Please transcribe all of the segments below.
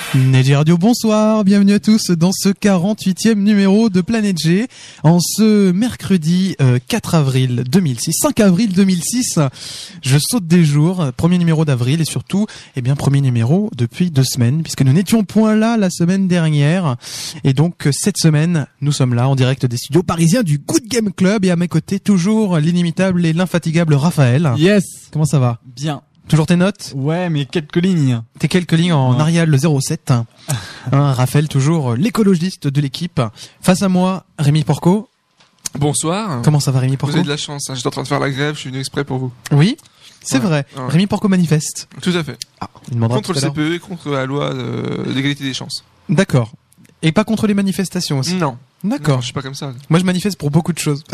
Neji Radio, bonsoir, bienvenue à tous dans ce 48e numéro de Planète G. En ce mercredi 4 avril 2006, 5 avril 2006, je saute des jours, premier numéro d'avril et surtout, premier numéro depuis 2 semaines, puisque nous n'étions point là la semaine dernière. Et donc cette semaine, nous sommes là en direct des studios parisiens du Good Game Club et à mes côtés toujours l'inimitable et l'infatigable Raphaël. Yes. Comment ça va ? Bien. Toujours tes notes ? Ouais, mais quelques lignes. Tes quelques lignes en Arial 07. Raphaël, toujours l'écologiste de l'équipe. Face à moi, Rémi Porco. Bonsoir. Comment ça va, Rémi Porco ? Vous avez de la chance, hein. J'étais en train de faire la grève, je suis venu exprès pour vous. Oui, c'est vrai. Ouais. Rémi Porco manifeste. Tout à fait. Il demandera Contre tout le à l'heure. CPE et contre la loi d'égalité des chances. D'accord. Et pas contre les manifestations aussi. Non. D'accord. Non, je suis pas comme ça. Moi, je manifeste pour beaucoup de choses.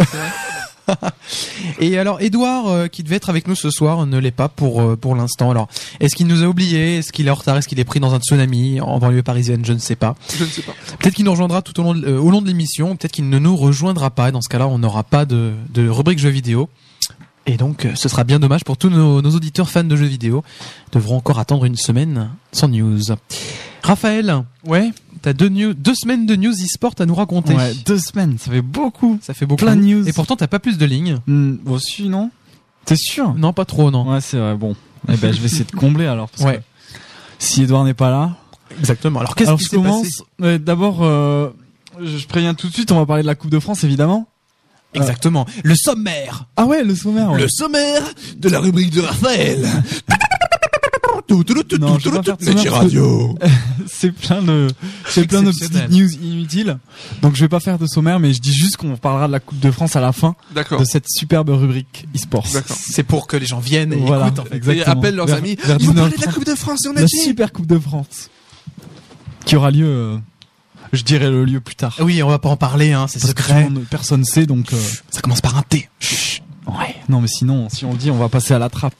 Et alors, Edouard, qui devait être avec nous ce soir, ne l'est pas pour l'instant. Alors, est-ce qu'il nous a oubliés ? Est-ce qu'il est en retard ? Est-ce qu'il est pris dans un tsunami en banlieue parisienne ? Je ne sais pas. Je ne sais pas. Peut-être qu'il nous rejoindra tout au long de l'émission. Peut-être qu'il ne nous rejoindra pas. Dans ce cas-là, on n'aura pas de rubrique jeux vidéo. Et donc, ce sera bien dommage pour tous nos auditeurs fans de jeux vidéo. Devront encore attendre une semaine sans news. Raphaël. Ouais. T'as 2 semaines de news e-sport à nous raconter. Ouais, 2 semaines, ça fait beaucoup. Ça fait beaucoup. Plein de news. Et pourtant, t'as pas plus de lignes. Bon, si, non ? T'es sûr ? Non, pas trop, non. Ouais, c'est vrai, bon. Eh ben, je vais essayer de combler alors. Parce Ouais. que si Edouard n'est pas là. Exactement. Alors, qu'est-ce qui je s'est commence. passé ? D'abord, je préviens tout de suite, on va parler de la Coupe de France, évidemment. Exactement. Le sommaire. Ah ouais, le sommaire. Ouais. Le sommaire de la rubrique de Raphaël. Non, je vais pas faire de Neji sommaire, Radio. c'est plein de Exceptionnel. petites news inutiles. Donc je vais pas faire de sommaire, mais je dis juste qu'on parlera de la Coupe de France à la fin D'accord. de cette superbe rubrique e-sports. D'accord. C'est pour que les gens viennent et Voilà, écoutent, en fait. exactement. Et appellent leurs amis. Vers Ils vont parler 19h30. de la Coupe de France et on a La dit. super Coupe de France qui aura lieu, je dirai le lieu plus tard. Oui, on va pas en parler, hein, c'est Parce que secret. personne sait, donc. Ça commence par un T. Ouais. Non, mais sinon, si on le dit, on va passer à la trappe.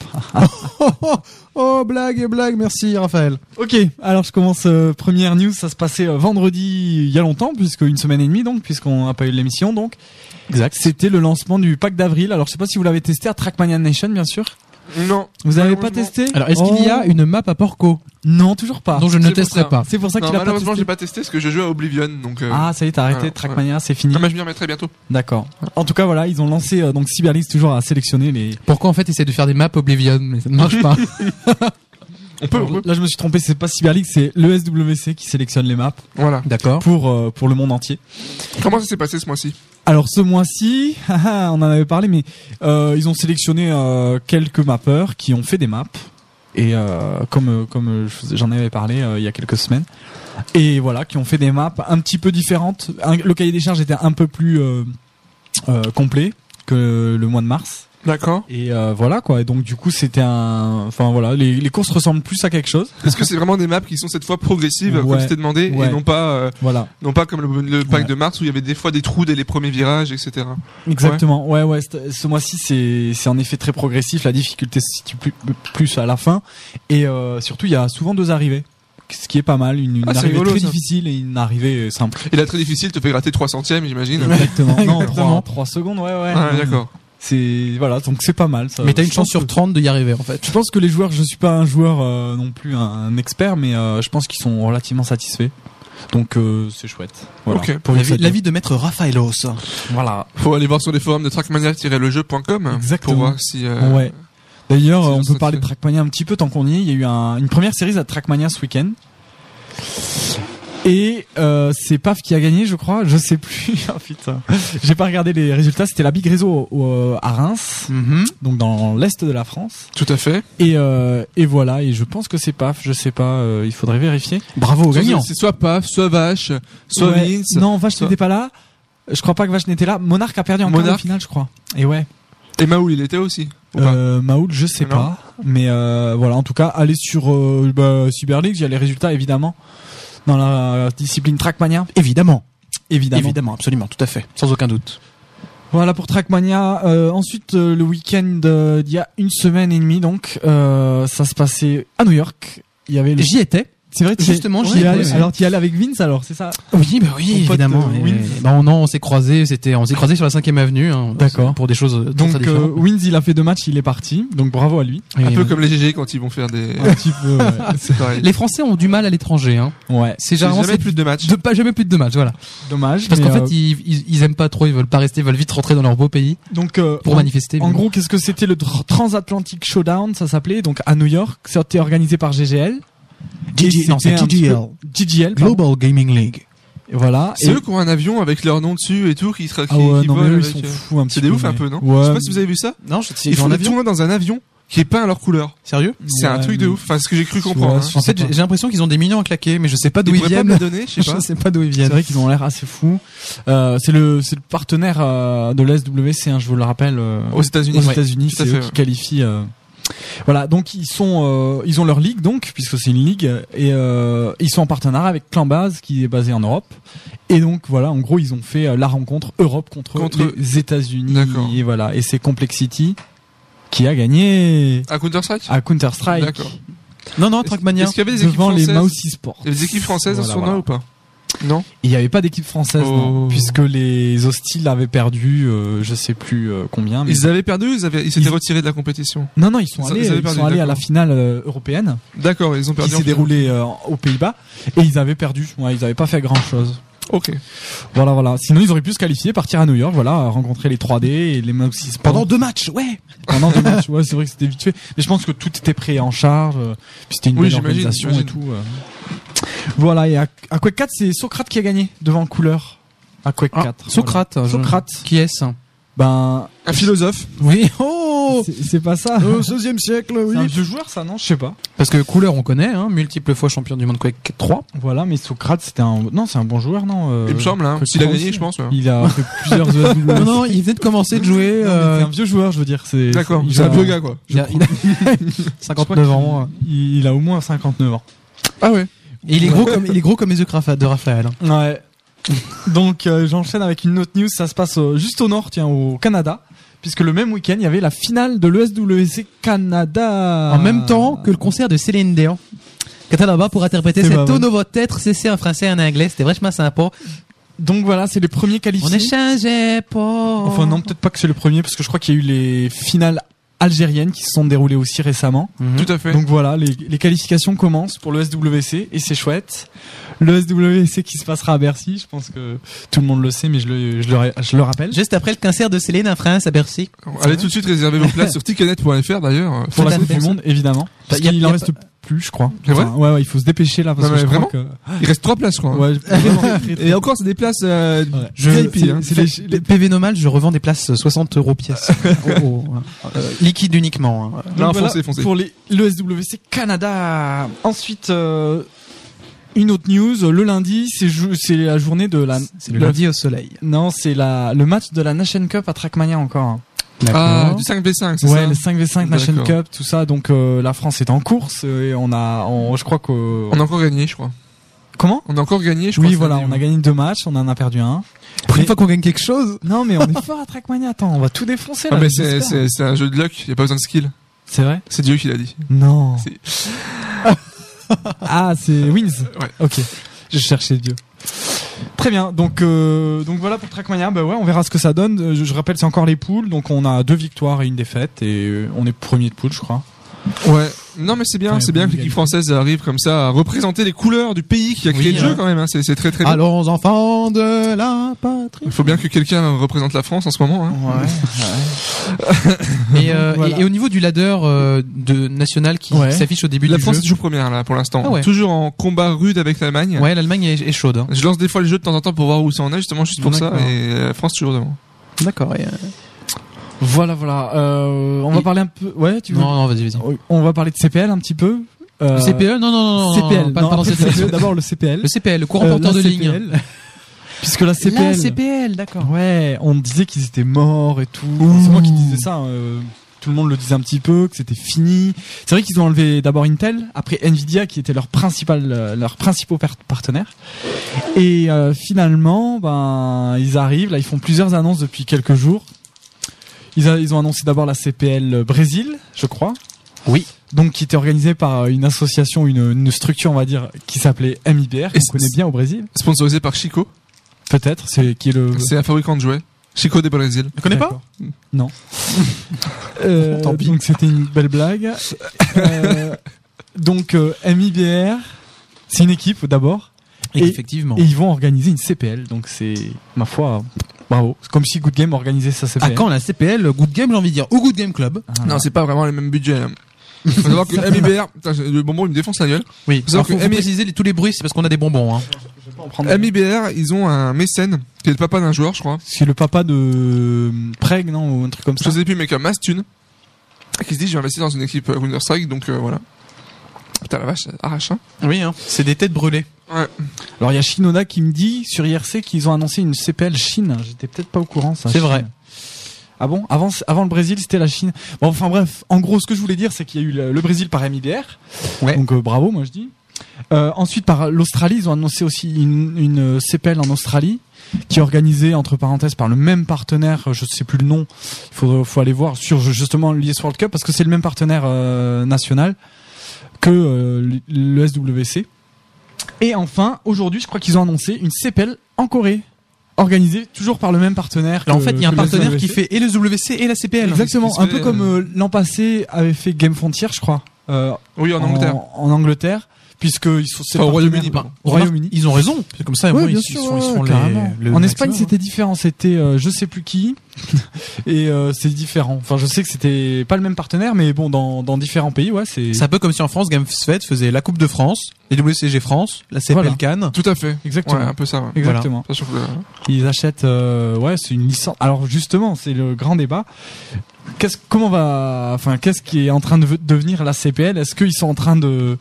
Oh, blague, merci Raphaël. Ok, alors je commence. Première news, ça se passait vendredi, il y a longtemps, puisque une semaine et demie, donc, puisqu'on n'a pas eu l'émission, donc. Exact. C'était le lancement du pack d'avril. Alors je sais pas si vous l'avez testé à Trackmania Nation, bien sûr. Non. Vous avez pas Malheureusement. testé? Alors, est-ce qu'il y a une map à Porco Non, toujours pas. dont je ne C'est pour testerai ça. pas? C'est pour ça Non, qu'il a pas malheureusement, testé. j'ai pas testé parce que je joue à Oblivion, donc. Ah, ça y est, t'as arrêté voilà, Trackmania, c'est fini. Non, mais je m'y remettrai bientôt. D'accord. En tout cas, voilà, ils ont lancé donc Cyberlix toujours à sélectionner les. Pourquoi en fait essayer de faire des maps Oblivion, mais ça ne marche pas. On peut. Là, je me suis trompé, c'est pas Cyberlix, c'est le SWC qui sélectionne les maps Voilà. D'accord. pour le monde entier. Comment ça s'est passé ce mois-ci? Alors ce mois-ci, on en avait parlé, mais ils ont sélectionné quelques mappeurs qui ont fait des maps. Et comme j'en avais parlé il y a quelques semaines, et voilà, qui ont fait des maps un petit peu différentes. Le cahier des charges était un peu plus complet que le mois de mars. D'accord. Et voilà quoi. Et donc du coup c'était enfin voilà, les courses ressemblent plus à quelque chose. Est-ce que c'est vraiment des maps qui sont cette fois progressives, Ouais. comme c'était demandé, Ouais. et non pas comme le pack Ouais. de mars où il y avait des fois des trous dès les premiers virages, etc. Exactement. Ouais. Ce mois-ci c'est en effet très progressif. La difficulté se situe plus à la fin. Et surtout il y a souvent 2 arrivées. Ce qui est pas mal, une c'est arrivée rigolo, très ça. difficile et une arrivée simple. Et la très difficile te fait gratter 3 centièmes, j'imagine. Exactement. Non, Exactement. 3 secondes, ouais. Ah, d'accord. C'est voilà, donc c'est pas mal ça. Mais t'as une Je chance pense sur que- 30 de y arriver en fait. Je pense que les joueurs, je suis pas un joueur non plus un expert, mais je pense qu'ils sont relativement satisfaits. Donc c'est chouette. Voilà. Ok. Pour L'avis de maître Raphaëlos. Voilà. Faut aller voir sur les forums de trackmania-lejeu.com Exactement. pour voir si. Ouais. D'ailleurs, c'est on peut satisfait. parler de Trackmania un petit peu tant qu'on y est. Il y a eu une première série à Trackmania ce week-end. Et c'est PAF qui a gagné, je crois. Je sais plus. Oh, putain. J'ai pas regardé les résultats. C'était la Big Réseau à Reims, donc dans l'est de la France. Tout à fait. Et voilà. Et je pense que c'est PAF. Je sais pas. Il faudrait vérifier. Bravo aux gagnants. C'est soit PAF, soit Vache, soit Ouais. Vince. Non, Vache soit- n'était pas là. Je crois pas que Vache n'était là. Monarch a perdu en quart de Monarch. finale, je crois. Et ouais. Et Maoul, il était aussi. Ou pas Maoul, je sais Non. pas. Mais voilà. En tout cas, allez sur Cyberleague. Il y a les résultats évidemment dans la discipline Trackmania. Évidemment. Évidemment. Absolument, tout à fait. Sans aucun doute. Voilà pour Trackmania. Ensuite, le week-end d'il y a une semaine et demie, donc ça se passait à New York. Il y avait J'y étais. C'est vrai, Justement, ouais, j'y ai allé. alors tu y allais avec Vince, alors c'est ça? Oui, bah oui, Ton pote, évidemment. Wins. Non, on s'est croisés, sur la 5e avenue, hein, D'accord. pour des choses Donc très différentes. Wins, il a fait 2 matchs, il est parti. Donc bravo à lui. Un Et, peu comme les GG quand ils vont faire des... Un petit peu, ouais. C'est pareil. les Français ont du mal à l'étranger, hein. Ouais. C'est J'ai généralement jamais plus de matchs. pas jamais plus de 2 matchs, voilà. Dommage. Parce mais, qu'en fait, ils aiment pas trop, ils veulent pas rester, ils veulent vite rentrer dans leur beau pays donc, pour manifester. En gros, qu'est-ce que c'était le Transatlantic Showdown, ça s'appelait, donc à New York. C'était organisé par GGL. non, c'est GGL. GGL, pardon. Global Gaming League. Et voilà. C'est eux qui ont un avion avec leur nom dessus et tout, qui Ah ouais, qui non, mais volent eux, ils avec, sont fous un petit C'est peu. des ouf un mais- peu, non? Ouais. Je sais pas si vous avez vu ça. Non, Ils font en des avion. tournois dans un avion qui est peint à leur couleur. Sérieux? C'est un Ouais, truc de mais- ouf. Enfin, ce que j'ai cru Ouais, comprendre. je Hein. En fait, j'ai l'impression qu'ils ont des millions à claquer, mais je sais pas d'où Ils ils pourraient pas me viennent. les donner, je sais pas. Je sais pas d'où ils C'est viennent. vrai qu'ils ont l'air assez fous. C'est le partenaire de l'SWC, hein, je vous le rappelle. Aux États-Unis. Aux Ouais. États-Unis, Tout à c'est fait, eux ouais. qui qualifient. Voilà, donc ils ont leur ligue donc, puisque c'est une ligue, et ils sont en partenariat avec Clanbase qui est basé en Europe. Et donc voilà, en gros ils ont fait la rencontre Europe contre les États-Unis. D'accord. Et voilà, et c'est Complexity qui a gagné À Counter-Strike? à Counter-Strike D'accord. Non, Trackmania. Est-ce qu'il y avait des équipes devant les françaises? Mousy Sports. Il y avait des équipes françaises dans ce Voilà, tournoi ou pas? Non? Il n'y avait pas d'équipe française, non, Oh. puisque les hostiles avaient perdu, je sais plus combien. Mais... Ils avaient perdu ou ils s'étaient Ils- retirés de la compétition? Non, ils sont Ils allés, avaient perdu, à la d'accord. finale européenne D'accord, ils ont qui perdu. s'est en finale. déroulée aux Pays-Bas et ils avaient perdu. Ouais, ils n'avaient pas fait grand-chose. Ok. Voilà. Sinon, ils auraient pu se qualifier, partir à New York, voilà, rencontrer les 3D et les Mousy Sports. Pendant 2 matchs, ouais. Pendant 2 matchs. Ouais, c'est vrai que c'était vite fait. Mais je pense que tout était pris en charge. Puis c'était une Oui, belle j'imagine, organisation et j'imagine. tout. Voilà, et à Quake 4, c'est Socrate qui a gagné devant Couleur. À Quake 4. Socrate. Voilà. Socrate. Qui est-ce? Ben, Un philosophe. Oui. Oh. c'est pas ça. Au 16e siècle, C'est un vieux joueur, ça, non? Je sais pas. Parce que Couleur, on connaît, hein, multiple fois champion du monde Quake 3. Voilà, mais Socrate, c'est un bon joueur, non? Il me semble, hein. Quake S'il a 3 gagné, aussi. je pense. Ouais. Il a fait plusieurs Non, il venait de commencer de jouer. Non, mais c'est un vieux joueur, je veux dire. D'accord. il C'est a- un vieux gars, quoi. Il a 59 ans. Il a au moins 59 ans. Ah ouais. Et il est gros comme les yeux de Raphaël. hein. Ouais. Donc j'enchaîne avec une autre news, ça se passe juste au nord, tiens, au Canada, puisque le même week-end il y avait la finale de l'ESWC Canada. En même temps que le concert de Céline Dion. Qui était là-bas pour interpréter C'est cette pas tout vrai. nouveau titre, c'est en français et en anglais. C'était vachement sympa. Donc voilà, c'est les premiers On qualifiés. échangeait pas. Enfin non, peut-être pas que c'est le premier, parce que je crois qu'il y a eu les finales algériennes qui se sont déroulées aussi récemment. Mhm. Tout à fait. Donc voilà, les qualifications commencent pour le SWC et c'est chouette. Le SWC qui se passera à Bercy, je pense que tout le monde le sait, mais je le rappelle. Juste après le concert de Céline en France à Bercy. Allez tout de suite réserver vos places sur ticketnet.fr d'ailleurs. Pour la Tout à Coupe fait. du Monde, évidemment. Parce y a- qu'il y a en pas- reste plus, je crois. C'est vrai Ouais, il faut se dépêcher là parce Non, que mais je crois que. Il reste 3 places, quoi. hein. Ouais, vraiment. Et encore, c'est des places Ouais. VIP. Hein. c'est les- PV Normal, je revends des places 60 € pièce. Liquide uniquement. hein. Non, Donc voilà, foncez. pour le SWC Canada. Ensuite, une autre news. Le lundi, c'est la journée de la. C'est le lundi au soleil. Non, c'est le match de la Nation Cup à Trackmania encore. Ah, du 5v5, c'est Ouais, ça le 5v5 Nation D'accord. Cup, tout ça. Donc la France est en course et je crois que. On a encore gagné, je crois. Comment? On a encore gagné, je Oui, crois. voilà, on a gagné 2 matchs, on en a perdu un. Pour une fois qu'on gagne quelque chose. Non, mais on est fort à Trackmania. Attends, on va tout défoncer là. Ah, mais j'espère. c'est un jeu de luck, y a pas besoin de skill. C'est vrai? C'est Dieu qui l'a dit. Non. C'est- Ah, c'est Wins. Ouais. Ok. Je cherchais Dieu. Très bien. Donc voilà pour Trackmania. Bah ouais, on verra ce que ça donne. Je rappelle, c'est encore les poules. Donc on a 2 victoires et une défaite et on est premier de poule, je crois. Ouais. Non, mais c'est bien, Enfin, c'est bien que vous l'équipe gagnez. française arrive comme ça à représenter les couleurs du pays qui a créé Oui, le jeu hein. quand même. Hein. C'est très très bien. Allons enfants de la patrie. Il faut bien que quelqu'un représente la France en ce moment. Hein. Et, Voilà. et au niveau du ladder de national qui Ouais. s'affiche au début La du France jeu. est toujours première là pour l'instant. Ah ouais. Toujours en combat rude avec l'Allemagne. Ouais, l'Allemagne est chaude. hein. Je lance des fois les jeux de temps en temps pour voir où ça en est, justement juste pour ça. D'accord. Et la France toujours devant. D'accord. Voilà. On va parler un peu. Ouais, tu veux. Non, vas-y. On va parler de CPL un petit peu. Le CPE non, CPL. pas Non, dans après, cette CPL, d'abord le CPL. Le CPL, le courant porteur la de ligne. CPL. Puisque la CPL. La CPL, d'accord. Ouais, on disait qu'ils étaient morts et tout. Enfin, c'est moi qui disais ça. Tout le monde le disait un petit peu, que c'était fini. C'est vrai qu'ils ont enlevé d'abord Intel, après Nvidia qui était leurs principaux partenaires. Et finalement, ils arrivent. Là, ils font plusieurs annonces depuis quelques jours. Ils ont annoncé d'abord la CPL Brésil, je crois. Oui. donc qui était organisé par une association, une structure, on va dire, qui s'appelait MIBR, qu'on connaît bien au Brésil. Sponsorisé par Chico. Peut-être, c'est un fabricant de jouets. Chico de Brésil. Tu connais pas? Non. Tant pis. Donc c'était une belle blague. Donc MIBR, c'est une équipe d'abord. Effectivement. Et ils vont organiser une CPL, donc c'est, ma foi, bravo. C'est comme si Good Game organisait sa CPL. À quand la CPL, Good Game, j'ai envie de dire, ou Good Game Club? Non, c'est pas vraiment les mêmes budgets. Faut savoir que MIBR, putain, le bonbon il me défonce la gueule. Oui, Faut savoir faut que préciser tous les bruits, c'est parce qu'on a des bonbons. Hein. MIBR, ils ont un mécène qui est le papa d'un joueur, je crois. C'est le papa de Preg, non, ou un truc comme ça. Je sais plus, mais qui a masse thune, qui se dit je vais investir dans une équipe Counter-Strike, donc voilà. Putain la vache, ça arrache. Hein. Oui, hein. C'est des têtes brûlées. Ouais. Alors il y a Shinoda qui me dit sur IRC qu'ils ont annoncé une CPL Chine. J'étais peut-être pas au courant, ça. C'est Chine. vrai. Ah bon, avant le Brésil, c'était la Chine. Bon, enfin bref, en gros, ce que je voulais dire, c'est qu'il y a eu le Brésil par MIBR. Ouais. Donc bravo, moi je dis. Ensuite, par l'Australie, ils ont annoncé aussi une CPL en Australie, qui est organisée entre parenthèses par le même partenaire. Je sais plus le nom. Il faut aller voir sur justement l'ES World Cup parce que c'est le même partenaire national que le SWC. Et enfin, aujourd'hui, je crois qu'ils ont annoncé une CPL en Corée. Organisé toujours par le même partenaire. Là, en fait, il y a un que partenaire le qui fait et le WC et la CPL. Exactement, un peu comme l'an passé avait fait Game Frontier, je crois. Oui, en Angleterre. En Angleterre, puisque ils sont au Royaume-Uni, pas. Au Royaume-Uni. Ils ont raison. C'est comme ça, Ouais, moi, bien ils sûr, font carrément. le En Espagne, maximum, c'était différent. C'était je sais plus qui, et c'est différent. Enfin, je sais que c'était pas le même partenaire, mais bon, dans différents pays, ouais, c'est. C'est un peu comme si en France, GameFest faisait la Coupe de France, les WCG France, la CPL Voilà. Cannes. Tout à fait. Exactement. Ouais, un peu ça. Ouais. Exactement. Sachant que, Ils achètent, ouais, c'est une licence. Alors justement, c'est le grand débat. Qu'est-ce qui est en train de devenir la CPL? Est-ce qu'ils sont en train de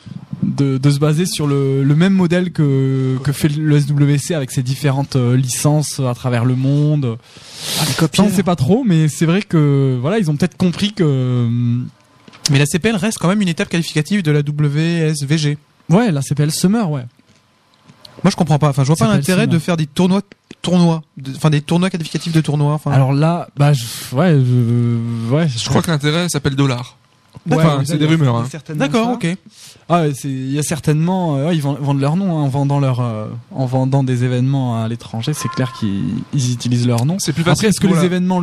se baser sur le même modèle que fait le SWC avec ses différentes licences à travers le monde? Ça, on sait pas trop, mais c'est vrai que voilà, ils ont peut-être compris que Mais la CPL reste quand même une étape qualificative de la WSVG. ouais, la CPL Summer, ouais. Moi, je comprends pas. Enfin, je vois pas CPL l'intérêt Summer. de faire des tournois, enfin des tournois qualificatifs de tournois. Enfin, Alors là, bah je crois que l'intérêt s'appelle dollar. Ouais, Enfin, c'est des rumeurs. Hein. d'accord, ok. Ah, il y a certainement, ils vendent leur nom hein, en vendant des événements à l'étranger. C'est clair qu'ils utilisent leur nom. C'est plus facile. Après, est-ce que pour les la- événements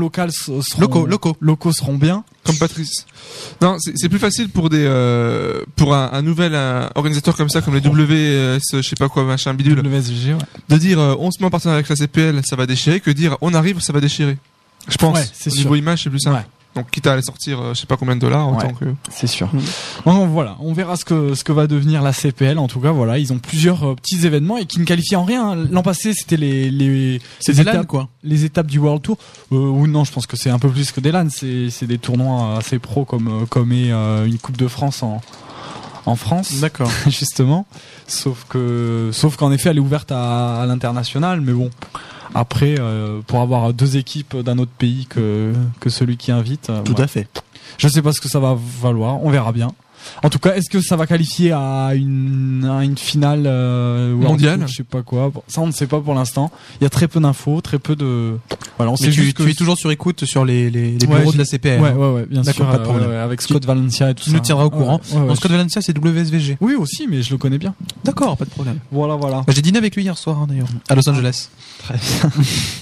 locaux seront bien? Comme Patrice. Non, c'est plus facile pour pour un nouvel organisateur comme ça, comme les WS, je sais pas quoi, machin bidule, WSG, ouais. de dire on se met en partenariat avec la CPL, ça va déchirer, que dire on arrive, ça va déchirer. Je pense. Ouais, c'est Au sûr. niveau image, c'est plus simple. Ouais. Donc quitte à aller sortir, je sais pas combien de dollars en Ouais. tant que. C'est sûr. Bon, voilà, on verra ce que va devenir la CPL. En tout cas, voilà, ils ont plusieurs petits événements et qui ne qualifient en rien. L'an passé, c'était les c'est des LAN, étapes, quoi. les étapes du World Tour. Ou non, je pense que c'est un peu plus que des LAN. C'est des tournois assez pro comme est une Coupe de France en France. D'accord. Justement. Sauf qu'en effet, elle est ouverte à l'international. Mais bon. Après, pour avoir deux équipes d'un autre pays que celui qui invite, Tout ouais. à fait. Je sais pas ce que ça va valoir, on verra bien. En tout cas, est-ce que ça va qualifier à une finale World Mondiale Tour, je sais pas quoi. Bon, ça, on ne sait pas pour l'instant. Il y a très peu d'infos, très peu de. Voilà, on Mais sait juste que tu es toujours sur écoute sur les Ouais, bureaux de la CPL. ouais, bien D'accord, sûr. pas de problème. Avec Scott Valencia et tout Tu ça. nous tiendras au courant. Ouais, Bon, Scott Valencia, c'est WSVG. Oui, aussi, mais je le connais bien. D'accord, pas de problème. Voilà. Bah, j'ai dîné avec lui hier soir, hein, d'ailleurs, à Los Angeles. Très bien.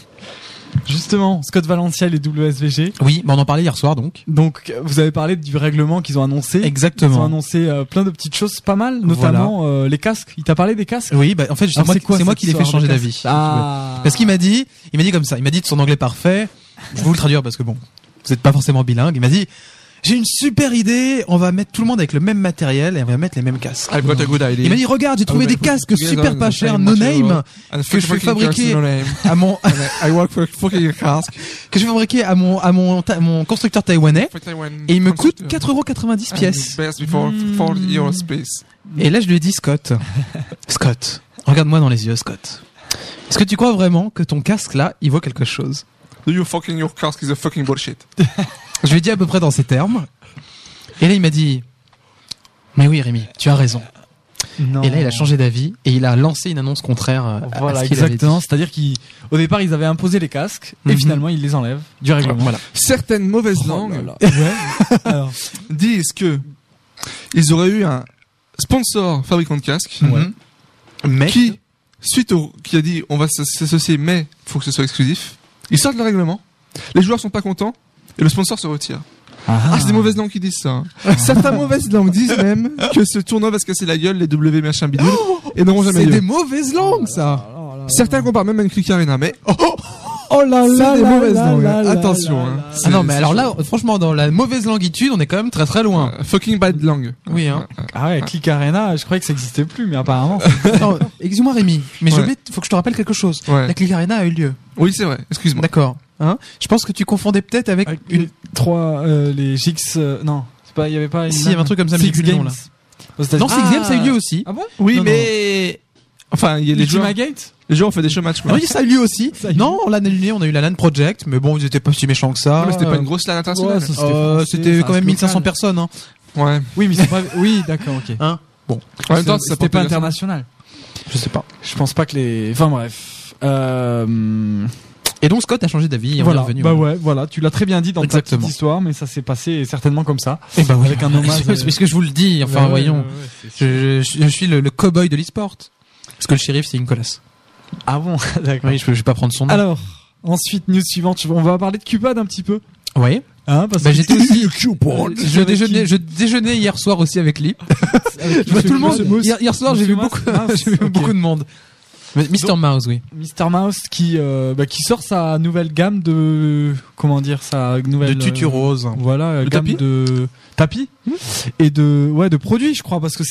Justement, Scott Valencia et les WSVG. Oui, bah on en parlait hier soir, donc. Donc, vous avez parlé du règlement qu'ils ont annoncé. Exactement. Ils ont annoncé plein de petites choses, pas mal, notamment les casques. Il t'a parlé des casques? Oui, bah en fait, c'est Alors, moi quoi qui l'ai cette fait histoire changer de d'avis. casque? Ah. Parce qu'il m'a dit comme ça, il m'a dit de son anglais parfait. Je vais vous le traduire parce que bon, vous n'êtes pas forcément bilingue. Il m'a dit, j'ai une super idée, on va mettre tout le monde avec le même matériel et on va mettre les mêmes casques. I've got a good idea. Il m'a dit, regarde, j'ai trouvé des casques super pas chers, no name, que je fais fabriquer à mon, I work for fucking casque. que je fais fabriquer à mon constructeur taïwanais. Et il me coûte 4,90€ pièce. Best before 4 euros space. Et là, je lui ai dit, Scott, regarde-moi dans les yeux, Scott. Est-ce que tu crois vraiment que ton casque là, il vaut quelque chose? Do you fucking your casque is a fucking bullshit. Je lui ai dit à peu près dans ces termes. Et là, il m'a dit, mais oui, Rémi, tu as raison. Non. Et là, il a changé d'avis et il a lancé une annonce contraire à Voilà, ce qu'il avait exactement. dit. C'est-à-dire qu'au départ, ils avaient imposé les casques et Mhm. finalement, ils les enlèvent du règlement. Voilà. Certaines mauvaises langues Oh là là. Ouais. Alors, disent que ils auraient eu un sponsor fabricant de casques Mais qui a dit on va s'associer mais faut que ce soit exclusif. Ils sortent le règlement, les joueurs sont pas contents et le sponsor se retire. C'est des mauvaises langues qui disent ça. Certaines mauvaises langues disent même que ce tournoi va se casser la gueule, les W machin bidule, et n'auront jamais c'est lieu. des mauvaises langues, ça. Certains comparent même à une Click Arena, mais Oh là c'est là des là mauvaises là langues. là là Attention. là hein. là. Ah non, mais C'est alors chaud. là, franchement, dans la mauvaise languitude, on est quand même très très loin. Fucking bad langue. Oui, hein. Ah ouais, Click Arena, je croyais que ça existait plus, mais apparemment. Non, excuse-moi Rémi, mais Ouais. faut que je te rappelle quelque chose. Ouais. La Click Arena a eu lieu. Oui, c'est vrai. Excuse-moi. D'accord. Hein, je pense que tu confondais peut-être avec Avec une. les trois, les GX, non, c'est pas, il y avait pas une. Si, il y avait un truc comme ça, mais Six j'ai plus le nom, Games. là. Aux États-Unis. Non, Six Games, ça a eu lieu aussi. Ah bon? Oui, Non, mais enfin, il y a les joueurs. Ultimate? Les joueurs ont fait des showmatchs. Quoi. Oui, ça a eu lieu aussi. Ça a eu lieu. Non, on l'a annulé, on a eu la LAN Project, mais bon, ils étaient pas si méchants que ça. Non, mais c'était pas une grosse LAN internationale. Ouais, ça, français, C'était ça quand même reste 1500 local. personnes. Hein. Ouais. Oui, mais c'est pas, oui, d'accord, ok. Hein, bon, En même temps, C'était pas international. je sais pas. Je pense pas que les, enfin bref. Et donc Scott a changé d'avis, il est Voilà, revenu. bah ouais, voilà, tu l'as très bien dit dans ta Exactement. petite histoire, mais ça s'est passé certainement comme ça. Et bah oui. Avec un hommage. Puisque je vous le dis, enfin Ouais, voyons. ouais, ouais, c'est sûr. Je suis le cow-boy de l'e-sport. Parce que le shérif, c'est Nicolas. Ah bon, d'accord. Oui, je vais pas prendre son nom. Alors, ensuite, news suivante, on va parler de Cupad un petit peu. Oui. Hein, parce Bah, que j'étais aussi. Avec Je déjeunais hier soir aussi avec lui. avec Je vois tout le Monsieur monde. Mouse. Hier soir, j'ai vu Monsieur beaucoup, Mouse. j'ai vu Ok. beaucoup de monde. Mais Mr. Mouse, oui. Mr. Mouse qui sort sa nouvelle gamme de, comment dire, sa nouvelle De tutu rose. voilà, Le gamme tapis de tapis et de produits, je crois, parce que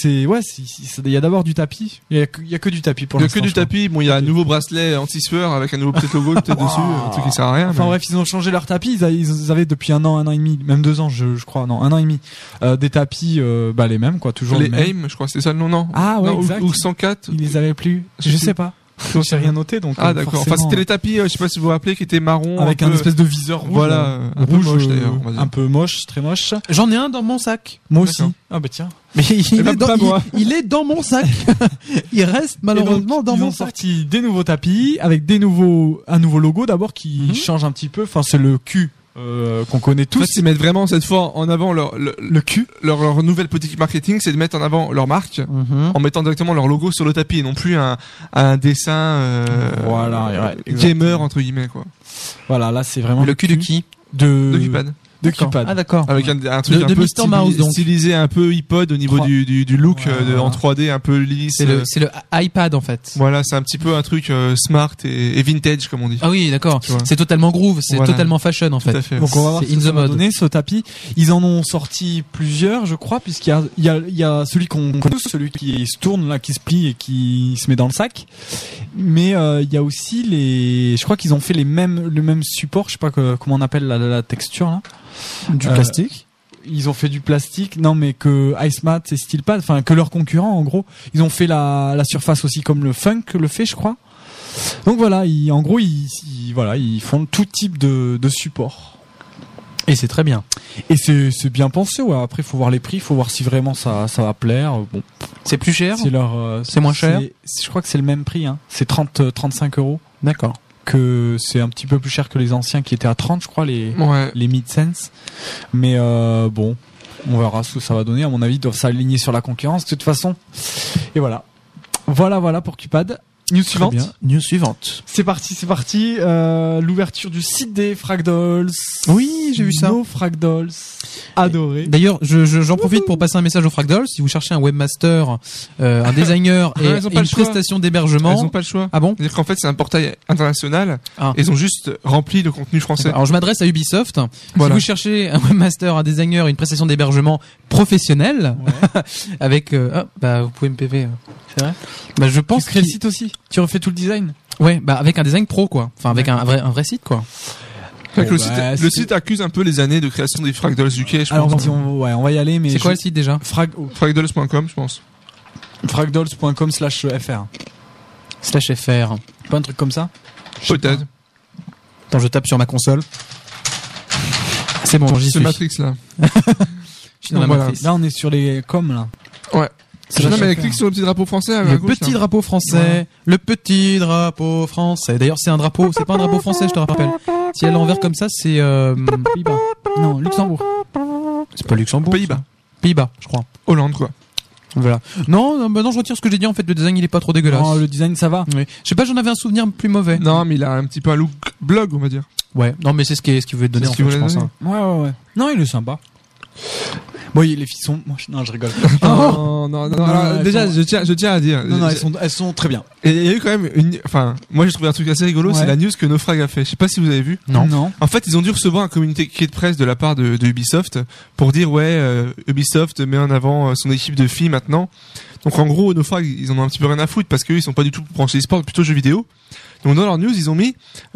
il y a d'abord du tapis. Il y a que du tapis pour Il y a l'instant. que du je crois. tapis. Bon, il y a un nouveau bracelet anti-sueur avec un nouveau petit logo peut-être dessus, un truc qui sert à rien. Enfin mais- bref, ils ont changé leur tapis. Ils avaient depuis un an et demi, même 2 ans, je crois, non, 1 an et demi, des tapis, les mêmes, quoi, toujours les les mêmes. AIM, je crois, c'est ça le nom, non? Ah ouais, Non, exact. ou 104. Ils les avaient plus. Je Je sais sais pas. J'ai rien noté, donc. Ah d'accord. Enfin, forcément, c'était les tapis, je sais pas si vous vous rappelez, qui étaient marron. avec un espèce de viseur rouge. Voilà, un peu rouge, moche d'ailleurs, on va dire. un peu moche, très moche. J'en ai un dans mon sac. Moi aussi. D'accord. Ah bah tiens. Mais il, ben, est, dans, pas moi. il est dans mon sac. Il reste malheureusement dans ils mon ont sac. sorti des nouveaux tapis avec un nouveau logo d'abord qui change un petit peu. Enfin, c'est le cul qu'on connaît En tous. fait, ils mettent vraiment cette fois en avant Le cul. leur nouvelle politique marketing, c'est de mettre en avant leur marque en mettant directement leur logo sur le tapis et non plus un dessin Voilà, ouais, gamer exactement. entre guillemets quoi. Voilà, là c'est vraiment Le cul de qui? de Cupad. de Cupad. Ah d'accord. Avec un truc De un peu Mr. Mouse, donc. stylisé, un peu iPod au niveau Trois- du look Ouais, voilà. en 3D, un peu lisse. C'est le iPad en fait. Voilà, c'est un petit peu un truc smart et vintage comme on dit. Ah oui, d'accord. Tu vois. C'est totalement groove, c'est Voilà. totalement fashion en fait. Tout à fait. Donc on va voir C'est ce in que the ça va mode. donner ce tapis. Ils en ont sorti plusieurs, je crois, puisqu'il y a celui qu'on connaît tous, celui qui se tourne là, qui se plie et qui se met dans le sac. Mais il y a aussi je crois qu'ils ont fait le même support, je sais pas comment on appelle la texture là. Du Euh, plastique. Ils ont fait du plastique, non mais que Icemat et Steelpad, enfin que leurs concurrents en gros, ils ont fait la surface aussi comme le Funk le fait, je crois. Donc voilà, en gros ils font tout type de support. Et c'est très bien. Et c'est bien pensé, ouais. Après, faut voir les prix, faut voir si vraiment ça va plaire. Bon, C'est plus cher. c'est c'est moins cher. Je crois que c'est le même prix, hein. C'est 35 €. D'accord. Que c'est un petit peu plus cher que les anciens qui étaient à 30, je crois, les Ouais. Mid-Sense. Mais bon, on verra ce que ça va donner. À mon avis, ils doivent s'aligner sur la concurrence de toute façon. Et voilà. Voilà pour Cupad. News Très suivante. bien. News suivante. C'est parti. L'ouverture du site des Fragdolls. Oui, j'ai vu ça. Nos Fragdolls. Adoré. D'ailleurs, j'en profite pour passer un message aux Fragdolls. Si vous cherchez un webmaster, un designer et Elles ont pas une le choix. prestation Elles d'hébergement. ont pas le choix. Ah bon? C'est-à-dire qu'en fait, c'est un portail international. Ah. Et ils ont juste rempli le contenu français. Alors je m'adresse à Ubisoft. Voilà. Si vous cherchez un webmaster, un designer, une prestation d'hébergement professionnelle, avec vous pouvez me PV. C'est vrai. Bah je pense Tu crées le qu'il- site aussi. Tu refais tout le design. Ouais, avec un design pro quoi. Enfin avec un vrai site quoi. Fait que Bon, le c'est- site accuse un peu les années de création des Fragdolls UK, je Alors pense. on va y aller, mais C'est quoi le site déjà? Fragdolls.com, je pense. fragdolls.com/fr. /fr. Pas un truc comme ça. Peut-être. Attends, je tape sur ma console. C'est bon, j'y C'est suis. Matrix, là. Je suis dans la Voilà. matrice. Là, on est sur les coms là. Ouais. C'est Non, vachement mais faire. clique sur le petit drapeau français à Le gauche, petit là. drapeau français, le petit drapeau français. D'ailleurs, c'est un drapeau, c'est pas un drapeau français, je te rappelle. Si elle est à l'envers comme ça, c'est Pays-Bas. Non, Luxembourg. c'est pas Luxembourg. Pays-Bas. Pays-Bas, je crois. Hollande, quoi. Voilà. Non, je retire ce que j'ai dit. En fait, le design, il est pas trop dégueulasse. Non, le design, ça va. Oui. Je sais pas, j'en avais un souvenir plus mauvais. Non, mais il a un petit peu un look blog, on va dire. Ouais. Non, mais c'est ce qu'il veut donner, C'est en ce qu'il fait, je voulait pense. donner. Hein. Ouais. Non, il est sympa. Bon, les filles sont... Non, je rigole. Non. Alors, déjà, sont- je tiens à dire. Non, elles sont très bien. Et il y a eu quand même moi j'ai trouvé un truc assez rigolo, Ouais. c'est la news que Naufrag a fait. Je sais pas si vous avez vu. Non. En fait, ils ont dû recevoir un communiqué de presse de la part de Ubisoft pour dire Ubisoft met en avant son équipe de filles maintenant. Donc en gros, Naufrag, ils en ont un petit peu rien à foutre parce qu'eux ils sont pas du tout branchés e-sport, plutôt jeux vidéo. Donc dans leur news, ils ont mis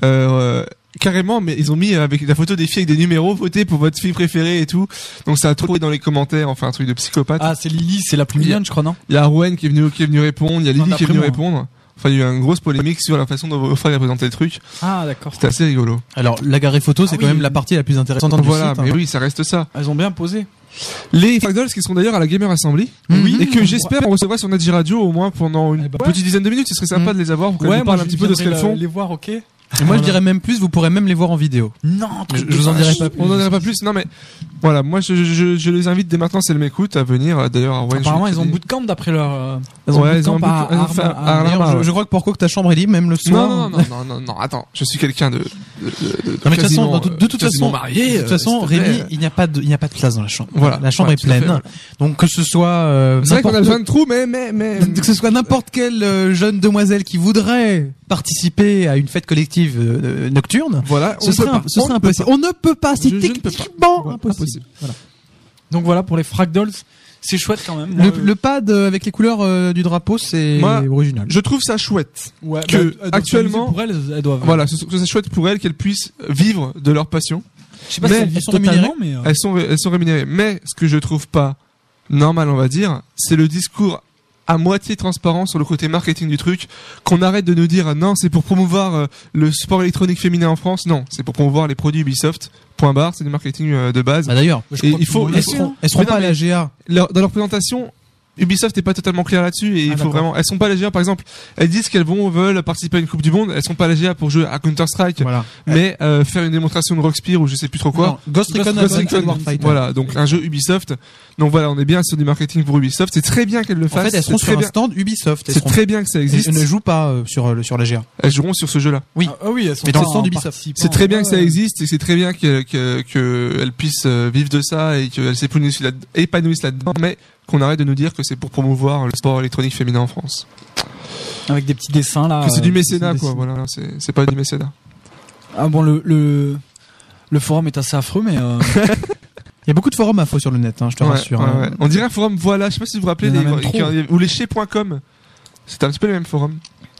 carrément, mais ils ont mis avec la photo des filles avec des numéros, votez pour votre fille préférée et tout. Donc ça a trop dans les commentaires, enfin un truc de psychopathe. Ah, c'est Lily, c'est la plus mignonne, je crois, non? Il y a Arwen qui est venu répondre, il y a Lily Non, qui est venu d'après moi. répondre. Enfin, il y a eu une grosse polémique sur la façon dont Naufrag a présenté le truc. Ah, d'accord. C'était assez rigolo. Alors, la galerie photo, c'est Ah quand oui. même la partie la plus intéressante du Voilà, site. Hein. mais oui, ça reste ça. Elles ont bien posé. Les Fragdolls qui sont d'ailleurs à la Gamer Assembly. Oui. Et que j'espère on recevra sur Nadji Radio au moins pendant une Eh ben, petite dizaine de minutes. Ce serait sympa de les avoir pour qu'elles nous parlent un petit peu de ce qu'elles font. Les voir, ok. Et moi, je dirais même plus, vous pourrez même les voir en vidéo. Non, Je vous en dirai pas plus. On n'en dirait pas plus. Non mais voilà, moi je les invite dès maintenant si elles m'écoutent à venir. D'ailleurs, ouais, apparemment, ils ont bootcamp d'après leur... Ouais, ils ont fait un D'ailleurs, je crois que pour que ta chambre est libre, même le soir. Non, attends, je suis quelqu'un de Non, mais de toute façon, de toute façon, marié. de toute façon, Rémi, il n'y a pas de place dans la chambre. Voilà. La chambre Ouais, est tout à fait, pleine. voilà. Donc que ce soit C'est vrai qu'on a n'importe- besoin de trous, mais que ce soit n'importe quelle jeune demoiselle qui voudrait participer à une fête collective nocturne, voilà, ce serait impossible. On ne peut pas, c'est Je ne peux pas. techniquement Voilà, impossible. Voilà. Donc voilà, pour les Fragdolls, c'est chouette quand même. Le pad avec les couleurs du drapeau, c'est Moi, original. je trouve ça chouette. Ouais, que elles doivent actuellement- s'amuser pour elles doivent... Voilà, que c'est chouette pour elles qu'elles puissent vivre de leur passion. Je sais pas mais si elles elles vivent sont totalement, mais... Elles sont rémunérées. Mais ce que je trouve pas normal, on va dire, c'est le discours à moitié transparent sur le côté marketing du truc, qu'on arrête de nous dire non, c'est pour promouvoir le sport électronique féminin en France. Non, c'est pour promouvoir les produits Ubisoft. Point barre, c'est du marketing de base. Bah d'ailleurs, Je Et crois il que faut- tout le monde elles le sait, seront, elles seront Mais non, pas à mais- la GA. Dans leur présentation, Ubisoft n'est pas totalement clair là-dessus et il faut d'accord. vraiment. Elles sont pas légères, par exemple. Elles disent qu'elles veulent participer à une Coupe du Monde. Elles sont pas légères pour jouer à Counter Strike, Voilà. mais faire une démonstration de Rockspear ou je sais plus trop quoi. Non, Ghost Recon Ghost Advanced Recon, Warfighter. voilà, donc un jeu Ubisoft. Donc voilà, on est bien sur du marketing pour Ubisoft. C'est très bien qu'elles le En fassent. fait, elles seront c'est sur très un bien. stand Ubisoft. Elles C'est seront- très bien que ça existe. Elles ne jouent pas sur la GA. Elles joueront sur ce jeu-là. Oui. Ah oui, elles sont Mais dans le pas stand en d'Ubisoft. participant. C'est très bien que ça Ouais. existe et c'est très bien qu'elles puissent vivre de ça et qu'elles s'épanouissent là-dedans, mais qu'on arrête de nous dire que c'est pour promouvoir le sport électronique féminin en France. Avec des petits dessins là. Que c'est du qui sont mécénat, quoi. dessinés. Voilà, c'est pas du mécénat. Ah bon, le forum est assez affreux, mais Il y a beaucoup de forums info sur le net, hein, je te rassure. Ouais, hein. ouais. On dirait un forum, voilà, je sais pas si vous vous rappelez, Il y en a même trop. ou les chez.com. C'était un petit peu les mêmes forums.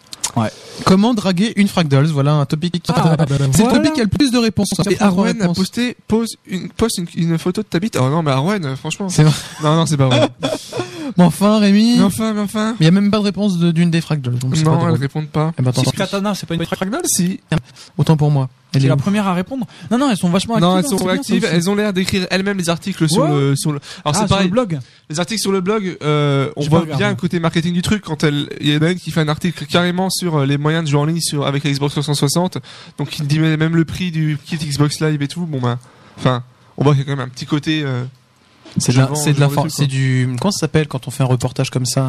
Comment draguer une Fragdolls? Voilà un topic qui c'est voilà. le topic qui a le plus de réponses. Et Arwen a poste une photo de ta bite. Oh non, mais Arwen, franchement. C'est vrai. Non, c'est pas vrai. Mais enfin, Rémi. mais enfin. Il y a même pas de réponse d'une des Fragdolls. Donc c'est pas Non, elles drôle. répondent pas. Eh ben, attends, Katana, c'est pas une Fragdoll? Si. autant pour moi. Elle C'est est la où première à répondre. Non, elles sont vachement actives. Non, elles hein, sont c'est bien, ça réactives. aussi. Elles ont l'air d'écrire elles-mêmes les articles sur Ouais. le. Alors Ah, c'est sur pareil. le blog. Les articles sur le blog, on J'ai voit pas regardé. bien le côté marketing du truc quand il y en a une qui fait un article carrément sur les moyens de jouer en ligne avec la Xbox 360. Donc il dit même le prix du kit Xbox Live et tout. Bon ben, enfin, on voit qu'il y a quand même un petit côté. C'est je vends des trucs, c'est du, comment ça s'appelle quand on fait un reportage comme ça?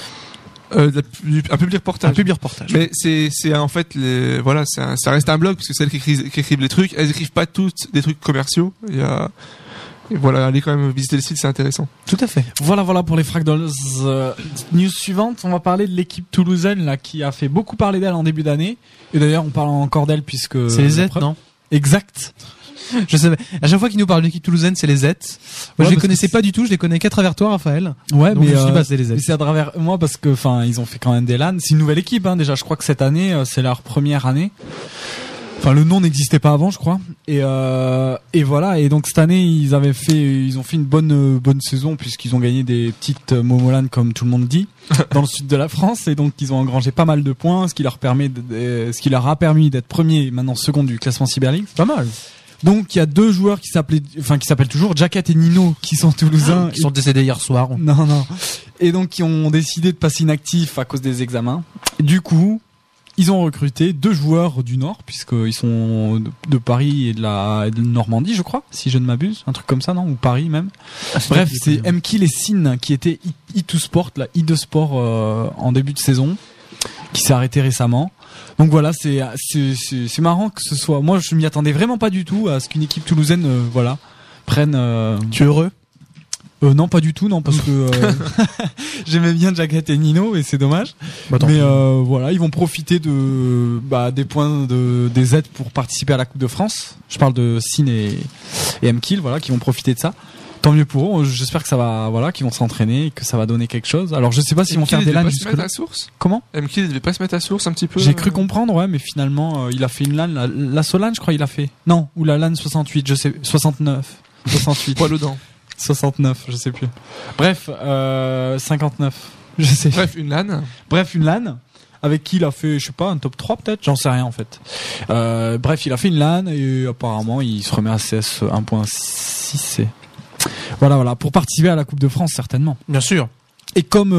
un public reportage. Un public reportage. Mais c'est en fait voilà, ça reste un blog parce que c'est elles qui écrivent les trucs. Elles écrivent pas toutes des trucs commerciaux. Et voilà, allez quand même visiter le site, c'est intéressant. Tout à fait. Voilà pour les Fragdolls. News suivante, on va parler de l'équipe toulousaine là qui a fait beaucoup parler d'elle en début d'année. Et d'ailleurs, on parle encore d'elle puisque C'est les Z, non? Exact. Je savais. À chaque fois qu'il nous parle d'équipe toulousaine, c'est les Z. Moi, Ouais, je les parce connaissais que pas du tout. Je les connais qu'à travers toi, Raphaël. Ouais, Donc, je me suis dit, bah, c'est les Z. mais c'est à travers moi parce que enfin ils ont fait quand même des LAN. C'est une nouvelle équipe hein, déjà. Je crois que cette année c'est leur première année. Enfin le nom n'existait pas avant je crois. Et voilà. Et donc cette année ils ont fait une bonne saison puisqu'ils ont gagné des petites momolan comme tout le monde dit dans le sud de la France et donc ils ont engrangé pas mal de points, ce qui leur a permis d'être premier et maintenant second du classement Cyber League. Pas mal. Donc il y a deux joueurs qui s'appellent toujours Jacket et Nino qui sont toulousains. Qui sont décédés hier soir. Non. Et donc, qui ont décidé de passer inactifs à cause des examens. Et du coup, ils ont recruté 2 joueurs du Nord, puisqu'ils sont de Paris et de la Normandie, je crois, si je ne m'abuse, un truc comme ça, non, ou Paris même. Bref, c'est Mkill et Sin qui étaient E2 Sport, la I2 Sport en début de saison, qui s'est arrêté récemment. Donc voilà, c'est marrant que ce soit. Moi, je m'y attendais vraiment pas du tout à ce qu'une équipe toulousaine, prenne. Tu es heureux? Non, pas du tout, non, parce que j'aimais bien Jacket et Nino et c'est dommage. Mais voilà, ils vont profiter des points des aides pour participer à la Coupe de France. Je parle de Sin et Mkill, voilà, qui vont profiter de ça. Tant mieux pour eux. J'espère que ça va, voilà, qu'ils vont s'entraîner et que ça va donner quelque chose. Alors, je sais pas s'ils vont faire des LAN jusque là. Comment? Mkill, il devait pas se mettre à source un petit peu. J'ai cru comprendre, ouais, mais finalement, il a fait une LAN, la Solane, je crois, il a fait. Non, ou la LAN 68, je sais, 69, 68. Poil aux dents. 69, je sais plus. Bref, 59, je sais. Bref, une LAN. Avec qui il a fait, je sais pas, un top 3 peut-être, j'en sais rien en fait. Bref, il a fait une LAN et apparemment il se remet à CS 1.6. Voilà, pour participer à la Coupe de France certainement. Bien sûr. Et comme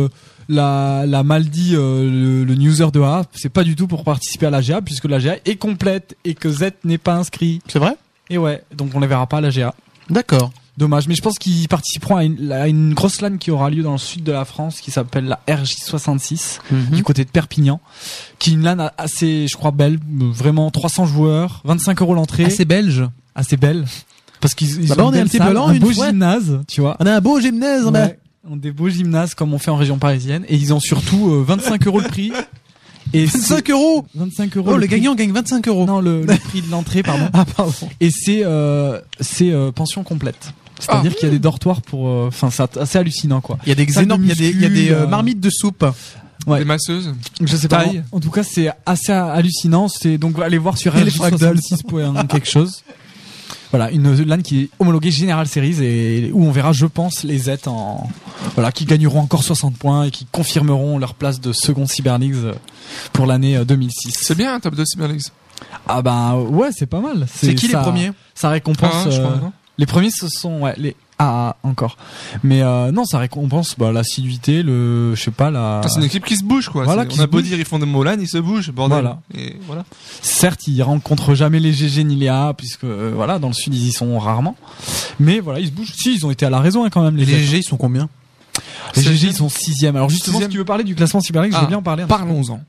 l'a mal dit le newser de A, c'est pas du tout pour participer à la GA puisque la GA est complète et que Z n'est pas inscrit. C'est vrai? Et ouais, donc on les verra pas à la GA. D'accord. Dommage, mais je pense qu'ils participeront à une grosse LAN qui aura lieu dans le sud de la France, qui s'appelle la RJ66, du côté de Perpignan, qui est une LAN assez, je crois, belle, vraiment 300 joueurs, 25 € l'entrée. Assez belge. Assez belle. Parce qu'ils on est un petit peu lent, un beau gymnase, tu vois. On a un beau gymnase, ouais, on a des beaux gymnases comme on fait en région parisienne, et ils ont surtout 25 € le prix. Et 25 €. 25 €. Oh, le gagnant gagne 25 €. Non, le prix de l'entrée, pardon. Ah, pardon. Et c'est pension complète. C'est-à-dire qu'il y a des dortoirs pour, enfin, c'est assez hallucinant, quoi. Il y a des énormes, il y a des marmites de soupe. Ouais. Des masseuses. Je sais pas. En tout cas, c'est assez hallucinant. C'est donc allez voir sur RJ66. quelque chose. Voilà, une LAN qui est homologuée General Series et où on verra, je pense, les Z qui gagneront encore 60 points et qui confirmeront leur place de second Cyber Leagues pour l'année 2006. C'est bien un top 2 Cyber Leagues. Ah bah ouais, c'est pas mal. C'est qui les premiers? Ça récompense. Je crois, non, les premiers ce sont les encore. Mais non, ça récompense l'assiduité, je sais pas c'est une équipe qui se bouge, quoi. Voilà, on a beau dire ils font des Molan, ils se bougent, bordel. Voilà. Et voilà. Certes, ils rencontrent jamais les GG ni les A puisque dans le sud ils y sont rarement. Mais voilà, ils se bougent. Si, ils ont été à la raison quand même. Les GG ils sont combien? Les GG ils sont 6e. Alors justement, si tu veux parler du classement Cyber League, je veux bien en parler. Parlons-en.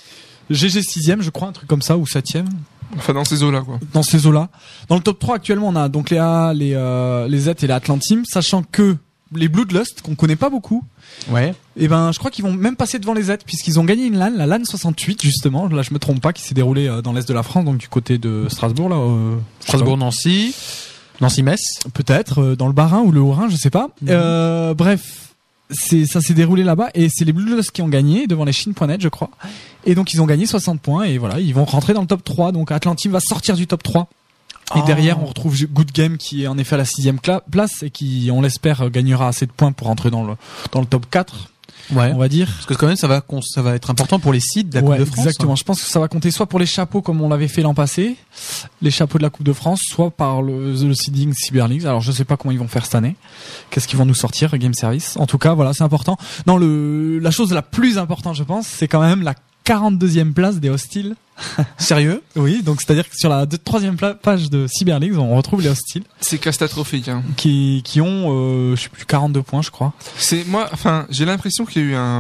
GG 6e, je crois, un truc comme ça, ou 7e. Enfin, dans ces eaux-là, quoi. Dans ces eaux-là. Dans le top 3, actuellement, on a donc les A, les Z et les Atlanteam, sachant que les Bloodlust, qu'on connaît pas beaucoup. Ouais. Et ben, je crois qu'ils vont même passer devant les Z, puisqu'ils ont gagné une LAN, la LAN 68, justement. Là, je me trompe pas, qui s'est déroulée dans l'est de la France, donc du côté de Strasbourg, là. Strasbourg-Nancy. Nancy-Metz. Peut-être, dans le Bas-Rhin ou le Haut-Rhin, je sais pas. Bref. Ça s'est déroulé là-bas et c'est les Bloodlust qui ont gagné devant les Shin.net, je crois. Et donc ils ont gagné 60 points et voilà, ils vont rentrer dans le top 3. Donc Atlanteam va sortir du top 3. Et derrière, on retrouve Good Game qui est en effet à la 6e place et qui, on l'espère, gagnera assez de points pour rentrer dans le top 4. Ouais. On va dire. Parce que quand même, ça va être important pour les sites de la Coupe de France. Exactement. Je pense que ça va compter soit pour les chapeaux comme on l'avait fait l'an passé, les chapeaux de la Coupe de France, soit par le seeding Cyber Leagues. Alors, je sais pas comment ils vont faire cette année. Qu'est-ce qu'ils vont nous sortir, Game Service. En tout cas, voilà, c'est important. Non, la chose la plus importante, je pense, c'est quand même la 42e place des Hostiles. Sérieux? Oui, donc c'est-à-dire que sur la 3e page de Cyber Leagues, on retrouve les Hostiles. C'est catastrophique, hein. Qui ont, je sais plus, 42 points, je crois. J'ai l'impression qu'il y a eu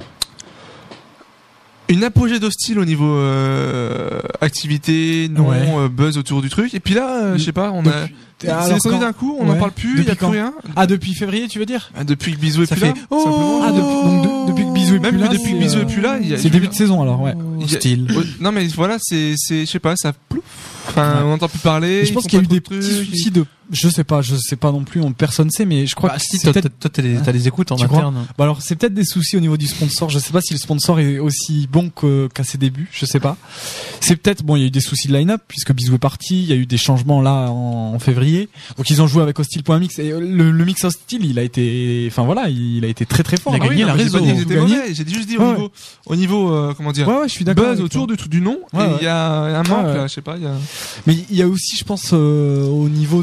une apogée d'Hostile au niveau activité, buzz autour du truc. Et puis là, je sais pas, c'est descendu d'un coup, on n'en parle plus, il y a plus rien. Ah, depuis février, tu veux dire? Ah, depuis que Bisou est plus là. Depuis que Bisou est plus là. Même depuis que Bisou est plus là, c'est début de saison alors, ouais. Hostile. Non mais voilà, je sais pas, ça plouf. Enfin, on n'entend plus parler. Et je pense qu'il y a eu des petits soucis je sais pas non plus, personne sait, mais je crois que si, toi t'as les écoutes en interne. Bah alors, c'est peut-être des soucis au niveau du sponsor. Je sais pas si le sponsor est aussi bon qu'à ses débuts. Je sais pas. C'est peut-être, il y a eu des soucis de line-up puisque Bisou est parti. Il y a eu des changements là en février. Donc ils ont joué avec Hostile.mix et le mix Hostile, il a été très très fort. Il a gagné la réseau. J'ai juste dit au niveau comment dire. Ouais, je suis d'accord. Buzz autour du nom. Et il y a un manque là, je sais pas. Mais il y a aussi, je pense, au niveau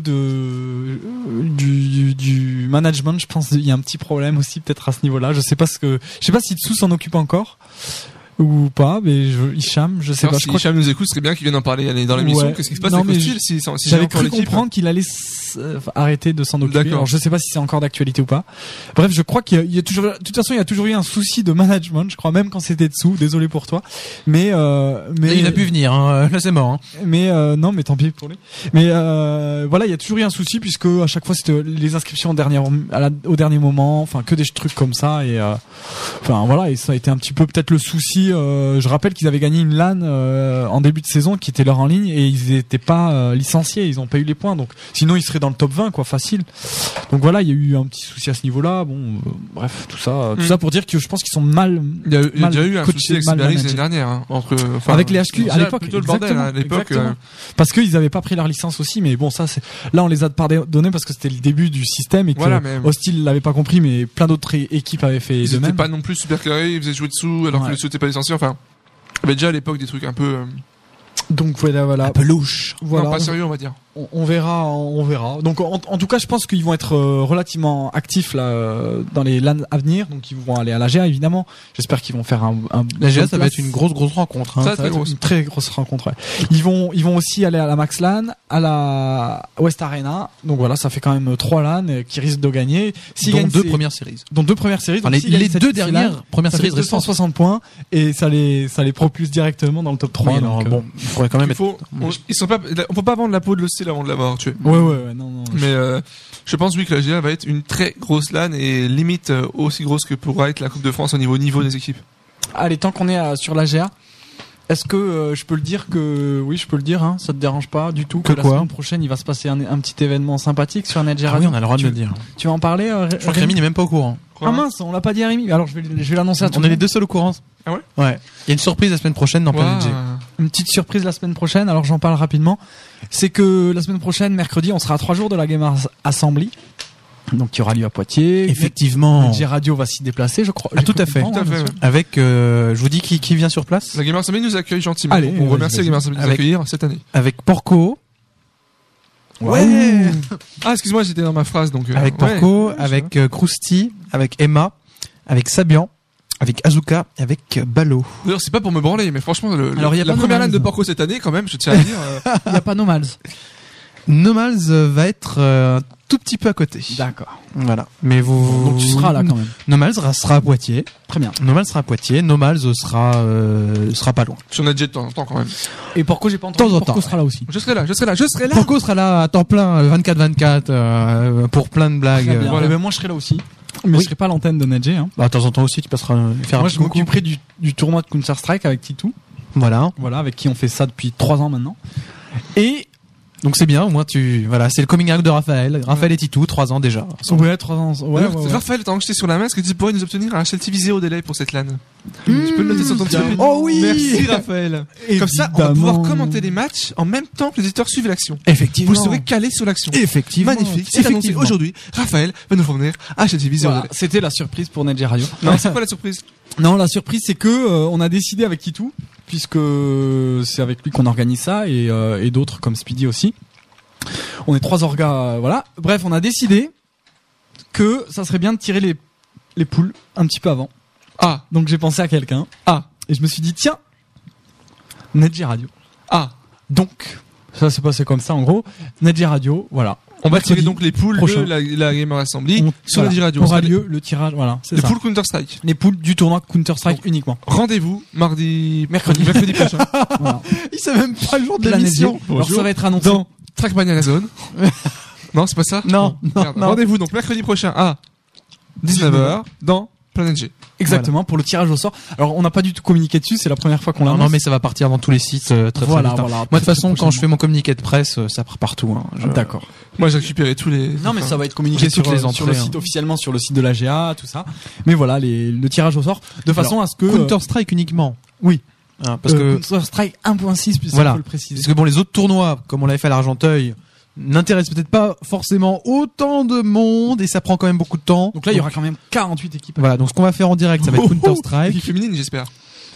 du management, je pense il y a un petit problème aussi peut-être à ce niveau-là. Je sais pas si Dessous s'en occupe encore. ou pas, mais Hicham, je sais Alors, pas. si Je crois Hicham nous écoute, ce serait bien qu'il vienne en parler dans l'émission. Ouais. Qu'est-ce qui se passe Non, avec mais Hostile si j'avais encore cru l'équipe. comprendre qu'il allait arrêter de s'en occuper. D'accord. Alors je sais pas si c'est encore d'actualité ou pas. Bref, je crois qu'il y a toujours, de toute façon, il y a toujours eu un souci de management. Je crois même quand c'était dessous. Désolé pour toi, mais il a pu venir. Hein. Là, c'est mort. Hein. Mais non, mais tant pis pour lui. Mais voilà, il y a toujours eu un souci puisque à chaque fois c'était les inscriptions au dernier moment, enfin que des trucs comme ça et enfin voilà, et ça a été un petit peu peut-être le souci. Je rappelle qu'ils avaient gagné une LAN en début de saison qui était leur en ligne et ils n'étaient pas licenciés, ils ont pas eu les points, donc sinon ils seraient dans le top 20 quoi, facile. Donc voilà, il y a eu un petit souci à ce niveau-là. Bon, bref, tout ça pour dire que je pense qu'ils sont mal. Il y a déjà eu un coachés, souci avec mal Cyberix managés. l'année dernière hein, Avec les HQ à l'époque, plutôt le bordel hein, à l'époque. Parce qu'ils avaient pas pris leur licence aussi, mais bon ça c'est là on les a pardonnés parce que c'était le début du système et que Voilà, mais Hostile l'avait pas compris, mais plein d'autres équipes avaient fait ils de étaient même. pas non plus super carrés, ils faisaient jouer dessous alors que le dessous était pas licencié. Enfin, il y avait déjà à l'époque des trucs un peu Donc voilà. Un peu louche. Voilà. non, pas sérieux on va dire. On verra. Donc en tout cas, je pense qu'ils vont être relativement actifs là dans les LAN à venir. Donc ils vont aller à la GA évidemment. J'espère qu'ils vont faire un La GA, bonne ça va place. être une grosse rencontre. Hein. Ça, Ça va être une très grosse rencontre. Ouais. Ils vont aussi aller à la Max LAN, à la West Arena. Donc voilà, ça fait quand même 3 LAN qui risquent de gagner. S'ils Dont gagnent deux ces- premières séries. dont 2 premières séries. Enfin, Donc, s'ils les gagnent cette deux série-là, dernières premières ça fait séries récentes. 260 points et ça les propulse directement dans le top 3. Oui, donc, alors, bon, il faudrait quand même Il être... faut, ils sont pas, on peut pas vendre la peau de l'hostile avant de l'avoir tué. Ouais, non. Mais je pense oui que la GA va être une très grosse LAN et limite aussi grosse que pourra être la Coupe de France au niveau des équipes. Allez, tant qu'on est sur la GA, est-ce que je peux le dire que oui, je peux le dire, hein, ça te dérange pas du tout que la quoi semaine prochaine il va se passer un petit événement sympathique sur NetG Ah Radio. oui, on a le droit de le dire. Tu vas en parler Je crois que Rémi n'est même pas au courant. Ah mince, on l'a pas dit à Rémi. Alors je vais l'annoncer à tout On le est les monde. deux seuls au courant. Ah ouais? Ouais. Il y a une surprise la semaine prochaine dans Planet G. Une petite surprise la semaine prochaine. Alors j'en parle rapidement. C'est que la semaine prochaine, mercredi, on sera à 3 jours de la Gamers Assembly. Donc qui aura lieu à Poitiers. Effectivement. NetG Radio va s'y déplacer, je crois. Ah, J'ai tout cru à fait. comprendre, Tout à fait, bien sûr. Avec, je vous dis qui vient sur place. La Gamer Assembly nous accueille gentiment. Allez, Donc, on vas-y, remercie la vas-y. Gamer Assembly de nous Avec- accueillir cette année. Avec Porco. Ouais. Ah, excuse-moi, j'étais dans ma phrase donc. Avec Porco, avec Krusty, avec Emma, avec Sabian, avec Azuka, et avec Balo. D'ailleurs, c'est pas pour me branler, mais franchement, Alors, il y a la pas première de LAN de mal. Porco cette année, quand même, je tiens à dire. Il y a pas Nomals. Nomals va être un tout petit peu à côté. D'accord. Voilà. Mais vous. Donc tu seras là quand même. Nomals sera à Poitiers. Très bien. Nomals sera à Poitiers. Nomals sera pas loin. Sur notre jet de temps en temps, quand même. Et Porco, j'ai pas Temps entendu. en Porco temps, sera là aussi. Je serai là. Porco sera là à temps plein, 24/24, pour plein de blagues. Très bien. voilà. Eh ben, moi je serai là aussi. Mais je serai pas à l'antenne de NetG. Hein. Bah, de temps en temps aussi, tu passeras faire un Moi petit je coucou. m'occuperai du tournoi de Counter Strike avec Titou. Voilà. Voilà, avec qui on fait ça depuis 3 ans maintenant. Et Donc c'est bien, au moins voilà, c'est le coming out de Raphaël. Raphaël et Titou, 3 ans déjà. ouais, 3 ans. Ouais. Raphaël, t'as enregistré sur la main, est-ce que tu pourrais nous obtenir un HLTV 0 délai pour cette LAN? Tu peux le noter sur ton petit papier. Oh oui. Merci Raphaël. Comme ça, on va pouvoir commenter les matchs en même temps que les éditeurs suivent l'action. Effectivement. Vous serez calés sur l'action. Effectivement. Magnifique. C'est annoncé Effectivement. aujourd'hui. Raphaël va nous fournir un HLTV 0 Voilà, délai. c'était la surprise pour NetG Radio. Non, c'est quoi la surprise? Non, la surprise c'est que on a décidé avec Titou, puisque c'est avec lui qu'on organise ça et d'autres comme Speedy aussi. On est 3 orgas, voilà. Bref, on a décidé que ça serait bien de tirer les poules un petit peu avant. Ah, Donc j'ai pensé à quelqu'un. ah, Et je me suis dit tiens, NetG Radio. ah. Donc ça s'est passé comme ça en gros. NetG Radio, voilà. On va Mercredi tirer donc les poules prochain. de la Gamer Assembly On- sur voilà, la radio. aura lieu le tirage, voilà. C'est Les ça. poules Counter-Strike. Les poules du tournoi Counter Strike uniquement. Rendez-vous mercredi prochain. Voilà. Il sait même pas le jour de Planète l'émission. G. Alors ça va être annoncé. Dans Trackmania la zone. Non, c'est pas ça? Non, non, Merde. non. Rendez-vous donc mercredi prochain à 19h dans Planet G. Exactement, pour le tirage au sort. Alors, on n'a pas du tout communiqué dessus, c'est la première fois qu'on Non, l'annonce. non, mais ça va partir dans tous les sites très Voilà, vite. hein. voilà. Moi, de toute façon, quand je fais mon communiqué de presse, ça part partout. Hein. D'accord. Moi, j'ai récupéré tous les... Non, mais ça va être communiqué J'ai sur, toutes les sur le entrées, site, officiellement sur le site de la GA, tout ça. Mais voilà, le tirage au sort, de façon Alors, à ce que... Counter-Strike uniquement. oui. Hein, parce que Counter-Strike 1.6, puisque Voilà. faut le préciser. parce que bon, les autres tournois, comme on l'avait fait à l'Argenteuil, n'intéressent peut-être pas forcément autant de monde et ça prend quand même beaucoup de temps. Donc là, il y aura quand même 48 équipes. Voilà, donc ce qu'on va faire en direct, ça va être L'équipe Counter-Strike. féminine, j'espère.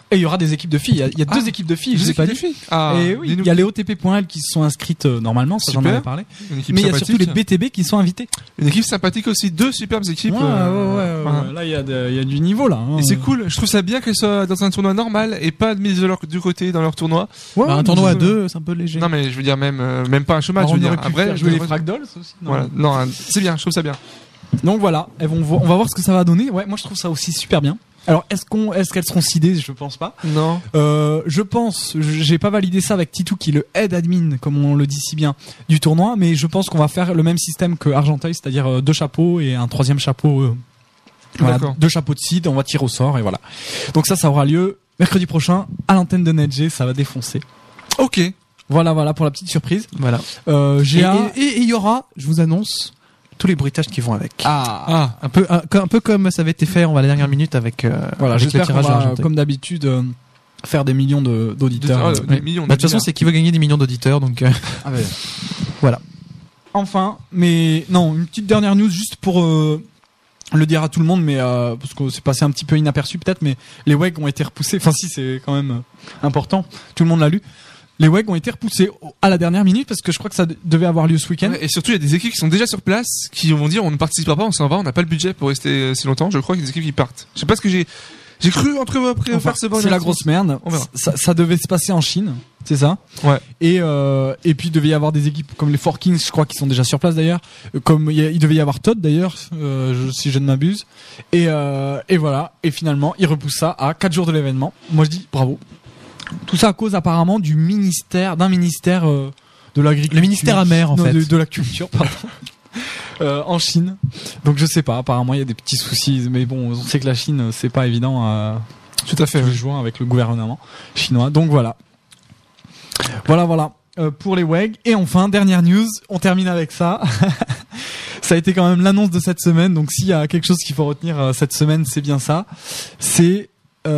Et il y aura des équipes de filles. Il y a 2 équipes de filles. Je sais pas. Et oui, il y a les OTP.L qui se sont inscrites normalement. Ça, j'en avais parlé. Mais il y a surtout les BTB qui sont invités. Une équipe sympathique aussi. 2 superbes équipes. Ouais. Là, il y a du niveau là. Et c'est cool. Je trouve ça bien qu'elles soient dans un tournoi normal et pas mises du côté dans leur tournoi. Ouais, un tournoi à 2, c'est un peu léger. Non, mais je veux dire même pas un showmatch. Je veux dire après jouer les Fragdols aussi. Voilà. Non, c'est bien. Je trouve ça bien. Donc voilà, on va voir ce que ça va donner. Ouais, moi je trouve ça aussi super bien. Alors est-ce qu'elles seront seedées? Je pense pas. Non. Je pense, j'ai pas validé ça avec Titou qui est le head admin, comme on le dit si bien, du tournoi, mais je pense qu'on va faire le même système que Argenteuil, c'est-à-dire 2 chapeaux et un 3e chapeau. Voilà, 2 chapeaux de seed, on va tirer au sort et voilà. Donc ça aura lieu mercredi prochain à l'antenne de NetG, ça va défoncer. Ok. Voilà pour la petite surprise. Voilà. Et il y aura, je vous annonce, tous les bruitages qui vont avec. Un peu comme ça avait été fait la dernière minute avec voilà, avec le j'espère tirage qu'on va, argenté. comme d'habitude, faire des millions d'auditeurs. Des millions. De toute façon, c'est qui veut gagner des millions d'auditeurs, donc voilà. Enfin, mais non, une petite dernière news juste pour le dire à tout le monde, mais parce que c'est passé un petit peu inaperçu peut-être, mais les WEG ont été repoussés. Enfin si, c'est quand même important. Tout le monde l'a lu. Les WEG ont été repoussés à la dernière minute parce que je crois que ça devait avoir lieu ce week-end. Ouais, et surtout, il y a des équipes qui sont déjà sur place qui vont dire on ne participera pas, on s'en va, on n'a pas le budget pour rester si longtemps. Je crois qu'il y a des équipes qui partent. Je sais pas ce que j'ai cru entre eux après faire ce bon. C'est la grosse merde. Ça devait se passer en Chine, c'est ça. Ouais. Et puis il devait y avoir des équipes comme les Four Kings, je crois, qui sont déjà sur place d'ailleurs. Comme il devait y avoir Todd d'ailleurs, si je ne m'abuse. Et voilà. Et finalement, ils repoussent ça à 4 jours de l'événement. Moi, je dis bravo. Tout ça à cause apparemment d'un ministère de l'agriculture. Le ministère amer en fait. De la culture, pardon. En Chine. Donc je sais pas, apparemment il y a des petits soucis, mais bon, on sait que la Chine c'est pas évident tout à fait tous les jours avec le gouvernement chinois. Donc voilà. Voilà pour les WEG. Et enfin, dernière news, on termine avec ça. Ça a été quand même l'annonce de cette semaine, donc s'il y a quelque chose qu'il faut retenir cette semaine, c'est bien ça. C'est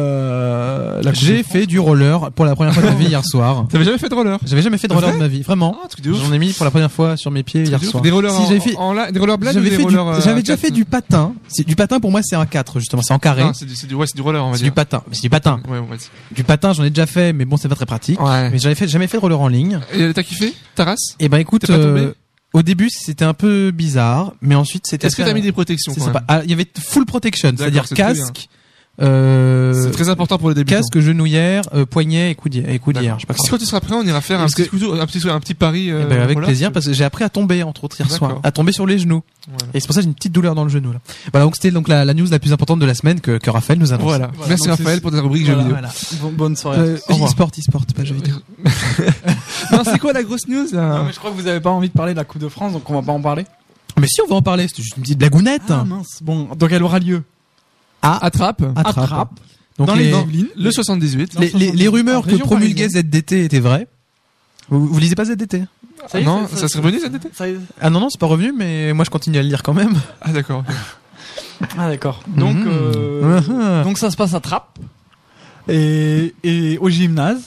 j'ai fait du roller pour la première fois de ma vie hier soir. T'avais jamais fait de roller? J'avais jamais fait de roller de ma vie, vraiment. Ah, truc de ouf. J'en ai mis pour la première fois sur mes pieds hier soir. Des rollers des rollers blades ou des rollers j'avais déjà fait du patin. Du patin pour moi c'est un 4 justement, c'est en carré. Non, c'est du roller on va dire. C'est du patin, mais c'est du patin. Ouais, on va dire. Du patin, j'en ai déjà fait mais bon, c'est pas très pratique. Ouais. Mais jamais fait de roller en ligne. Et t'as kiffé ta race? Eh ben écoute, t'es pas tombé? Au début, c'était un peu bizarre, mais ensuite c'était Est-ce que t'as mis des protections quand même? Il y avait full protection, c'est-à-dire casque. C'est très important pour les débutants. Casque, genouillère, poignet et coudière. Je sais pas quoi. Si quand tu seras prêt, on ira faire un petit pari. Avec plaisir, parce que j'ai appris à tomber entre autres hier soir, à tomber sur les genoux. Voilà. Et c'est pour ça que j'ai une petite douleur dans le genou là. Voilà, donc c'était la news la plus importante de la semaine que Raphaël nous annonce. Voilà. Merci Raphaël pour ta rubrique jeux vidéo. Bonne soirée. E-sport, pas jeux vidéo. Non, c'est quoi la grosse news là? Non, mais je crois que vous avez pas envie de parler de la Coupe de France, donc on va pas en parler. Mais si, on va en parler. C'est juste une petite blagounette. Ah mince. Bon, donc elle aura lieu à Trappes. Donc dans les Yvelines. Le 78. Les rumeurs que promulguait ZDT étaient vraies. Vous lisez pas ZDT? Non, ça serait revenu ZDT? Ah non, c'est pas revenu, mais moi je continue à le lire quand même. Ah d'accord. Donc ça se passe à Trappes et au gymnase.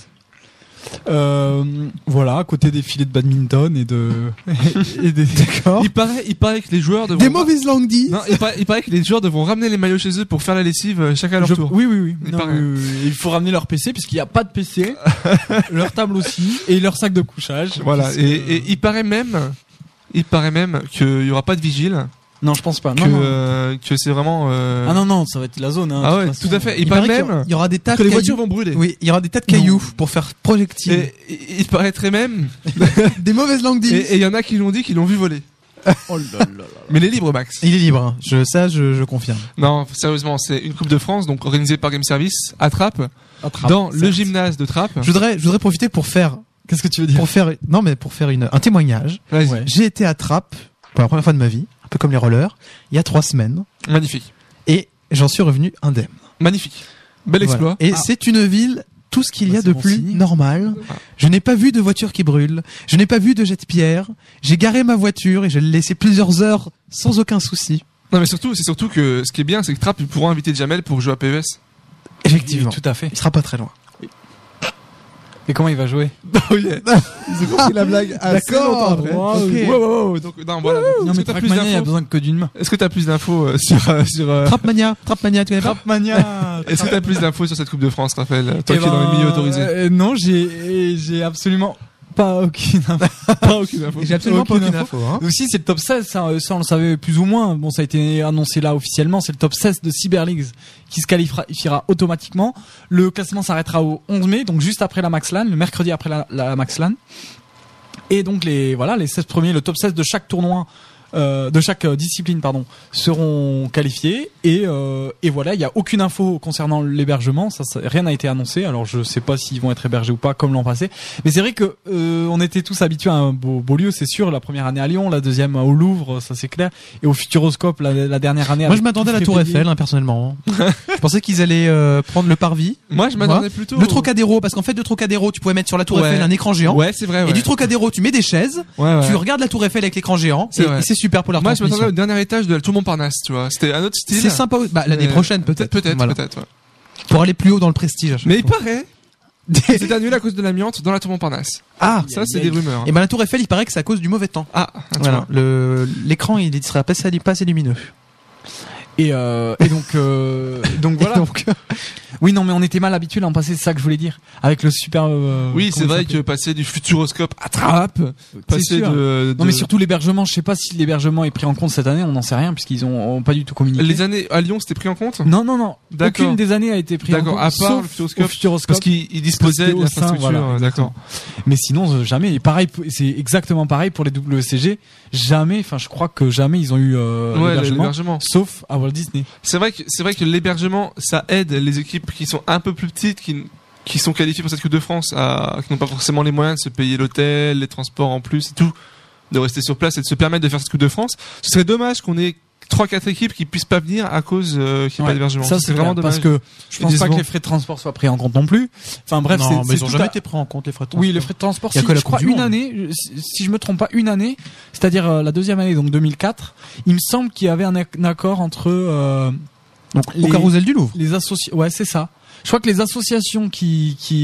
Voilà, à côté des filets de badminton et des d'accord. Il paraît que les joueurs devront... Des mauvaises langues dites. Non, il paraît que les joueurs devront ramener les maillots chez eux pour faire la lessive chacun à leur tour. Oui. Il faut ramener leur PC puisqu'il n'y a pas de PC, leur table aussi et leur sac de couchage. Voilà. Et il paraît même qu'il y aura pas de vigile. Non, je pense pas. Que c'est vraiment. Ah non, ça va être la zone. Hein, ah ouais, tout à fait. Il paraît même il y aura des tas que les voitures vont brûler. Oui, il y aura des tas de cailloux pour faire projectile. Et il paraîtrait même des mauvaises langues dites. Et il y en a qui l'ont dit qu'ils l'ont vu voler. Oh là là. Mais il est libre, Max. Il est libre. Hein. Je confirme. Non, sérieusement, c'est une Coupe de France, donc organisée par Game Service à Trappes, dans le gymnase de Trappes. Je voudrais profiter pour faire. Qu'est-ce que tu veux dire? Pour faire un témoignage. Ouais. J'ai été à Trappes pour la première fois de ma vie. Un peu comme les rollers, il y a 3 semaines. Magnifique. Et j'en suis revenu indemne. Magnifique. Bel exploit. Voilà. Et c'est une ville, tout ce qu'il y a de plus normal. Je n'ai pas vu de voiture qui brûle. Je n'ai pas vu de jet de pierre. J'ai garé ma voiture et je l'ai laissée plusieurs heures sans aucun souci. Non mais c'est surtout que ce qui est bien, c'est que Trappes pourront inviter Jamel pour jouer à PES. Effectivement. Oui, tout à fait. Il sera pas très loin. Mais comment il va jouer? Oh yeah. Ils ont compris la blague assez longtemps après. Ok. Wow. Donc, non, voilà. Non, mais Trackmania, il y a besoin que d'une main. Est-ce que t'as plus d'infos sur Trapmania, tu connais pas? Trapmania. Est-ce que t'as plus d'infos sur cette Coupe de France, Raphaël? Toi qui es dans les milieux autorisés. Non, j'ai absolument pas aucune info. J'ai absolument pas aucune info. Hein. Aussi, c'est le top 16, ça on le savait plus ou moins. Bon, ça a été annoncé là officiellement, c'est le top 16 de Cyber Leagues qui se qualifiera automatiquement. Le classement s'arrêtera au 11 mai, donc juste après la Max LAN, le mercredi après la Max LAN. Et donc les 16 premiers, le top 16 de chaque tournoi, de chaque discipline, seront qualifiés. Et voilà, il y a aucune info concernant l'hébergement, rien n'a été annoncé. Alors je sais pas s'ils vont être hébergés ou pas comme l'an passé. Mais c'est vrai que on était tous habitués à un beau lieu, c'est sûr. La première année à Lyon, la deuxième au Louvre, ça c'est clair. Et au Futuroscope la dernière année. Moi je m'attendais à la Tour Eiffel, personnellement. Je pensais qu'ils allaient prendre le parvis. Moi je m'attendais plutôt le Trocadéro, parce qu'en fait de Trocadéro tu pouvais mettre sur la Tour Eiffel un écran géant. Ouais, c'est vrai. Et du Trocadéro tu mets des chaises, tu regardes la Tour Eiffel avec l'écran géant, et c'est super pour la Moi retransmission. je m'attendais au dernier étage de la Tour Montparnasse, tu vois. C'était un autre style. C'est sympa. L'année prochaine peut-être. Peut-être. Ouais. Pour aller plus haut dans le prestige. Mais il paraît que c'est annulé à cause de l'amiante dans la Tour Montparnasse. Ah, ça c'est des rumeurs. Et la Tour Eiffel, il paraît que c'est à cause du mauvais temps. Ah, voilà. L'écran, il serait pas assez lumineux. Et donc voilà. Oui, non, mais on était mal habitués l'an passé, c'est ça que je voulais dire. Avec le super. Oui, c'est vrai que passer du Futuroscope à Trapp, passer de. Non, mais surtout l'hébergement. Je sais pas si l'hébergement est pris en compte cette année. On n'en sait rien puisqu'ils ont pas du tout communiqué. Les années à Lyon, c'était pris en compte? Non. D'accord. Aucune des années a été prise en compte. D'accord. À part le Futuroscope. Parce qu'ils disposaient de l'infrastructure. Voilà, d'accord. Mais sinon, jamais. Et pareil, c'est exactement pareil pour les WCG. Jamais. Enfin, je crois que jamais ils ont eu l'hébergement. Sauf à Walt Disney. C'est vrai que l'hébergement, ça aide les équipes qui sont un peu plus petites, qui sont qualifiées pour cette Coupe de France, qui n'ont pas forcément les moyens de se payer l'hôtel, les transports en plus et tout, de rester sur place et de se permettre de faire cette Coupe de France. Ce serait dommage qu'on ait 3-4 équipes qui puissent pas venir à cause qu'il n'y ait pas d'hébergement. Ça c'est vraiment dommage. Parce que je pense pas que les frais de transport soient pris en compte non plus. Enfin bref, mais ils ont jamais été pris en compte les frais de transport. Oui, les frais de transport. Je crois une année, si je me trompe pas, une année, c'est-à-dire la deuxième année, donc 2004, il me semble qu'il y avait un accord entre donc au Carrousel du Louvre. Les associations, ouais, c'est ça. Je crois que les associations qui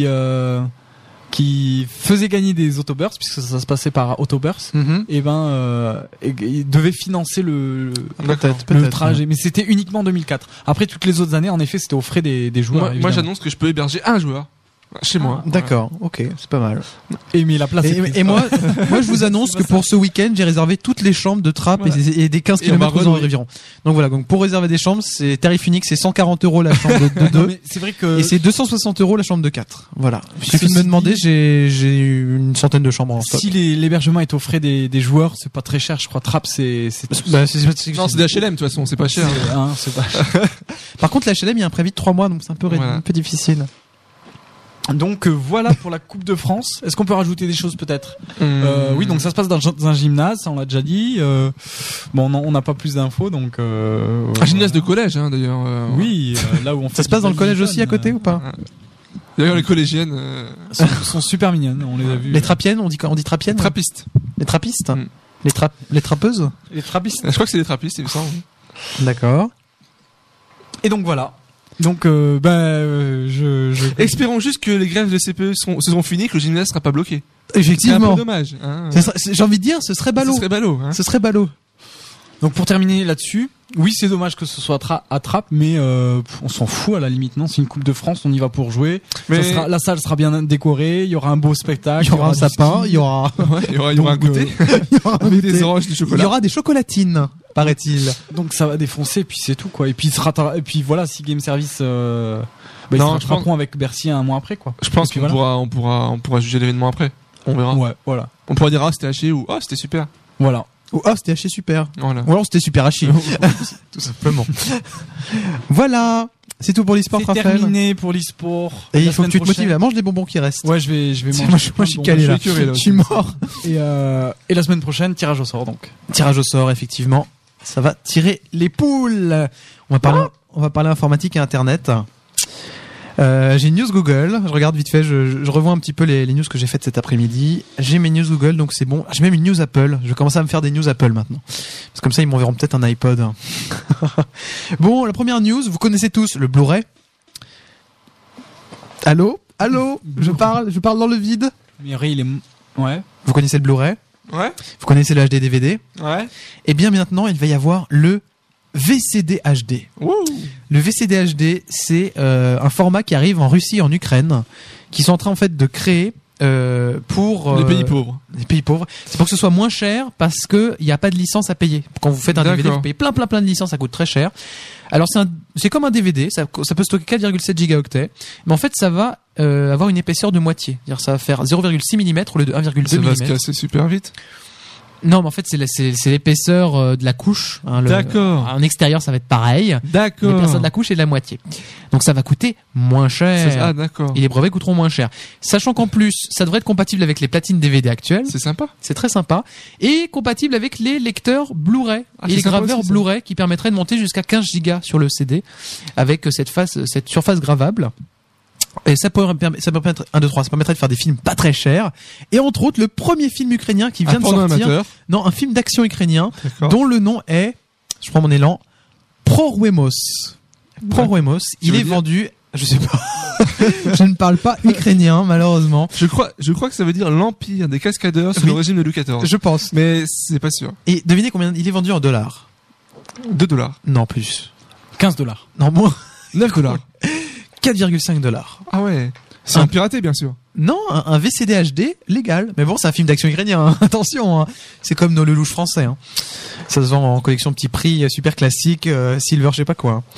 faisaient gagner des autobursts, puisque ça se passait par autoburst, et ils devaient financer le trajet. Mais c'était uniquement en 2004. Après, toutes les autres années, en effet, c'était aux frais des joueurs. Moi, j'annonce que je peux héberger un joueur. Chez moi. D'accord, ok, c'est pas mal. Mais la place et moi, je vous annonce que pour ce week-end, j'ai réservé toutes les chambres de Trappes et des 15 km aux environs. Donc voilà, donc pour réserver des chambres, c'est tarif unique, c'est 140 € la chambre de 2. C'est vrai que... Et c'est 260 € la chambre de 4. Voilà. Il suffit de me demander, j'ai une centaine de chambres en stock. Si l'hébergement est aux frais des joueurs, c'est pas très cher, je crois. Trappes, c'est non, c'est des HLM, de toute façon, c'est pas cher. C'est pas cher. Par contre, la HLM, il y a un préavis de 3 mois, donc c'est un peu difficile. Donc voilà pour la Coupe de France. Est-ce qu'on peut rajouter des choses peut-être? Oui, donc ça se passe dans un gymnase, ça on l'a déjà dit. Bon, on n'a pas plus d'infos, donc. Un gymnase de collège, d'ailleurs. Oui, là où on fait. Ça se passe dans le collège aussi à côté ou pas? D'ailleurs, les collégiennes sont super mignonnes. On les a vues. Les trappiennes, on dit trappiennes. Les trappistes. Les trappistes. Les trappeuses. Les trappistes. Je crois que c'est les trappistes, il me semble. D'accord. Et donc voilà. Donc, espérons juste que les grèves de CPE se sont finies, que le gymnase sera pas bloqué. Effectivement. C'est un peu dommage. J'ai envie de dire, ce serait ballot. Ce serait ballot. Donc pour terminer là-dessus, oui, c'est dommage que ce soit à Trappes, mais on s'en fout à la limite, non? C'est une Coupe de France, on y va pour jouer. Mais la salle sera bien décorée, il y aura un beau spectacle, il y aura un sapin, il y aura un goûter, il y aura des oranges, du chocolat. Il y aura des chocolatines, paraît-il. Donc ça va défoncer, puis c'est tout quoi. Et puis voilà, si Game Service ils se rattraperont avec Bercy un mois après quoi. Je pense qu'on pourra juger l'événement après. On verra. Ouais, voilà. On pourra dire c'était haché ou c'était super. Voilà. Ou c'était haché super. Voilà. Ou alors c'était super haché. Tout simplement. Voilà. C'est tout pour l'e-sport, Raphaël. C'est terminé pour l'e-sport. Et il faut que tu te motives à manger des bonbons qui restent. Ouais, je vais manger. Moi, je suis calé là. Je suis mort. Et la semaine prochaine, tirage au sort donc. Tirage au sort, effectivement. Ça va tirer les poules. On va parler informatique et internet. J'ai une news Google, je regarde vite fait, je revois un petit peu les news que j'ai faites cet après-midi. J'ai mes news Google, donc c'est bon. J'ai même une news Apple, je vais commencer à me faire des news Apple maintenant. Parce que comme ça, ils m'enverront peut-être un iPod. Bon, la première news, vous connaissez tous le Blu-ray. Allô ? Allô, je parle dans le vide. Mireille, il est... Ouais. Vous connaissez le Blu-ray? Ouais. Vous connaissez le HD DVD? Ouais. Et bien maintenant, il va y avoir le VCD HD. Wouh. Le VCD HD, c'est un format qui arrive en Russie et en Ukraine, qui sont en train en fait de créer pour Les pays pauvres. les pays pauvres. C'est pour que ce soit moins cher parce que il n'y a pas de licence à payer. Quand vous faites un DVD, D'accord. vous payez plein de licences, ça coûte très cher. Alors c'est comme un DVD, ça peut stocker 4,7 gigaoctets, mais en fait ça va avoir une épaisseur de moitié. C'est-à-dire ça va faire 0,6 mm au lieu de 1,2 Ça va se mm. casser super vite. Non, mais en fait c'est l'épaisseur de la couche. Hein, D'accord. En extérieur, ça va être pareil. D'accord. L'épaisseur de la couche est de la moitié. Donc ça va coûter moins cher. Ah, d'accord. Et les brevets coûteront moins cher. Sachant qu'en plus, ça devrait être compatible avec les platines DVD actuelles. C'est sympa. C'est très sympa. Et compatible avec les lecteurs Blu-ray Ah, et c'est les sympa graveurs aussi, ça. Blu-ray qui permettraient de monter jusqu'à 15 gigas sur le CD avec cette surface gravable. Et ça permettrait de faire des films pas très chers. Et entre autres, le premier film ukrainien qui vient de Porno sortir. amateur. Non, un film d'action ukrainien D'accord. dont le nom est, je prends mon élan, Proruemos. Proruemos. Il veux est dire vendu, je sais pas. Je ne parle pas ukrainien, malheureusement. Je crois que ça veut dire l'empire des cascadeurs sous Oui. le régime de Louis XIV. Je pense. Mais c'est pas sûr. Et devinez combien il est vendu en dollars? $2. Non, plus. $15. Non, moins. $9. 4,5 $. Ah ouais. C'est Un- un piraté, bien sûr. Non, un VCD HD légal. Mais bon, c'est un film d'action ukrainien. Hein. Attention, hein. C'est comme nos Lelouch français. Hein. Ça se vend en collection petit prix, super classique, silver, je sais pas quoi. Hein.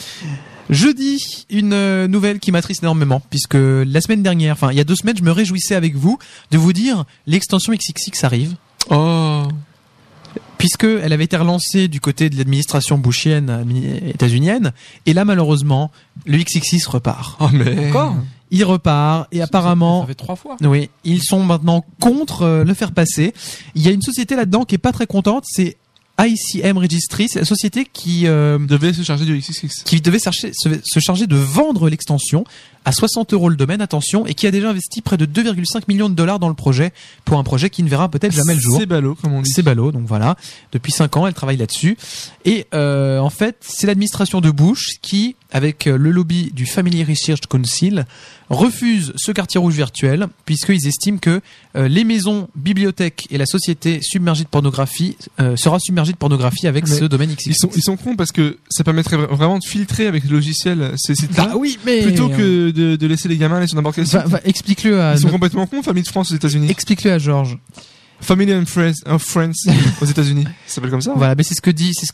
Jeudi, une nouvelle qui m'attriste énormément, puisque la semaine dernière, enfin il y a 2 semaines, je me réjouissais avec vous de vous dire l'extension XXX arrive. Oh. Puisque elle avait été relancée du côté de l'administration bushienne états-unienne, et là malheureusement le XXX repart. Oh mais. Encore Il repart et apparemment, Ça fait 3 fois. oui, ils sont maintenant contre le faire passer. Il y a une société là-dedans qui est pas très contente, c'est ICM Registry, c'est la société qui Devait se charger du XXX. devait se charger de vendre l'extension à 60 € le domaine, attention, et qui a déjà investi près de 2,5 millions de dollars dans le projet, pour un projet qui ne verra peut-être jamais le jour. C'est ballot, comme on dit. C'est ballot, donc voilà. Depuis 5 ans, elle travaille là-dessus. Et en fait, c'est l'administration de Bush qui, avec le lobby du Family Research Council, refuse ce quartier rouge virtuel, puisqu'ils estiment que les maisons, bibliothèques et la société submergée de pornographie sera submergée de pornographie avec Mais ce domaine XXX. Ils sont cons parce que ça permettrait vraiment de filtrer avec le logiciel ces sites-là. Bah oui, mais Plutôt que de laisser les gamins aller sur n'importe quel site. explique-le à Ils sont complètement cons, Family de France aux États-Unis. explique-le à Georges. Family and Friends aux États-Unis. Ça s'appelle comme ça. Voilà, mais c'est ce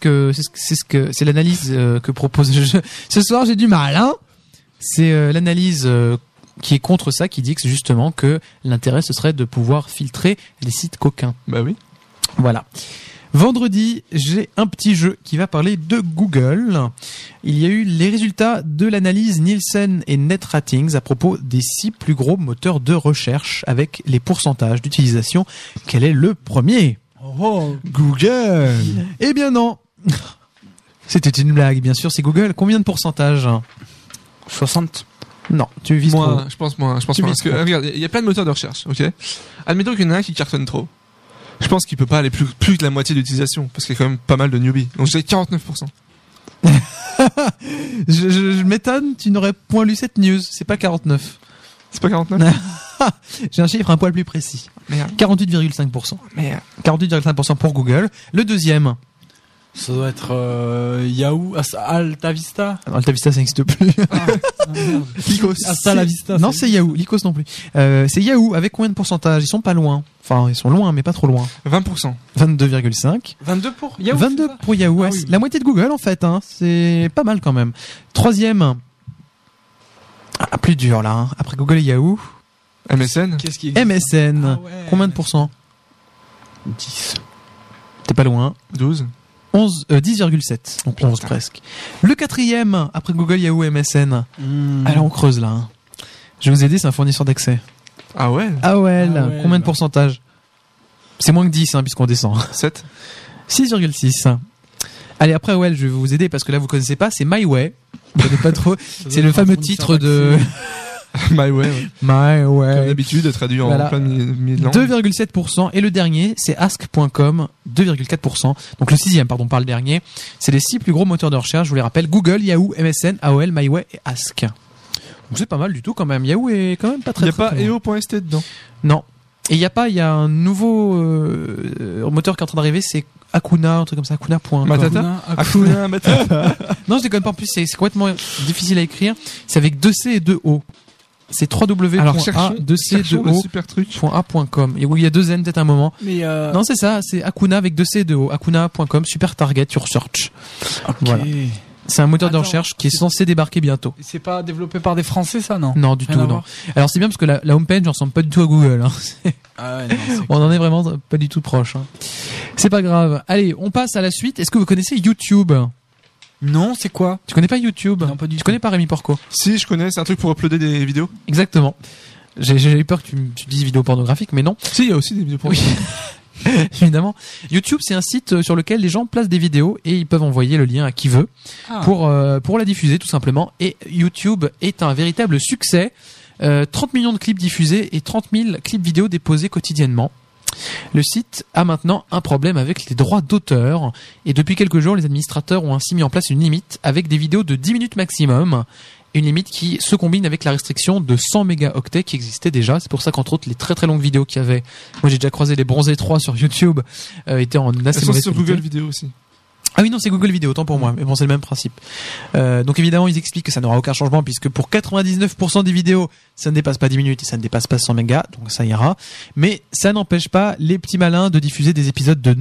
que c'est l'analyse que propose. Ce soir, j'ai du mal, hein. C'est l'analyse qui est contre ça, qui dit que c'est justement que l'intérêt ce serait de pouvoir filtrer les sites coquins. Bah oui. Voilà. Vendredi, j'ai un petit jeu qui va parler de Google. Il y a eu les résultats de l'analyse Nielsen et NetRatings à propos des 6 plus gros moteurs de recherche avec les pourcentages d'utilisation. Quel est le premier? Oh, Google. Eh bien non. C'était une blague, bien sûr, c'est Google. Combien de pourcentage? 60. Non, tu vises trop. Moins, je pense moins. Tu Parce vises que, trop. regarde, il y a plein de moteurs de recherche, ok? Admettons qu'il y en a un qui cartonne trop. Je pense qu'il peut pas aller plus que la moitié d'utilisation, parce qu'il y a quand même pas mal de newbies. Donc je dirais 49%. Je m'étonne, tu n'aurais point lu cette news. C'est pas 49. C'est pas 49? J'ai un chiffre un poil plus précis. Merde. 48,5%. Merde. 48,5% pour Google. Le deuxième, Ça doit être Yahoo, Alta Vista. Alta Vista, ça n'existe plus. Merde. Lycos. Hasta la vista. Non, c'est Yahoo. Lycos non plus. C'est Yahoo avec combien de pourcentage? Ils sont pas loin. Enfin, ils sont loin, mais pas trop loin. 20%. 22,5. 22 pour Yahoo. 22 pour Yahoo. Ah ouais. oui. La moitié de Google, en fait, hein. C'est pas mal quand même. Troisième. Ah, plus dur, là, hein. Après Google et Yahoo. MSN. Qu'est-ce qui MSN. Ah ouais, Combien de pourcents? 10. T'es pas loin. 12. 10,7. Donc 11 presque. Le quatrième, après Google, Yahoo, MSN. Alors on creuse là. Hein. Je vais vous aider, c'est un fournisseur d'accès. Ah ouais? AOL, Ah ouais, combien de là. pourcentage? C'est moins que 10 hein, puisqu'on descend. 7. 6,6. Allez, après AOL, je vais vous aider parce que là vous connaissez pas, c'est My Way. Vous connaissez pas trop. C'est le fameux titre de My way, ouais. My Comme Way. d'habitude, traduit en Voilà. plein de milliers de langues. 2,7%. Et le dernier, c'est ask.com, 2,4%. Donc le sixième, pardon, pas le dernier. C'est les 6 plus gros moteurs de recherche, je vous les rappelle. Google, Yahoo, MSN, AOL, MyWay et Ask. Donc c'est pas mal du tout quand même. Yahoo est quand même pas Il très. n'y a très pas très loin. EO.st dedans. Non. Et il y a un nouveau moteur qui est en train d'arriver, c'est Akuna, un truc comme ça, Akuna.com. Matata. Akuna Matata. Non, je déconne pas, en plus c'est complètement difficile à écrire. C'est avec 2C et 2O. C'est Alors cherchons le super truc. www.a2co.a.com. Et où il y a 2 N peut-être un moment. Mais Non, c'est ça, c'est Akuna avec 2C et 2O. Akuna.com, super target sur search. ok. Voilà. C'est un moteur de Attends, recherche qui est censé débarquer bientôt. C'est pas développé par des Français, ça, non? Non, du Rien tout, à non. voir. Alors c'est bien parce que la homepage ne ressemble pas du tout à Google. Hein. Ah ouais, non, On en est vraiment pas du tout proche. Hein. C'est pas grave. Allez, on passe à la suite. Est-ce que vous connaissez YouTube? Non, c'est quoi? Tu connais pas YouTube? Non, pas du Tu tout. connais pas Rémi Porco? Si, je connais, c'est un truc pour uploader des vidéos. Exactement. J'ai eu peur que tu dises vidéo pornographique, mais non. Si, il y a aussi des vidéos pour Oui. Évidemment. YouTube, c'est un site sur lequel les gens placent des vidéos et ils peuvent envoyer le lien à qui veut Ah. pour la diffuser tout simplement. Et YouTube est un véritable succès. 30 millions de clips diffusés et 30 000 clips vidéo déposés quotidiennement. Le site a maintenant un problème avec les droits d'auteur et depuis quelques jours, les administrateurs ont ainsi mis en place une limite avec des vidéos de 10 minutes maximum. Une limite qui se combine avec la restriction de 100 mégaoctets qui existait déjà. C'est pour ça qu'entre autres, les très très longues vidéos qu'il y avait, moi j'ai déjà croisé les bronzés 3 sur YouTube, étaient en Elles assez sont mauvaise sur qualité. Google Vidéo aussi. Ah oui, non, c'est Google Vidéo, autant pour moi. Mais bon, c'est le même principe. Donc évidemment, ils expliquent que ça n'aura aucun changement puisque pour 99% des vidéos, ça ne dépasse pas 10 minutes et ça ne dépasse pas 100 mégas, donc ça ira. Mais ça n'empêche pas les petits malins de diffuser des épisodes de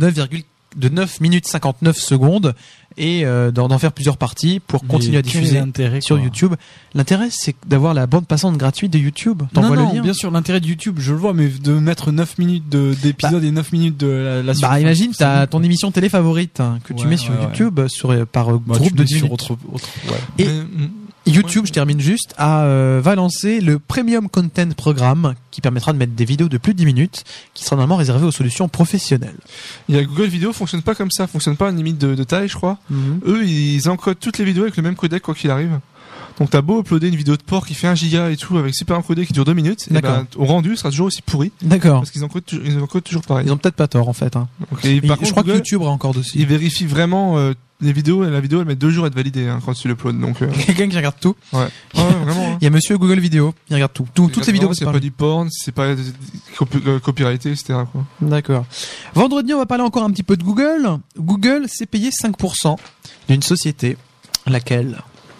9 minutes 59 secondes et d'en faire plusieurs parties pour continuer à diffuser sur YouTube. L'intérêt, c'est d'avoir la bande passante gratuite de YouTube. T'envoies le lien. Bien sûr, l'intérêt de YouTube, je le vois, mais de mettre 9 minutes d'épisode et 9 minutes de la suite. Bah, imagine, t'as ton émission télé favorite que tu mets sur YouTube par groupe de 10 minutes. autre, ouais. Et YouTube, je termine juste, va lancer le Premium Content Programme qui permettra de mettre des vidéos de plus de 10 minutes qui sera normalement réservé aux solutions professionnelles. Il y a Google Vidéo, fonctionne pas comme ça, fonctionne pas à une limite de taille, je crois. Eux, ils encodent toutes les vidéos avec le même codec quoi qu'il arrive. Donc t'as beau uploader une vidéo de porc qui fait 1 giga et tout avec super encodé qui dure 2 minutes, et D'accord. ben, au rendu, sera toujours aussi pourri. D'accord. Parce qu'ils encodent toujours pareil. Ils ont peut-être pas tort en fait. Hein. Donc, et par je contre, crois que Google, YouTube a encore dessus. ils vérifient vraiment les vidéos, et la vidéo elle met 2 jours à être validée quand tu l'uploades. Donc Quelqu'un qui regarde tout. ouais, vraiment. Hein. Il y a Monsieur Google Vidéo, il regarde tout. Toutes ces vidéos. C'est pas du porn, c'est pas copyrighté, etc. Quoi. D'accord. Vendredi, on va parler encore un petit peu de Google. Google s'est payé 5% d'une société, laquelle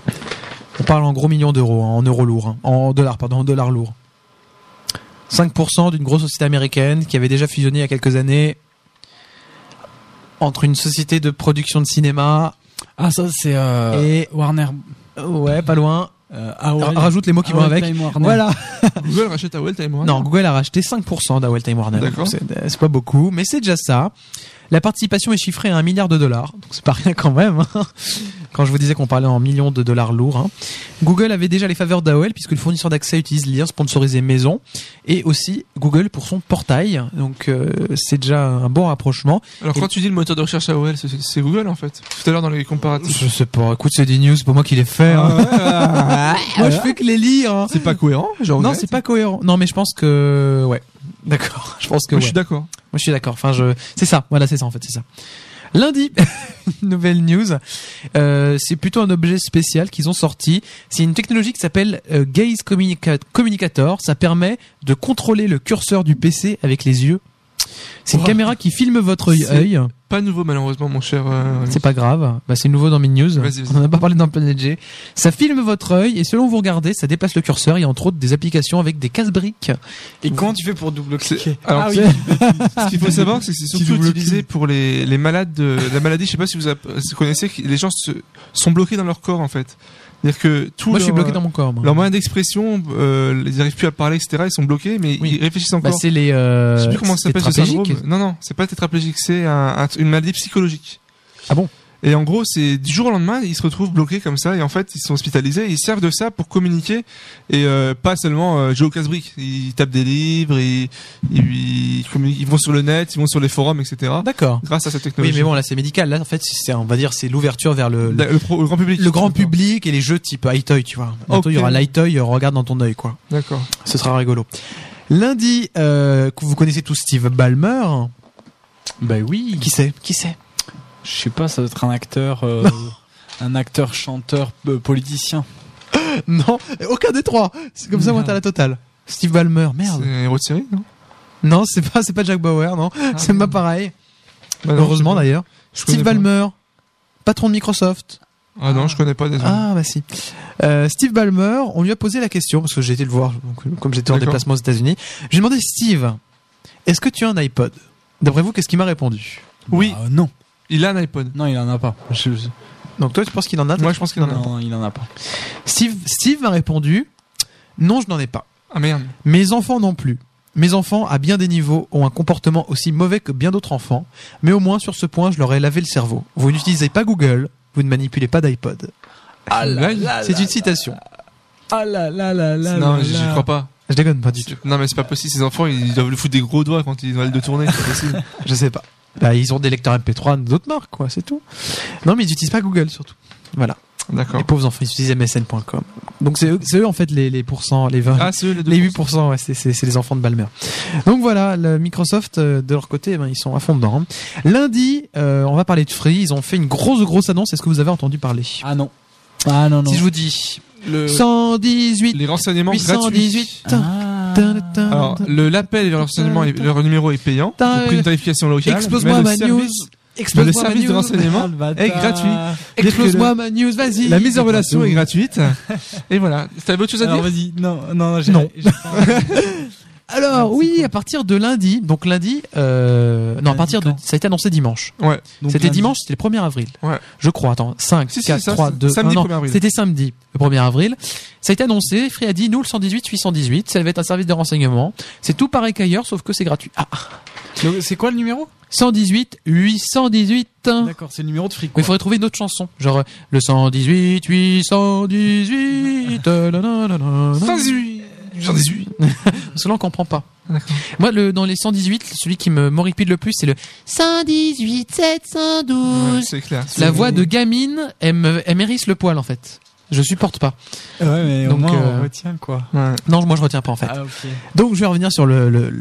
on parle en gros millions d'euros, hein, en euros lourds, hein, en dollars lourds. 5% d'une grosse société américaine qui avait déjà fusionné il y a quelques années entre une société de production de cinéma. Ah, ça, c'est et Warner. Ouais, pas loin. AOL. Rajoute les mots qui vont avec. Time Warner. Voilà. Google rachète AOL Time Warner. Non, Google a racheté 5% d'AOL Time Warner. D'accord. C'est pas beaucoup, mais c'est déjà ça. La participation est chiffrée à $1 milliard, donc c'est pas rien quand même. Hein. Quand je vous disais qu'on parlait en millions de dollars lourds. Hein. Google avait déjà les faveurs d'AOL puisque le fournisseur d'accès utilise les liens sponsorisés maison et aussi Google pour son portail. Donc c'est déjà un bon rapprochement. Alors quand tu dis le moteur de recherche AOL, c'est Google en fait. Tout à l'heure dans les comparatifs. Je sais pas. Écoute, c'est des news, c'est pas moi qui les fais. Hein. Moi, je fais que les lire. Hein. C'est pas cohérent. Non, c'est pas cohérent. Non, mais je pense que ouais. D'accord. Je pense que Moi, ouais. je suis d'accord. Moi, je suis d'accord. Enfin, c'est ça. Voilà, c'est ça en fait, c'est ça. Lundi, nouvelle news. C'est plutôt un objet spécial qu'ils ont sorti. C'est une technologie qui s'appelle Gaze Communicator. Ça permet de contrôler le curseur du PC avec les yeux. C'est une caméra qui filme votre œil. Pas nouveau malheureusement, mon cher. C'est pas grave. Bah, c'est nouveau dans mes news. Vas-y. On en a pas parlé dans Planet G. Ça filme votre œil et selon vous regardez, ça déplace le curseur. Il y a entre autres des applications avec des casse-briques. Et comment tu fais pour double-cliquer? Alors, Ah oui. ce qu'il faut savoir, c'est que c'est surtout utilisé pour les malades de la maladie. Je sais pas si vous connaissez, les gens sont bloqués dans leur corps en fait. C'est-à-dire que Moi, je suis bloqué dans mon corps. Moi. Leur moyen d'expression, ils n'arrivent plus à parler, etc. Ils sont bloqués, mais ils réfléchissent encore. Bah, c'est les. Je sais plus comment ça s'appelle ce syndrome. tétraplégiques. Non, c'est pas tétraplégique, c'est une maladie psychologique. Ah bon? Et en gros, c'est du jour au lendemain, ils se retrouvent bloqués comme ça, et en fait, ils sont hospitalisés, et ils servent de ça pour communiquer, et pas seulement jouer au casse-briques. Ils tapent des livres, ils vont sur le net, ils vont sur les forums, etc. D'accord. Grâce à cette technologie. Oui, mais bon, là, c'est médical. Là, en fait, on va dire, c'est l'ouverture vers le grand public. Le grand public et les jeux type iToy, tu vois. Bientôt, il y aura l'iToy, regarde dans ton œil, quoi. D'accord. Ce sera rigolo. Lundi, vous connaissez tous Steve Ballmer. Bah oui. Qui c'est? Je sais pas, ça doit être un acteur, un acteur, chanteur, politicien. Non, aucun des trois. C'est comme ça, moi, t'as la totale. Steve Ballmer, merde. C'est un héros de série, non? Non, c'est pas Jack Bauer, non. C'est pas pareil. Bah non, Heureusement je sais pas. d'ailleurs. Je Steve connais pas. Ballmer, patron de Microsoft. Ah non, je connais pas, désolé. Ah bah si. Steve Ballmer, on lui a posé la question parce que j'ai été le voir donc, comme j'étais en D'accord. déplacement aux États-Unis. J'ai demandé Steve, est-ce que tu as un iPod? D'après vous, qu'est-ce qu'il m'a répondu? Oui. Non. Il a un iPod. Non, il en a pas. Donc toi, tu penses qu'il en a? Moi, je pense qu'il en a. Non, il en a pas. Steve m'a répondu, non, je n'en ai pas. Ah merde. Mes enfants non plus. Mes enfants, à bien des niveaux, ont un comportement aussi mauvais que bien d'autres enfants, mais au moins sur ce point, je leur ai lavé le cerveau. Vous n'utilisez pas Google, vous ne manipulez pas d'iPod. Ah là, C'est une citation. Ah là là là là. non, là j'y là. crois pas. Je déconne pas du tout. Non, mais c'est pas possible. Ces enfants, ils doivent lui foutre des gros doigts quand ils ont de tourner. C'est pas possible. Je sais pas. Bah, ils ont des lecteurs MP3 d'autres marques, quoi, c'est tout. Non, mais ils utilisent pas Google, surtout. Voilà. D'accord. Les pauvres enfants, ils utilisent msn.com. Donc c'est eux, en fait, les pourcents, les 20. Ah, c'est eux, les deux. Les 8%, ouais, c'est les enfants de Ballmer. Donc voilà, le Microsoft, de leur côté, ben, ils sont à fond dedans. Hein. Lundi, on va parler de Free. Ils ont fait une grosse annonce. Est-ce que vous avez entendu parler? Ah non. Ah non non. Si je vous dis, Le- 118, les renseignements 818, gratuits. Alors, l'appel et le renseignement, leur numéro est payant. Au prix d'une tarification locale. explose-moi mais ma le service- news. mais le Explose-moi ma service de news. renseignement est gratuit. Explose-moi ma news, vas-y. La mise en relation est gratuite. Et voilà. T'avais autre chose à Alors dire? vas-y. Non. Non. Alors oui, à partir de lundi, donc lundi, non, à partir de, quand ça a été annoncé dimanche. Ouais. C'était dimanche, c'était le 1er avril. Ouais. Je crois, attends, 5, Si, 4, ça, 3, c'est 2, samedi 1, 1er avril. C'était samedi, le 1er avril. Ça a été annoncé, Free a dit, nous, le 118, 818, ça va être un service de renseignement. C'est tout pareil qu'ailleurs, sauf que c'est gratuit. Ah, Donc, c'est quoi le numéro? 118, 818. D'accord, c'est le numéro de Free. Mais il faudrait trouver une autre chanson. Genre, le 118, 818, 118. Parce que là, on comprend pas. D'accord. Moi, dans les 118, celui qui me m'horripile le plus, c'est le 118, 712. Ouais, c'est clair. La voix de gamine, elle m'hérisse le poil, en fait. Je supporte pas. Ouais, mais Donc, au moins on retient quoi. Ouais. Non, moi, je retiens pas, en fait. Ah ok. Donc, je vais revenir sur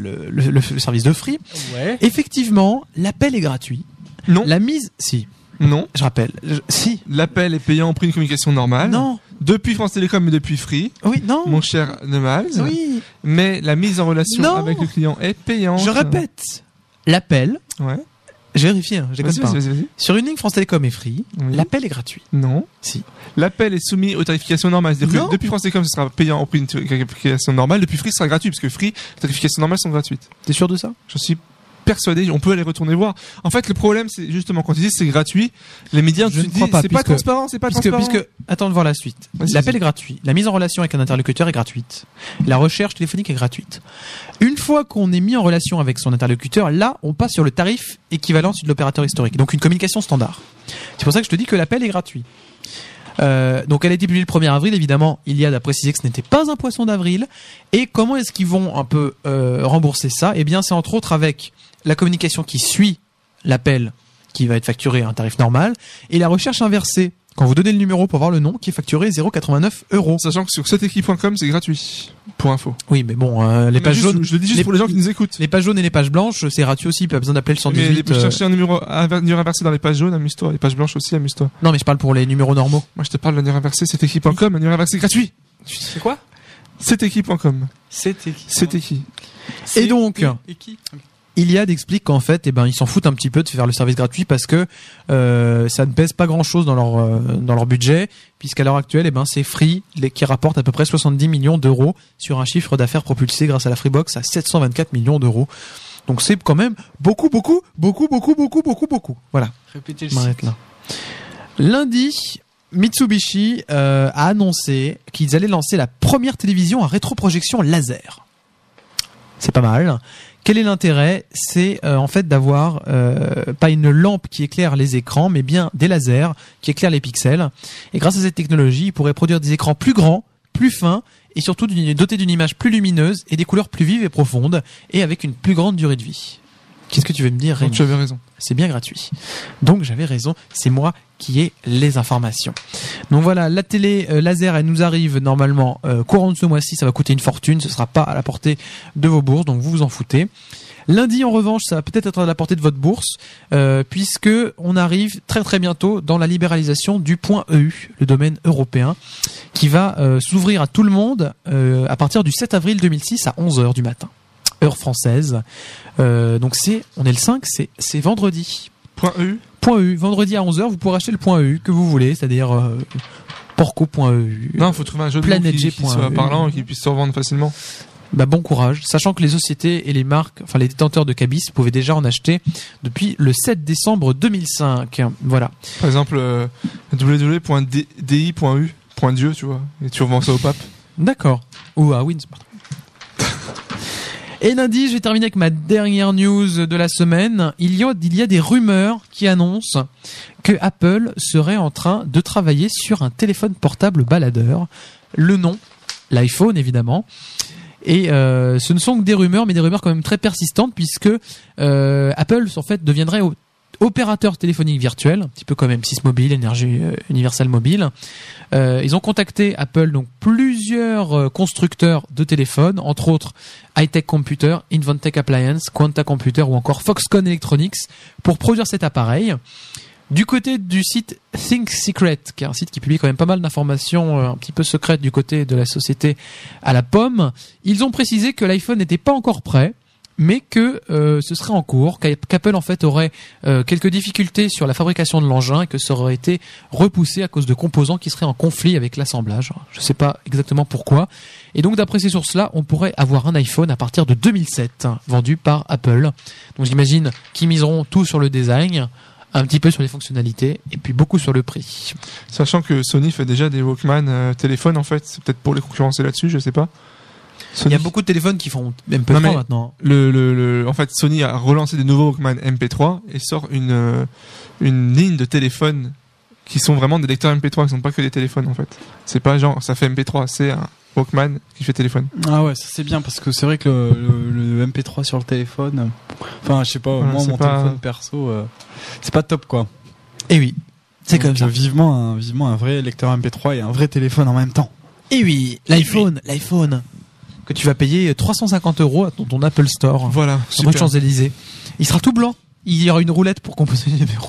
le service de Free. Ouais. Effectivement, l'appel est gratuit. Non. La mise, si, Non. je rappelle. Si. L'appel est payant au prix d'une communication normale. Non. Depuis France Télécom et depuis Free. Oui, non. Mon cher Nemals. Oui. Mais la mise en relation Non. avec le client est payante. Je répète. L'appel, Ouais. j'ai vérifié, hein, je déconne pas. Vas-y. Sur une ligne France Télécom et Free, Oui. l'appel est gratuit. Non. Si. L'appel est soumis aux tarifications normales. C'est-à-dire Non. que depuis France Télécom, ce sera payant au prix d'une tarification normale. Depuis Free, ce sera gratuit, parce que Free, les tarifications normales sont gratuites. T'es sûr de ça? Je suis persuadé, on peut aller retourner voir. En fait, le problème, c'est justement quand ils disent c'est gratuit, les médias Je se ne disent crois pas, c'est pas puisque- transparent, c'est pas transparent. Puisque, attends de voir la suite. Vas-y, L'appel vas-y. est gratuit. La mise en relation avec un interlocuteur est gratuite. La recherche téléphonique est gratuite. Une fois qu'on est mis en relation avec son interlocuteur, là, on passe sur le tarif équivalent de l'opérateur historique. Donc une communication standard. C'est pour ça que je te dis que l'appel est gratuit. Donc elle a été publiée le 1er avril, évidemment, Iliad a précisé que ce n'était pas un poisson d'avril. Et comment est-ce qu'ils vont un peu rembourser ça? Eh bien, c'est entre autres avec la communication qui suit l'appel, qui va être facturé à un tarif normal, et la recherche inversée. Quand vous donnez le numéro pour voir le nom, qui est facturé 0,89 €. Sachant que sur cetéquipe.com, c'est gratuit. Pour info. Oui, mais bon, les pages jaunes, Je le dis juste les- pour les gens qui nous écoutent. les pages jaunes et les pages blanches, c'est gratuit aussi, pas besoin d'appeler le Mais 118. chercher un numéro inversé dans les pages jaunes, amuse-toi. Les pages blanches aussi, amuse-toi. Non, mais je parle pour les numéros normaux. Moi, je te parle d'un numéro inversé, cetéquipe.com, un numéro inversé gratuit. C'est quoi? Cetéquipe.com. C'était qui? C'était qui? Et donc, Et qui? Iliad explique qu'en fait, eh ben, ils s'en foutent un petit peu de faire le service gratuit parce que ça ne pèse pas grand-chose dans leur budget, puisqu'à l'heure actuelle, eh ben, c'est Free qui rapporte à peu près 70 millions d'euros sur un chiffre d'affaires propulsé grâce à la Freebox à 724 millions d'euros. Donc c'est quand même beaucoup. Voilà. Répétez Je m'arrête là. Lundi, Mitsubishi a annoncé qu'ils allaient lancer la première télévision à rétroprojection laser. C'est pas mal. Quel est l'intérêt? C'est en fait d'avoir pas une lampe qui éclaire les écrans, mais bien des lasers qui éclairent les pixels. Et grâce à cette technologie, ils pourraient produire des écrans plus grands, plus fins, et surtout dotés d'une image plus lumineuse et des couleurs plus vives et profondes, et avec une plus grande durée de vie. Qu'est-ce que tu veux me dire, Donc, Rémi? tu avais raison. C'est bien gratuit. Donc j'avais raison, c'est moi qui ai les informations. Donc voilà, la télé laser, elle nous arrive normalement courant de ce mois-ci, ça va coûter une fortune, ce sera pas à la portée de vos bourses, donc vous vous en foutez. Lundi, en revanche, ça va peut-être être à la portée de votre bourse, puisque on arrive très très bientôt dans la libéralisation du .eu, le domaine européen, qui va s'ouvrir à tout le monde à partir du 7 avril 2006 à 11h du matin, heure française. Donc on est le 5, c'est vendredi. .eu. .eu, vendredi à 11h, vous pourrez acheter le .eu que vous voulez, c'est-à-dire porco.eu. Non, faut trouver un jeu de mots qui soit parlant et qui puisse se revendre facilement. Bah, bon courage, sachant que les sociétés et les marques, enfin les détenteurs de cabis pouvaient déjà en acheter depuis le 7 décembre 2005. Voilà. Par exemple, www.di.u, .dieu, tu vois, et tu revends ça au pape. D'accord. Ou à Wins. Et lundi, je vais terminer avec ma dernière news de la semaine. Il y a des rumeurs qui annoncent que Apple serait en train de travailler sur un téléphone portable baladeur. Le nom, l'iPhone évidemment. Et ce ne sont que des rumeurs, mais des rumeurs quand même très persistantes, puisque Apple en fait deviendrait opérateur téléphonique virtuel, un petit peu comme M6 Mobile, Énergie Universelle Mobile. Ils ont contacté Apple, donc plusieurs constructeurs de téléphones, entre autres High-Tech Computer, Inventec Appliance, Quanta Computer ou encore Foxconn Electronics, pour produire cet appareil. Du côté du site Think Secret, qui est un site qui publie quand même pas mal d'informations un petit peu secrètes du côté de la société à la pomme, ils ont précisé que l'iPhone n'était pas encore prêt, mais que ce serait en cours, qu'Apple en fait aurait quelques difficultés sur la fabrication de l'engin et que ça aurait été repoussé à cause de composants qui seraient en conflit avec l'assemblage. Je ne sais pas exactement pourquoi. Et donc d'après ces sources-là, on pourrait avoir un iPhone à partir de 2007, vendu par Apple. Donc j'imagine qu'ils miseront tout sur le design, un petit peu sur les fonctionnalités et puis beaucoup sur le prix. Sachant que Sony fait déjà des Walkman téléphones en fait, c'est peut-être pour les concurrencer là-dessus, je sais pas. Sony... Il y a beaucoup de téléphones qui font MP3 maintenant. En fait, Sony a relancé des nouveaux Walkman MP3 et sort une ligne de téléphones qui sont vraiment des lecteurs MP3, qui sont pas que des téléphones en fait. C'est pas genre ça fait MP3, c'est un Walkman qui fait téléphone. Ah ouais, ça c'est bien parce que c'est vrai que le MP3 sur le téléphone, enfin je sais pas, moi mon téléphone perso, c'est pas top quoi. Et oui, c'est comme ça. Vivement un vrai lecteur MP3 et un vrai téléphone en même temps. Et oui, l'iPhone que tu vas payer 350 € dans ton Apple Store. Voilà, sur rue Champs-Élysées. Il sera tout blanc. Il y aura une roulette pour composer les numéros.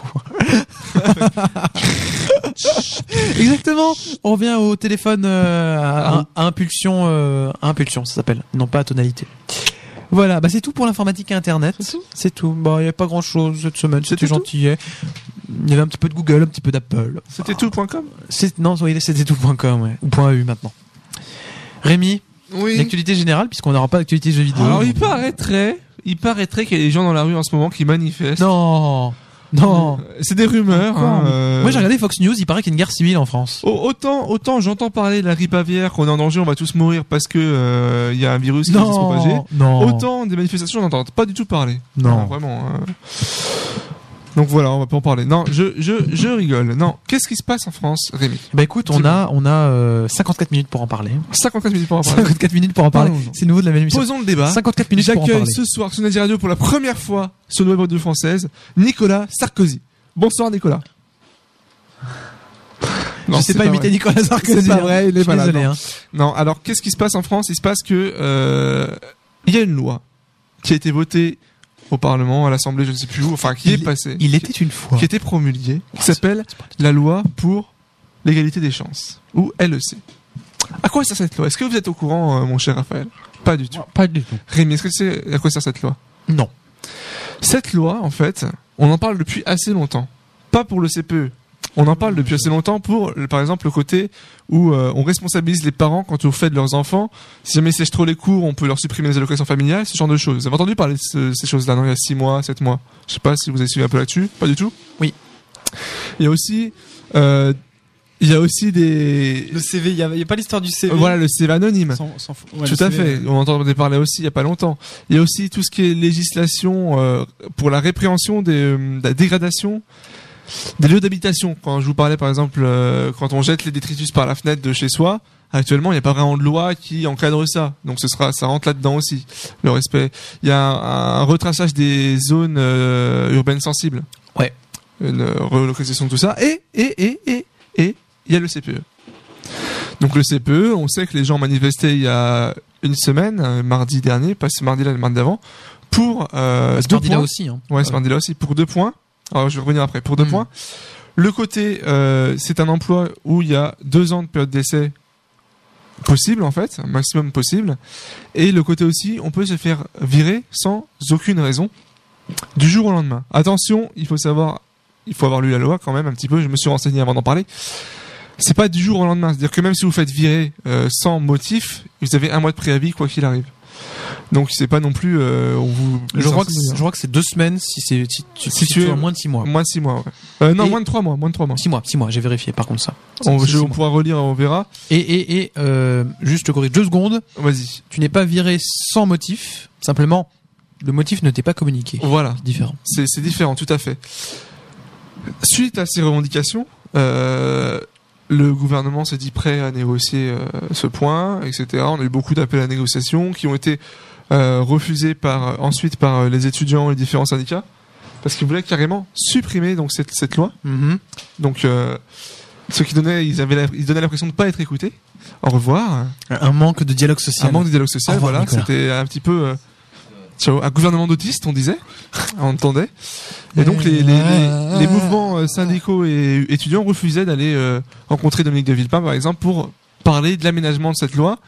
Exactement. On revient au téléphone à impulsion, ça s'appelle, non pas à tonalité. Voilà, bah c'est tout pour l'informatique et Internet. C'est tout. Bah il y a pas grand-chose cette semaine. C'était gentil. Il y avait un petit peu de Google, un petit peu d'Apple. C'était tout.com. Non, oui, c'était tout.com, ouais. Ou .eu maintenant. Rémi. Oui. L'actualité générale, puisqu'on n'aura pas d'actualité jeux vidéo. Alors il paraîtrait qu'il y a des gens dans la rue en ce moment qui manifestent. Non. C'est des rumeurs. Moi j'ai regardé Fox News, il paraît qu'il y a une guerre civile en France. Autant j'entends parler de la grippe aviaire, qu'on est en danger, on va tous mourir parce que il y a un virus qui va se propager. Non. Autant des manifestations, on n'entend pas du tout parler. Non, vraiment. Donc voilà, on va pas en parler. Non, je rigole. Non, qu'est-ce qui se passe en France, Rémi? Bah écoute, on a 54 minutes pour en parler. 54 minutes pour en parler. 54 minutes pour en parler. C'est nouveau de la même émission. Posons le débat. 54 minutes pour en parler. J'accueille ce soir sur Nadia Radio pour la première fois sur Nouvelle Radio Française, Nicolas Sarkozy. Bonsoir Nicolas. Non, je sais pas imiter Nicolas Sarkozy. C'est pas vrai, il est malade. Désolé. Non, alors qu'est-ce qui se passe en France? Il se passe que il y a une loi qui a été votée au Parlement, à l'Assemblée, je ne sais plus où, enfin qui est passée. Il était une fois. Qui était promulguée, qui s'appelle la loi pour l'égalité des chances, ou LEC. À quoi sert cette loi? Est-ce que vous êtes au courant, mon cher Raphaël? Pas du tout. Pas du tout. Rémi, est-ce que tu sais à quoi sert cette loi? Non. Cette loi, en fait, on en parle depuis assez longtemps. Pas pour le CPE. On en parle depuis assez longtemps pour, par exemple, le côté où on responsabilise les parents quant au fait de leurs enfants. Si jamais ils sèchent trop les cours, on peut leur supprimer les allocations familiales, ce genre de choses. Vous avez entendu parler de ces choses-là, non? Il y a 6 mois, 7 mois. Je sais pas si vous avez suivi un peu là-dessus. Pas du tout? Oui. Il y a aussi des... Le CV, il y a pas l'histoire du CV. Voilà, le CV anonyme. Tout à fait. On entendait parler aussi il y a pas longtemps. Il y a aussi tout ce qui est législation pour la répréhension de la dégradation des lieux d'habitation. Quand je vous parlais par exemple quand on jette les détritus par la fenêtre de chez soi, actuellement il n'y a pas vraiment de loi qui encadre ça. Donc ça rentre là-dedans aussi. Le respect. Il y a un retraçage des zones urbaines sensibles. Ouais. Une relocalisation de tout ça. Et il y a le CPE. Donc le CPE, on sait que les gens manifestaient il y a une semaine, mardi dernier, pas ce mardi-là, le mardi d'avant, pour ce 2 mardi-là points. aussi. Hein. Ouais, ce mardi-là aussi, pour 2 points. Alors, je vais revenir après. Pour 2 points. Le côté, c'est un emploi où il y a 2 ans de période d'essai possible, en fait, un maximum possible. Et le côté aussi, on peut se faire virer sans aucune raison du jour au lendemain. Attention, il faut avoir lu la loi quand même un petit peu, je me suis renseigné avant d'en parler. C'est pas du jour au lendemain, c'est-à-dire que même si vous faites virer sans motif, vous avez 1 mois de préavis quoi qu'il arrive. Donc c'est pas non plus je crois que c'est 2 semaines si tu es moins de 6 mois. Moins de 6 mois, ouais. Non, moins de 3 mois, 6 mois, j'ai vérifié par contre ça. On pourra relire, on verra. Et juste je te corrige 2 secondes. Vas-y. Tu n'es pas viré sans motif, simplement le motif ne t'est pas communiqué. Voilà. C'est différent. C'est différent, tout à fait. Suite à ces revendications, le gouvernement s'est dit prêt à négocier ce point, etc. On a eu beaucoup d'appels à négociation qui ont été refusés ensuite par les étudiants et les différents syndicats parce qu'ils voulaient carrément supprimer donc cette loi. Donc ce qui donnait, ils donnaient l'impression de pas être écoutés. Au revoir. Un manque de dialogue social. Un manque de dialogue social, revoir, voilà. Nicolas. C'était un petit peu un gouvernement d'autistes, on disait, on entendait. Et donc les mouvements syndicaux et étudiants refusaient d'aller rencontrer Dominique de Villepin, par exemple, pour parler de l'aménagement de cette loi.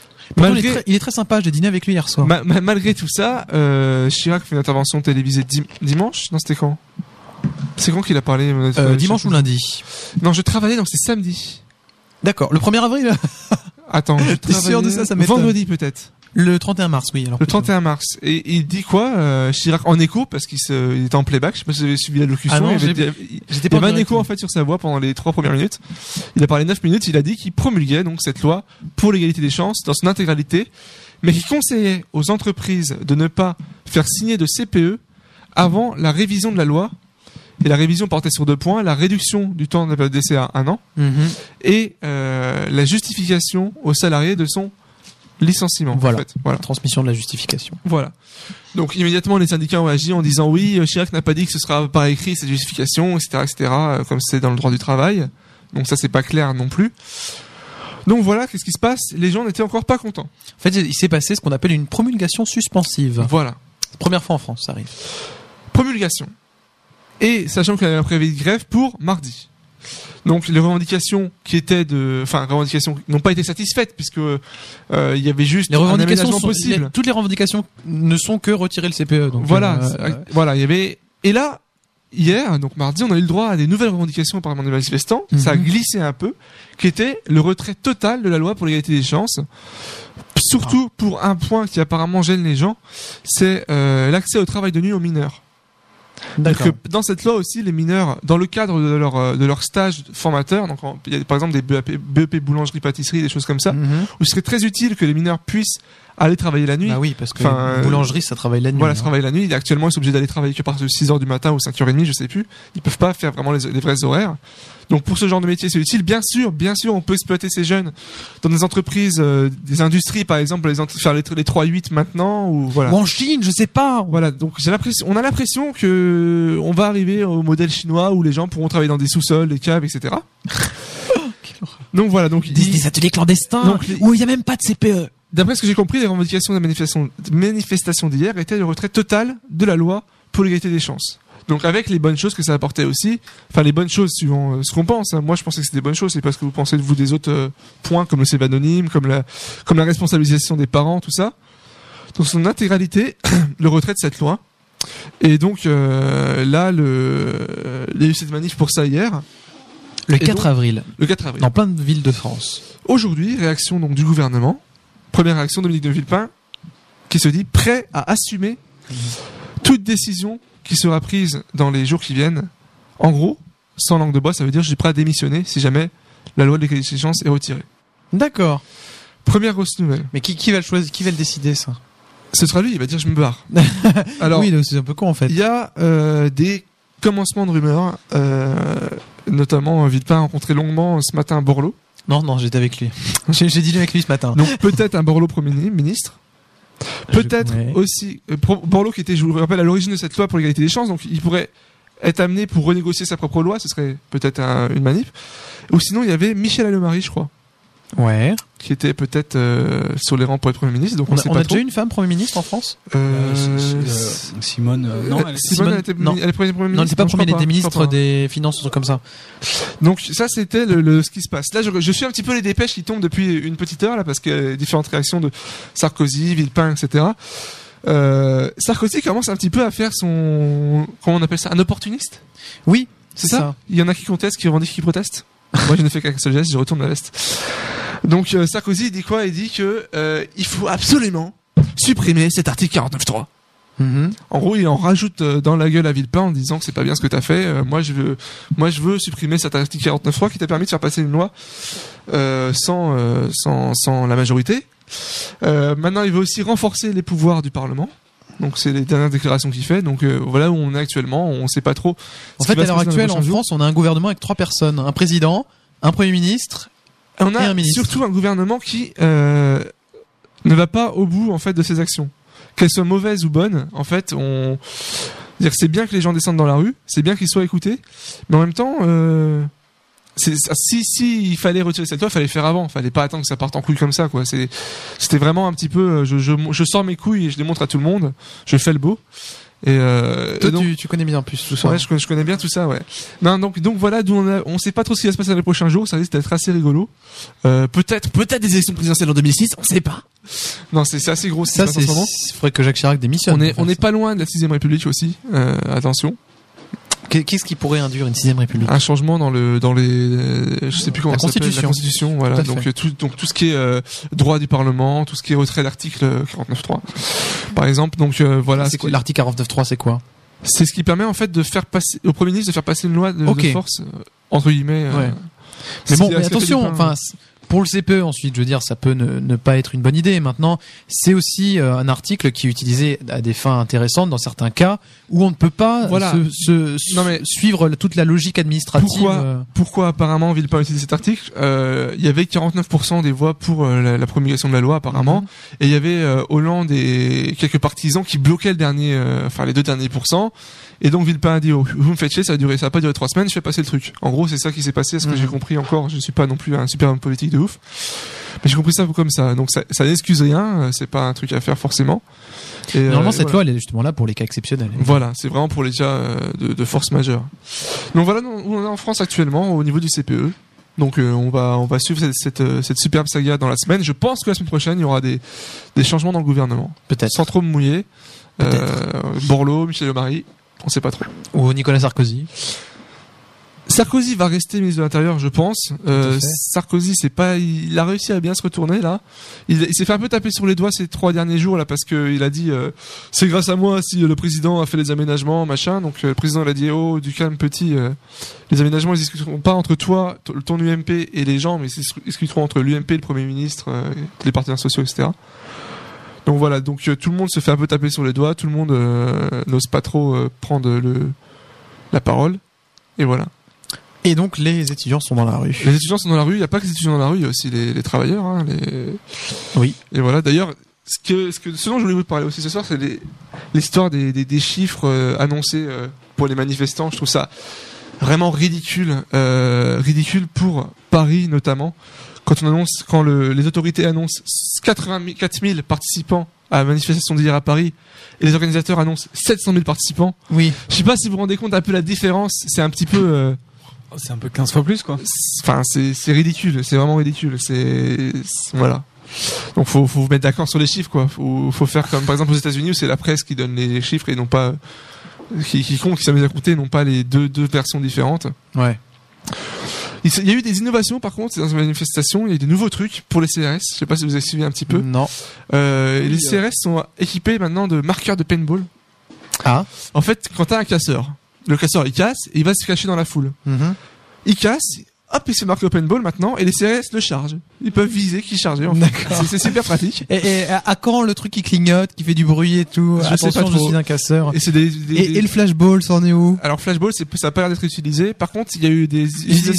Il est très sympa, j'ai dîné avec lui hier soir. Malgré tout ça, Chirac fait une intervention télévisée dimanche. Non, c'était quand? C'est quand qu'il a parlé dimanche ou lundi? Non, je travaillais, donc c'est samedi. D'accord, le 1er avril. Attends, t'es sûr de ça m'étonne. Vendredi peut-être. Le 31 mars, oui. Alors le 31 mars. Et il dit quoi, Chirac, en écho, parce qu'il était en playback, je sais pas si vous avez suivi la locution. Ah non, il y avait un écho en fait sur sa voix pendant les 3 premières minutes. Il a parlé 9 minutes, il a dit qu'il promulguait donc cette loi pour l'égalité des chances dans son intégralité, mais qu'il conseillait aux entreprises de ne pas faire signer de CPE avant la révision de la loi. Et la révision portait sur 2 points, la réduction du temps de la période d'essai à 1 an, et la justification aux salariés de son licenciement. Voilà. En fait. Voilà. Transmission de la justification. Voilà. Donc immédiatement les syndicats ont agi en disant oui, Chirac n'a pas dit que ce sera par écrit cette justification, etc., comme c'est dans le droit du travail. Donc ça c'est pas clair non plus. Donc voilà, qu'est-ce qui se passe? Les gens n'étaient encore pas contents. En fait, il s'est passé ce qu'on appelle une promulgation suspensive. Voilà. Première fois en France, ça arrive. Promulgation. Et sachant qu'il y avait un préavis de grève pour mardi. Donc les revendications revendications n'ont pas été satisfaites puisque il y avait juste les revendications un aménagement possible. Toutes les revendications ne sont que retirer le CPE. Donc voilà, il y avait. Et là, hier, donc mardi, on a eu le droit à des nouvelles revendications par des manifestants. Ça a glissé un peu, qui était le retrait total de la loi pour l'égalité des chances. Surtout pour un point qui apparemment gêne les gens, c'est l'accès au travail de nuit aux mineurs. Donc dans cette loi aussi, les mineurs, dans le cadre de leur stage formateur, donc il y a par exemple des BEP boulangerie pâtisserie, des choses comme ça, où il serait très utile que les mineurs puissent aller travailler la nuit. Bah oui, parce que boulangerie, ça travaille la nuit. Voilà, ça travaille la nuit. Actuellement, ils sont obligés d'aller travailler que à partir de 6h du matin ou 5h30, je sais plus. Ils peuvent pas faire vraiment les vrais horaires. Donc pour ce genre de métier, c'est utile. Bien sûr, on peut exploiter ces jeunes dans des entreprises, des industries, par exemple, faire les 3-8 maintenant, ou voilà. Ou en Chine, je sais pas. Voilà, donc on a l'impression que on va arriver au modèle chinois où les gens pourront travailler dans des sous-sols, des caves, etc. Donc voilà, donc des ateliers clandestins où il y a même pas de CPE. D'après ce que j'ai compris, les revendications de la manifestation d'hier étaient le retrait total de la loi pour l'égalité des chances. Donc avec les bonnes choses que ça apportait aussi, enfin les bonnes choses suivant ce qu'on pense. Hein. Moi je pensais que c'était des bonnes choses, c'est parce que vous pensez de vous des autres points comme le CV anonyme, comme la responsabilisation des parents, tout ça. Dans son intégralité, le retrait de cette loi. Et donc là, il y a eu cette manif pour ça hier. Le 4 avril. Le 4 avril. Dans plein de villes de France. Aujourd'hui, réaction donc du gouvernement. Première réaction, Dominique de Villepin, qui se dit prêt à assumer toute décision qui sera prise dans les jours qui viennent. En gros, sans langue de bois, ça veut dire je suis prêt à démissionner si jamais la loi de l'égalité des chances est retirée. D'accord. Première grosse nouvelle. Mais qui va le choisir, qui va le décider ça? Ce sera lui, il va dire je me barre. Alors, oui, c'est un peu con en fait. Il y a des commencements de rumeurs, notamment Villepin a rencontré longuement ce matin Borloo. Non, j'étais avec lui. J'ai dîné avec lui ce matin. Donc peut-être un Borloo Premier ministre. Peut-être aussi Borloo qui était, je vous le rappelle, à l'origine de cette loi pour l'égalité des chances, donc il pourrait être amené pour renégocier sa propre loi, ce serait peut-être une manip. Ou sinon il y avait Michel Allemarie, je crois. Ouais. qui était peut-être sur les rangs pour être Premier ministre. Donc on sait on pas a trop. déjà une femme Premier ministre en France? Simone. Non, Simone, elle était elle est Premier ministre. Non, elle n'était pas je Premier, elle crois était pas, je ministre crois pas. des Finances, un truc comme ça. Donc ça c'était ce qui se passe. Là je suis un petit peu les dépêches qui tombent depuis une petite heure là parce que différentes réactions de Sarkozy, Villepin, etc. Sarkozy commence un petit peu à faire son, comment on appelle ça, un opportuniste. Oui, C'est ça. Il y en a qui contestent, qui revendiquent, qui protestent. Moi je ne fais qu'un seul geste, je retourne ma veste. Donc Sarkozy il dit quoi? Il dit que il faut absolument supprimer cet article 49.3. En gros, il en rajoute dans la gueule à Villepin en disant que c'est pas bien ce que t'as fait. Moi, je veux supprimer cet article 49.3 qui t'a permis de faire passer une loi sans la majorité. Maintenant, il veut aussi renforcer les pouvoirs du Parlement. Donc, c'est les dernières déclarations qu'il fait. Donc, voilà où on est actuellement. On sait pas trop. En fait, à l'heure actuelle, en France, on a un gouvernement avec 3 personnes. Un président, un Premier ministre et on et un a ministre. surtout un gouvernement qui ne va pas au bout, en fait, de ses actions. Qu'elles soient mauvaises ou bonnes, en fait, dire c'est bien que les gens descendent dans la rue, c'est bien qu'ils soient écoutés, mais en même temps, si il fallait retirer cette loi, fallait faire avant, fallait pas attendre que ça parte en couille comme ça, quoi. C'était vraiment un petit peu, je sors mes couilles et je les montre à tout le monde, je fais le beau. Toi, donc, tu connais bien plus tout ça. Ouais, je connais bien tout ça, ouais. Non, donc voilà, d'où on sait pas trop ce qui va se passer dans les prochains jours, ça risque d'être assez rigolo. Peut-être des élections présidentielles en 2006, on sait pas. Non, c'est assez gros. Ça, il faudrait que Jacques Chirac démissionne. On n'est pas loin de la 6ème République aussi. Attention. Qu'est-ce qui pourrait induire une 6ème République? Un changement dans les, je sais plus comment la ça s'appelle, Constitution. la Constitution, voilà. Donc tout ce qui est droit du Parlement, tout ce qui est retrait d'article 49.3, par exemple. Donc voilà. C'est quoi l'article 49.3? C'est quoi? C'est ce qui permet en fait de faire passer au Premier ministre de faire passer une loi de force entre guillemets. Ouais. Mais bon, mais attention, enfin. Pour le CPE, ensuite, je veux dire, ça peut ne pas être une bonne idée. Maintenant, c'est aussi un article qui est utilisé à des fins intéressantes dans certains cas où on ne peut pas suivre toute la logique administrative. Pourquoi apparemment Villepin utilise cet article? Il y avait 49% des voix pour la promulgation de la loi apparemment, et il y avait Hollande et quelques partisans qui bloquaient les 2 derniers pourcents. Et donc Villepin a dit vous me faites chier, ça va pas durer 3 semaines, je fais passer le truc. En gros, c'est ça qui s'est passé, ce que j'ai compris encore. Je suis pas non plus un super homme politique de ouf, mais j'ai compris ça comme ça. Donc ça n'excuse rien, c'est pas un truc à faire forcément. Et normalement cette loi elle est justement là pour les cas exceptionnels. Voilà, c'est vraiment pour les cas de force majeure. Donc voilà où on est en France actuellement au niveau du CPE. Donc on va suivre cette superbe saga dans la semaine. Je pense que la semaine prochaine il y aura des changements dans le gouvernement. Peut-être. Sans trop me mouiller. Borloo, Michel Omary. On sait pas trop. Ou Nicolas Sarkozy. Sarkozy va rester ministre de l'Intérieur, je pense. Sarkozy, il a réussi à bien se retourner là. Il s'est fait un peu taper sur les doigts ces 3 derniers jours là parce que il a dit c'est grâce à moi si le président a fait les aménagements machin. Donc le président il a dit du calme petit, les aménagements ils discuteront pas entre toi, ton UMP et les gens, mais ils discuteront entre l'UMP, le Premier ministre, les partenaires sociaux, etc. Donc voilà, donc tout le monde se fait un peu taper sur les doigts, tout le monde n'ose pas trop prendre la parole, et voilà. Et donc les étudiants sont dans la rue. Les étudiants sont dans la rue, il n'y a pas que les étudiants dans la rue, il y a aussi les travailleurs. Hein, Oui. Et voilà, d'ailleurs, ce dont je voulais vous parler aussi ce soir, c'est l'histoire des chiffres annoncés pour les manifestants. Je trouve ça vraiment ridicule pour Paris notamment. Quand les autorités annoncent 84 000 participants à la manifestation d'hier à Paris et les organisateurs annoncent 700 000 participants. Oui. Je sais pas si vous vous rendez compte un peu la différence. C'est un petit peu. C'est un peu 15 fois plus quoi. Enfin, c'est ridicule. C'est vraiment ridicule. Voilà. Donc faut vous mettre d'accord sur les chiffres quoi. Faut faire comme par exemple aux États-Unis où c'est la presse qui donne les chiffres et non pas qui s'amuse à compter, non pas les deux versions différentes. Ouais. Il y a eu des innovations par contre dans ces manifestations, il y a eu des nouveaux trucs pour les CRS, je sais pas si vous avez suivi un petit peu. Non. Les CRS sont équipés maintenant de marqueurs de paintball. Ah. En fait, quand t'as un casseur, le casseur il casse et il va se cacher dans la foule. Il casse, hop, il se marque au paintball maintenant et les CRS le chargent. Ils peuvent viser qui charger en fait. D'accord. C'est super pratique. Et à quand le truc qui clignote, qui fait du bruit et tout? Attention, je suis un casseur. Et c'est et le flashball, c'en est où? Alors flashball, ça a pas l'air d'être utilisé. Par contre, il y a eu des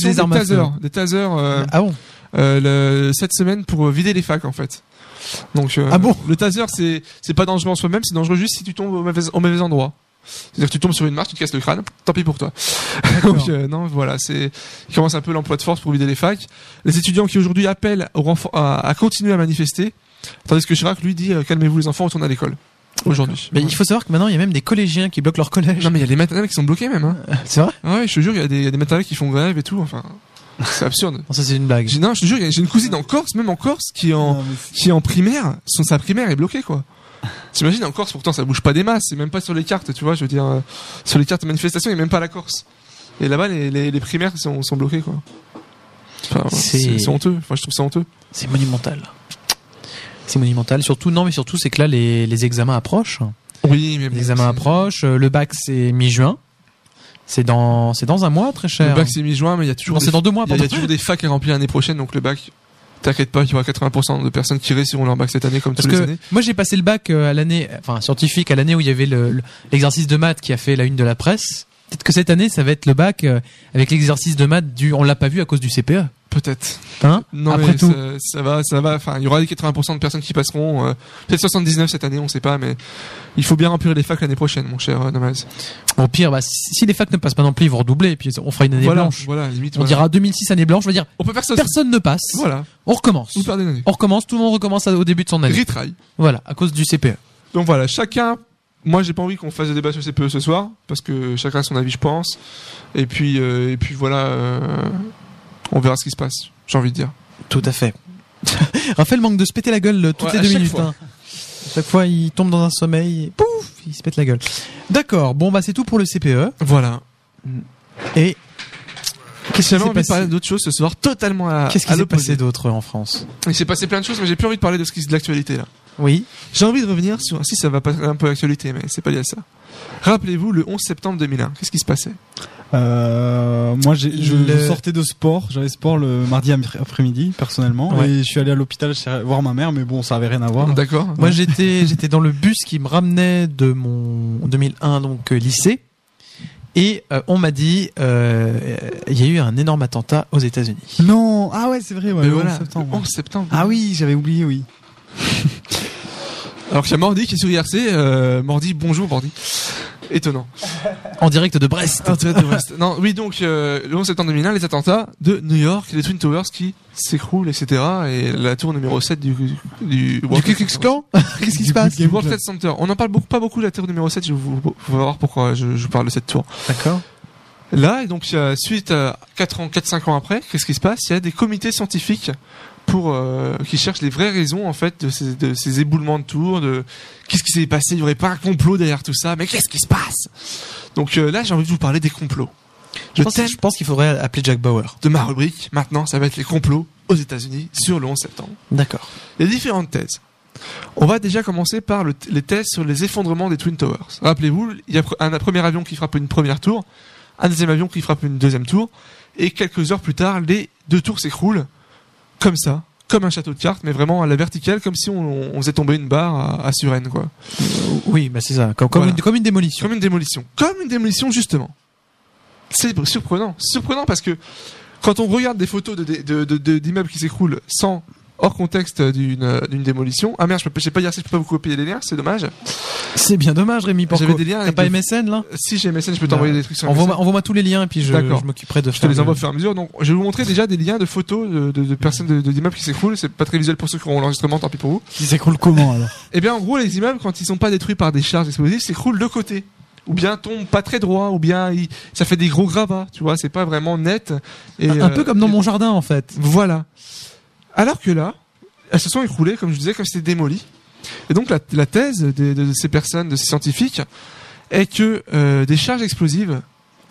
tasers. Ah bon? Cette semaine pour vider les facs en fait. Donc ah bon? Le taser c'est pas dangereux en soi-même, c'est dangereux juste si tu tombes au mauvais endroit. C'est-à-dire que tu tombes sur une marche, tu te casses le crâne, tant pis pour toi. Donc non, voilà, il commence un peu l'emploi de force pour vider les facs. Les étudiants qui aujourd'hui appellent à continuer à manifester, tandis que Chirac lui dit calmez-vous les enfants, retournez à l'école. Aujourd'hui. Mais il faut savoir que maintenant il y a même des collégiens qui bloquent leur collège. Non mais il y a des maternelles qui sont bloqués même. Hein. C'est vrai? Ouais, je te jure, il y a des maternelles qui font grève et tout. Enfin, c'est absurde. Non, ça c'est une blague. Non, je te jure, j'ai une cousine en Corse, même en Corse, qui est en primaire. Sa primaire est bloquée quoi. T'imagines en Corse, pourtant ça bouge pas des masses, c'est même pas sur les cartes, tu vois, je veux dire, sur les cartes de manifestation, il n'y a même pas la Corse. Et là-bas, les primaires sont bloquées, quoi. Enfin, c'est honteux, enfin, je trouve ça honteux. C'est monumental. C'est monumental, surtout, c'est que là, les examens approchent. Oui, mais les examens approchent, le bac c'est mi-juin. C'est dans un mois, très cher. Le bac c'est mi-juin, mais il y a toujours. C'est dans 2 mois, il y a toujours des facs à remplir l'année prochaine, donc le bac. T'inquiète pas, il y aura 80% de personnes qui réussiront leur bac cette année comme toutes les années. Moi j'ai passé le bac à l'année, enfin scientifique, à l'année où il y avait l'exercice de maths qui a fait la une de la presse. Peut-être que cette année ça va être le bac avec l'exercice de maths on l'a pas vu à cause du CPE. Peut-être. Hein? Non, après mais tout. Ça va. Enfin, il y aura 80% de personnes qui passeront. Peut-être 79 cette année, on sait pas, mais il faut bien remplir les facs l'année prochaine, mon cher Nomaz. Au pire, si les facs ne passent pas non plus, ils vont redoubler et puis on fera une année blanche. Voilà, limite. On dira 2006 année blanche. On va dire. On peut faire ça. Personne ne passe. Voilà. On recommence. Vous perdez une année. On recommence. Tout le monde recommence au début de son année. Retry. Voilà, à cause du CPE. Donc voilà, chacun. Moi, j'ai pas envie qu'on fasse des débats sur le CPE ce soir, parce que chacun a son avis, je pense. Et puis voilà, on verra ce qui se passe. J'ai envie de dire. Tout à fait. Raphaël manque de se péter la gueule toutes les 2 minutes. Hein. À chaque fois, il tombe dans un sommeil et pouf, il se pète la gueule. D'accord. Bon, bah c'est tout pour le CPE. Voilà. Et qu'est-ce qui s'est passé? Parler d'autres choses ce soir, totalement à Qu'est-ce qui s'est passé d'autre en France? Il s'est passé plein de choses, mais j'ai plus envie de parler de l'actualité là. Oui. J'ai envie de revenir sur. Si ça va passer un peu l'actualité, mais c'est pas lié à ça. Rappelez-vous le 11 septembre 2001. Qu'est-ce qui se passait? Moi, je sortais de sport. J'avais sport le mardi après-midi, personnellement, ouais. Et je suis allé à l'hôpital voir ma mère, mais bon, ça avait rien à voir. D'accord. Moi, j'étais dans le bus qui me ramenait de mon 2001 donc lycée, et on m'a dit il y a eu un énorme attentat aux États-Unis. Non, ah ouais, c'est vrai. Ouais, mais le voilà, 11 septembre. Le 11 septembre. Ah oui, j'avais oublié, oui. Alors qu'il y a Mordi qui est sur IRC. Mordi, bonjour Mordi. Étonnant. En direct de Brest. En direct de Brest. Non, oui, donc le 11 septembre 2001, les attentats de New York, les Twin Towers qui s'écroulent, etc. Et la tour numéro 7 du Ku Klux Klan. Qu'est-ce qui se passe? Du World Trade Center. On n'en parle pas beaucoup de la tour numéro 7. Je vais vous voir pourquoi je parle de cette tour. D'accord. Là, et donc suite à 4-5 ans après, qu'est-ce qui se passe? Il y a des comités scientifiques qui cherchent les vraies raisons en fait de ces éboulements de tours, de qu'est-ce qui s'est passé, il y aurait pas un complot derrière tout ça, mais qu'est-ce qui se passe? Donc là, j'ai envie de vous parler des complots. Je pense qu'il faudrait appeler Jack Bauer. De ma rubrique, maintenant, ça va être les complots aux États-Unis sur le 11 septembre. D'accord. Il y a différentes thèses. On va déjà commencer par les thèses sur les effondrements des Twin Towers. Rappelez-vous, il y a un premier avion qui frappe une première tour, un deuxième avion qui frappe une deuxième tour, et quelques heures plus tard, les 2 tours s'écroulent. Comme ça, comme un château de cartes, mais vraiment à la verticale, comme si on faisait tomber une barre à Suresnes, quoi. Oui, bah c'est ça, comme une démolition. Comme une démolition, justement. C'est surprenant parce que quand on regarde des photos d'immeubles qui s'écroulent hors contexte d'une démolition. Ah merde, je sais pas dire si je peux pas vous copier les liens, c'est dommage. C'est bien dommage, Rémi. J'avais des liens. T'as pas MSN là? Si j'ai MSN, je peux t'envoyer des trucs sur MSN. Envoie-moi tous les liens et puis je m'occuperai de. Je te les envoie au fur et à mesure. Donc, je vais vous montrer déjà des liens de photos de personnes d'immeubles qui s'écroulent. C'est pas très visuel pour ceux qui auront l'enregistrement, tant pis pour vous. Qui s'écroulent comment alors? Eh bien, en gros, les immeubles, quand ils sont pas détruits par des charges explosives, s'écroulent de côté. Ou bien tombent pas très droit, ou bien ça fait des gros gravats, tu vois, c'est pas vraiment net. Et, un peu comme dans mon jardin en fait. Voilà. Alors que là, elles se sont écroulées, comme je disais, comme c'était démoli. Et donc la thèse de ces personnes, de ces scientifiques, est que des charges explosives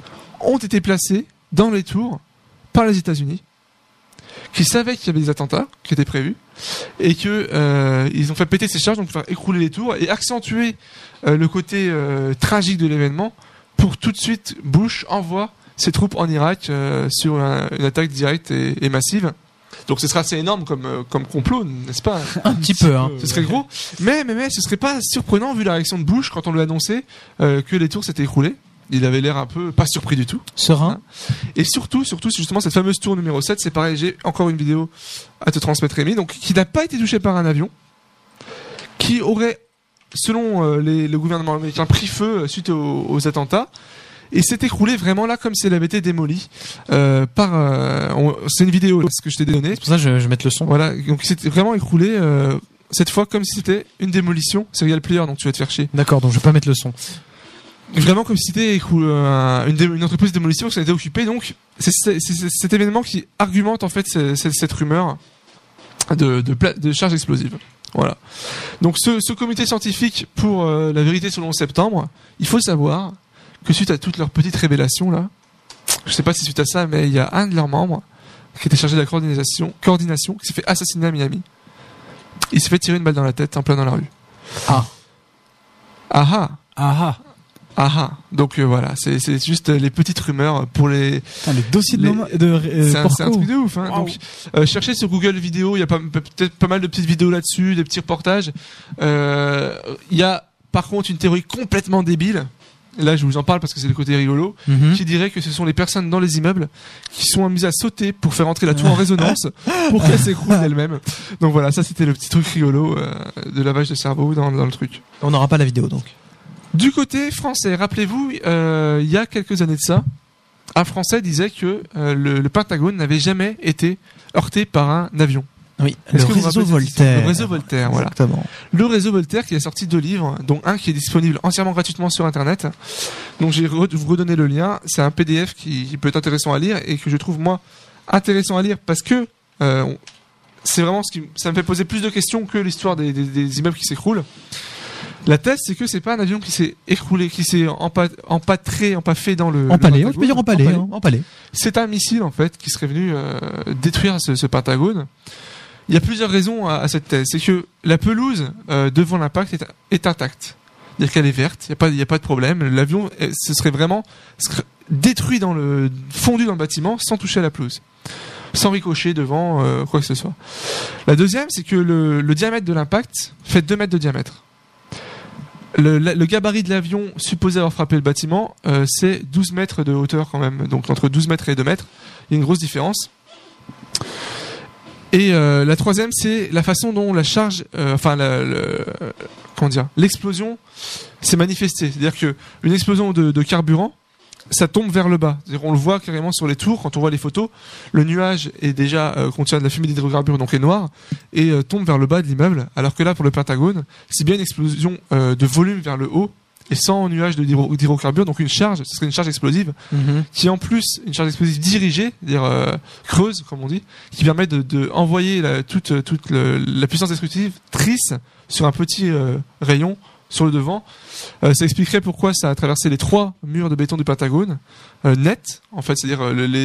ont été placées dans les tours par les États-Unis, qui savaient qu'il y avait des attentats qui étaient prévus, et que ils ont fait péter ces charges, donc faire écrouler les tours et accentuer le côté tragique de l'événement pour tout de suite Bush envoie ses troupes en Irak sur une attaque directe et massive. Donc ce serait assez énorme comme complot, n'est-ce pas? Un petit peu, hein. Ce serait gros. Mais ce serait pas surprenant vu la réaction de Bush quand on lui a annoncé que les tours s'étaient écroulées. Il avait l'air un peu pas surpris du tout. Serein. Et surtout, c'est justement cette fameuse tour numéro 7. C'est pareil, j'ai encore une vidéo à te transmettre, Rémi. Donc, qui n'a pas été touchée par un avion, qui aurait selon le gouvernement américain, pris feu suite aux attentats. Et s'est écroulé vraiment là comme si elle avait été démolie c'est une vidéo ce que je t'ai donné. C'est pour ça que je vais mettre le son. Voilà, donc il s'est vraiment écroulé cette fois comme si c'était une démolition. C'est Real Player, donc tu vas te faire chier. D'accord, donc je vais pas mettre le son. Vraiment comme si c'était une entreprise de démolition qui s'en était occupée. Donc c'est cet événement qui argumente en fait cette rumeur de charge explosive. Voilà. Donc ce comité scientifique pour la vérité sur le 11 septembre, il faut savoir que suite à toutes leurs petites révélations là, je sais pas si suite à ça, mais il y a un de leurs membres qui était chargé de la coordination qui s'est fait assassiner à Miami. Il s'est fait tirer une balle dans la tête en plein dans la rue. Donc voilà, c'est juste les petites rumeurs pour les dossiers c'est un truc de ouf hein. Wow. Donc cherchez sur Google vidéo, il y a peut-être pas mal de petites vidéos là-dessus, des petits reportages. Il y a par contre une théorie complètement débile. Là, je vous en parle parce que c'est le côté rigolo, qui dirait que ce sont les personnes dans les immeubles qui sont amusées à sauter pour faire entrer la tour en résonance pour qu'elle s'écroule d'elle-même. Donc voilà, ça c'était le petit truc rigolo de lavage de cerveau dans le truc. On n'aura pas la vidéo donc. Du côté français, rappelez-vous, il y a quelques années de ça, un Français disait que le Pentagone n'avait jamais été heurté par un avion. Oui, le réseau Voltaire. Le réseau Voltaire, voilà. Exactement. Le réseau Voltaire qui a sorti 2 livres, dont un qui est disponible entièrement gratuitement sur Internet. Donc j'ai vous redonné le lien. C'est un PDF qui peut être intéressant à lire et que je trouve moi intéressant à lire parce que c'est vraiment ça me fait poser plus de questions que l'histoire des immeubles qui s'écroulent. La thèse, c'est que c'est pas un avion qui s'est écroulé, qui s'est empaffé dans le... Empalé, on peut dire empalé. C'est un missile, en fait, qui serait venu détruire ce Pentagone. Il y a plusieurs raisons à cette thèse. C'est que la pelouse devant l'impact est intacte. C'est-à-dire qu'elle est verte, il y a pas de problème. L'avion serait détruit fondu dans le bâtiment sans toucher à la pelouse. Sans ricocher devant quoi que ce soit. La deuxième, c'est que le diamètre de l'impact fait 2 mètres de diamètre. Le gabarit de l'avion supposé avoir frappé le bâtiment, c'est 12 mètres de hauteur quand même. Donc entre 12 mètres et 2 mètres, il y a une grosse différence. Et la troisième, c'est la façon dont la charge, l'explosion s'est manifestée. C'est-à-dire que une explosion de carburant, ça tombe vers le bas. C'est-à-dire on le voit carrément sur les tours quand on voit les photos. Le nuage est déjà contient de la fumée d'hydrocarbures, donc est noir, et tombe vers le bas de l'immeuble. Alors que là, pour le Pentagone, c'est bien une explosion de volume vers le haut et sans nuage d'hydrocarbures, donc ce serait une charge explosive, qui est en plus une charge explosive dirigée, c'est-à-dire creuse, comme on dit, qui permet de envoyer toute la puissance destructrice sur un petit rayon sur le devant. Ça expliquerait pourquoi ça a traversé les 3 murs de béton du Pentagone net, en fait, c'est-à-dire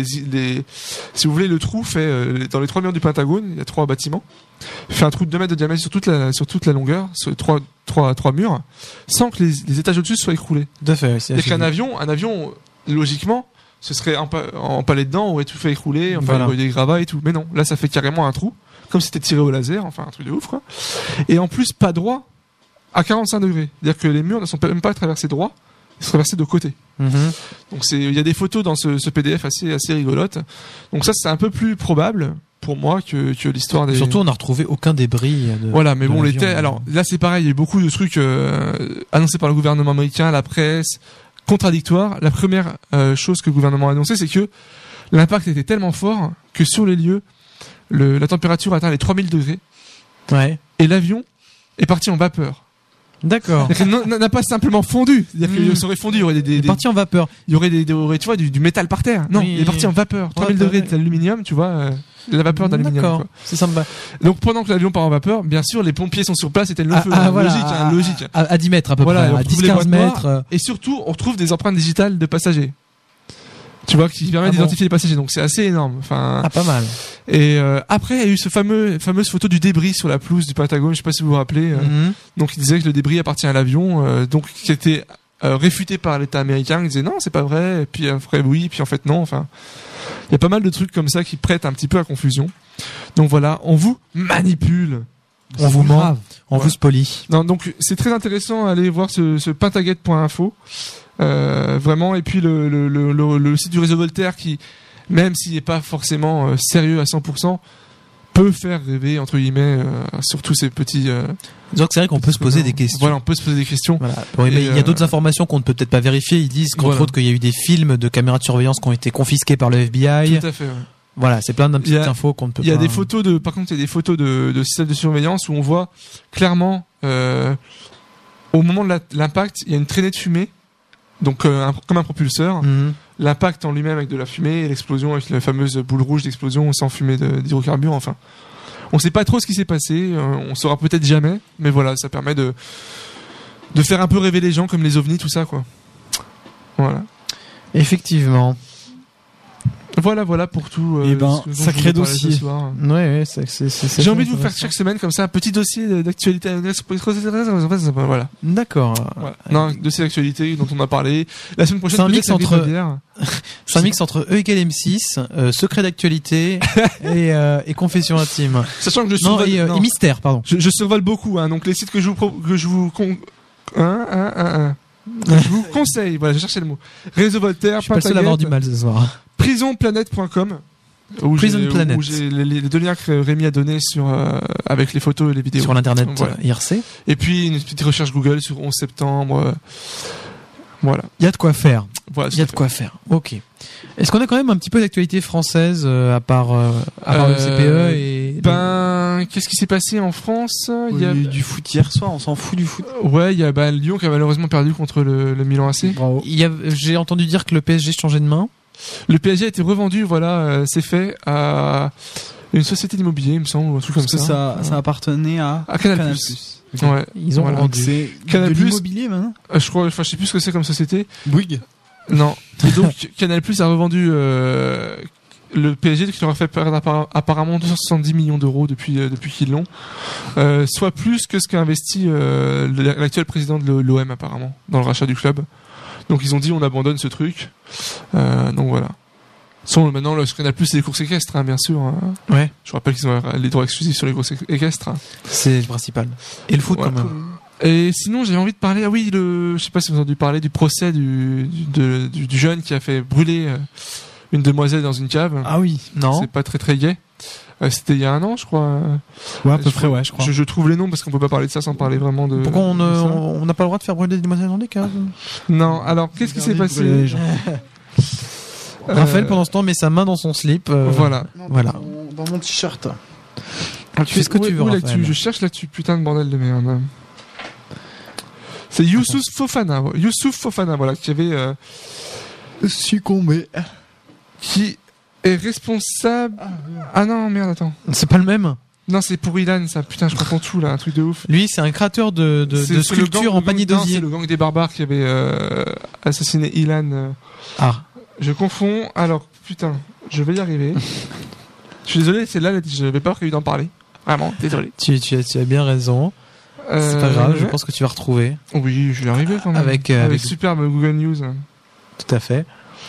si vous voulez, le trou fait dans les 3 murs du Pentagone, il y a 3 bâtiments, fait un trou de 2 mètres de diamètre sur toute la longueur, sur 3 murs, sans que les étages au-dessus soient écroulés. Tout à fait. C'est-à-dire qu'un avion, logiquement, ce serait empalé dedans, aurait tout fait écrouler, il y aurait des gravats et tout. Mais non, là ça fait carrément un trou, comme si c'était tiré au laser, enfin un truc de ouf quoi. Et en plus pas droit, à 45 degrés. C'est-à-dire que les murs ne sont même pas traversés droit, ils sont traversés de côté. Donc il y a des photos dans ce PDF assez rigolotes. Donc ça c'est un peu plus probable pour moi que l'histoire des... Surtout on n'a retrouvé aucun débris voilà, mais bon, alors là c'est pareil, il y a eu beaucoup de trucs annoncés par le gouvernement américain, la presse, contradictoires. La première chose que le gouvernement a annoncé, c'est que l'impact était tellement fort que sur les lieux, la température atteint les 3000 degrés. Ouais. Et l'avion est parti en vapeur. D'accord. N'a pas simplement fondu. C'est-à-dire qu'il serait fondu, il y aurait il est parti en vapeur. Il y aurait tu vois, du métal par terre. Non, il est parti en vapeur. 3000 degrés d'aluminium, tu vois, la vapeur d'aluminium. D'accord. Quoi. C'est sympa. Donc pendant que l'avion part en vapeur, bien sûr, les pompiers sont sur place, éteignent le feu. Voilà, logique. À 10 mètres à peu près. À 10-15 mètres. Et surtout, on retrouve des empreintes digitales de passagers. Tu vois, qui permet d'identifier les passagers. Donc c'est assez énorme. Enfin. Pas mal. Et après, il y a eu ce fameuse photo du débris sur la pelouse du Pentagone. Je sais pas si vous vous rappelez. Donc il disait que le débris appartient à l'avion, donc qui était réfuté par l'État américain. Il disait non, c'est pas vrai. Et puis après oui, puis en fait non. Enfin, il y a pas mal de trucs comme ça qui prêtent un petit peu à confusion. Donc voilà, on vous manipule. On vous ment, on vous spolie. Non, donc c'est très intéressant. Allez voir ce pentagate.info. Vraiment, et puis le site du réseau Voltaire qui, même s'il n'est pas forcément sérieux à 100%, peut faire rêver entre guillemets sur tous ces petits. Disons que c'est vrai qu'on peut se poser des questions. Voilà, on peut se poser des questions. Voilà. Bon, il y a d'autres informations qu'on ne peut peut-être pas vérifier. Ils disent qu'entre autres qu'il y a eu des films de caméras de surveillance qui ont été confisqués par le FBI. Tout à fait. Ouais. Voilà, c'est plein de petites infos qu'on ne peut pas. Il y a des photos par contre, il y a des photos de systèmes de surveillance où on voit clairement, au moment de l'impact, il y a une traînée de fumée. Donc, comme un propulseur. Mm-hmm. L'impact en lui-même avec de la fumée et l'explosion avec la fameuse boule rouge d'explosion sans fumée d'hydrocarbures. Enfin, on sait pas trop ce qui s'est passé. On saura peut-être jamais. Mais voilà, ça permet de faire un peu rêver les gens comme les ovnis, tout ça, quoi. Voilà. Effectivement. Voilà pour tout. Sacré dossier. Ouais, j'ai envie de vous faire chaque semaine comme ça un petit dossier d'actualité. Voilà. D'accord. Voilà. Non, dossier d'actualité dont on a parlé. La semaine prochaine, c'est un mix entre E égale M6, secret d'actualité et confession intime. Sachant que je survole et mystère, pardon. Je survole beaucoup, hein. Donc les sites que je vous conseille, voilà, j'ai cherché le mot. Réseau Voltaire, je suis pas le seul à avoir du mal ce soir. Prisonplanet.com où j'ai les deux liens que Rémi a donnés avec les photos et les vidéos sur l'internet IRC. Et puis une petite recherche Google sur 11 septembre. Voilà. Il y a de quoi faire. Voilà, il y a de quoi faire. Ok. Est-ce qu'on a quand même un petit peu d'actualité française à part le CPE et qu'est-ce qui s'est passé en France? Il y a du foot hier soir, on s'en fout du foot. Ouais, il y a Lyon qui a malheureusement perdu contre le Milan AC. Bravo. J'ai entendu dire que le PSG changeait de main. Le PSG a été revendu, voilà, c'est fait à une société d'immobilier, il me semble, ou un truc comme ça. Ça appartenait à Canal+. Okay. Ouais. Ils ont vendu. C'est Canal+. De l'immobilier maintenant. Je sais plus ce que c'est comme société. Bouygues. Non. Et donc Canal+ a revendu le PSG qui leur a fait perdre apparemment 270 millions d'euros depuis qu'ils l'ont, soit plus que ce qu'a investi l'actuel président de l'OM apparemment dans le rachat du club. Donc ils ont dit on abandonne ce truc. Donc voilà. Maintenant le Canal+, c'est les courses équestres, hein, bien sûr. Hein. Ouais. Je rappelle qu'ils ont les droits exclusifs sur les courses équestres. Hein. C'est le principal. Et le foot quand même. Et sinon, j'avais envie de parler. Ah oui, je sais pas si vous avez entendu parler du procès du jeune qui a fait brûler une demoiselle dans une cave. Ah oui. Non. C'est pas très très gai. C'était il y a 1 an, je crois. Ouais, à peu près, ouais, je crois. Je trouve les noms parce qu'on peut pas parler de ça sans parler vraiment de. Pourquoi on n'a pas le droit de faire brûler des demoiselles dans des caves? Non. Alors, qu'est-ce qui s'est passé? Raphaël, pendant ce temps, met sa main dans son slip. Voilà. Voilà. Dans mon t-shirt. Tu fais ce que tu veux, Raphaël. Je cherche là-dessus, putain de bordel de merde. C'est Youssouf Fofana, voilà, qui avait succombé. Qui est responsable. Ah non, merde, attends. C'est pas le même? Non, c'est pour Ilan, ça. Putain, je confonds tout, là, un truc de ouf. Lui, c'est un créateur de sculptures en panier d'osier. C'est le gang des barbares qui avait assassiné Ilan. Ah. Je confonds. Alors, putain, je vais y arriver. Je suis désolé, c'est là, je n'avais pas prévu d'en parler. Vraiment, désolé. Tu as bien raison. C'est pas grave, je pense que tu vas retrouver. Oui, je vais y arriver quand même. Avec superbe Google News. Tout à fait.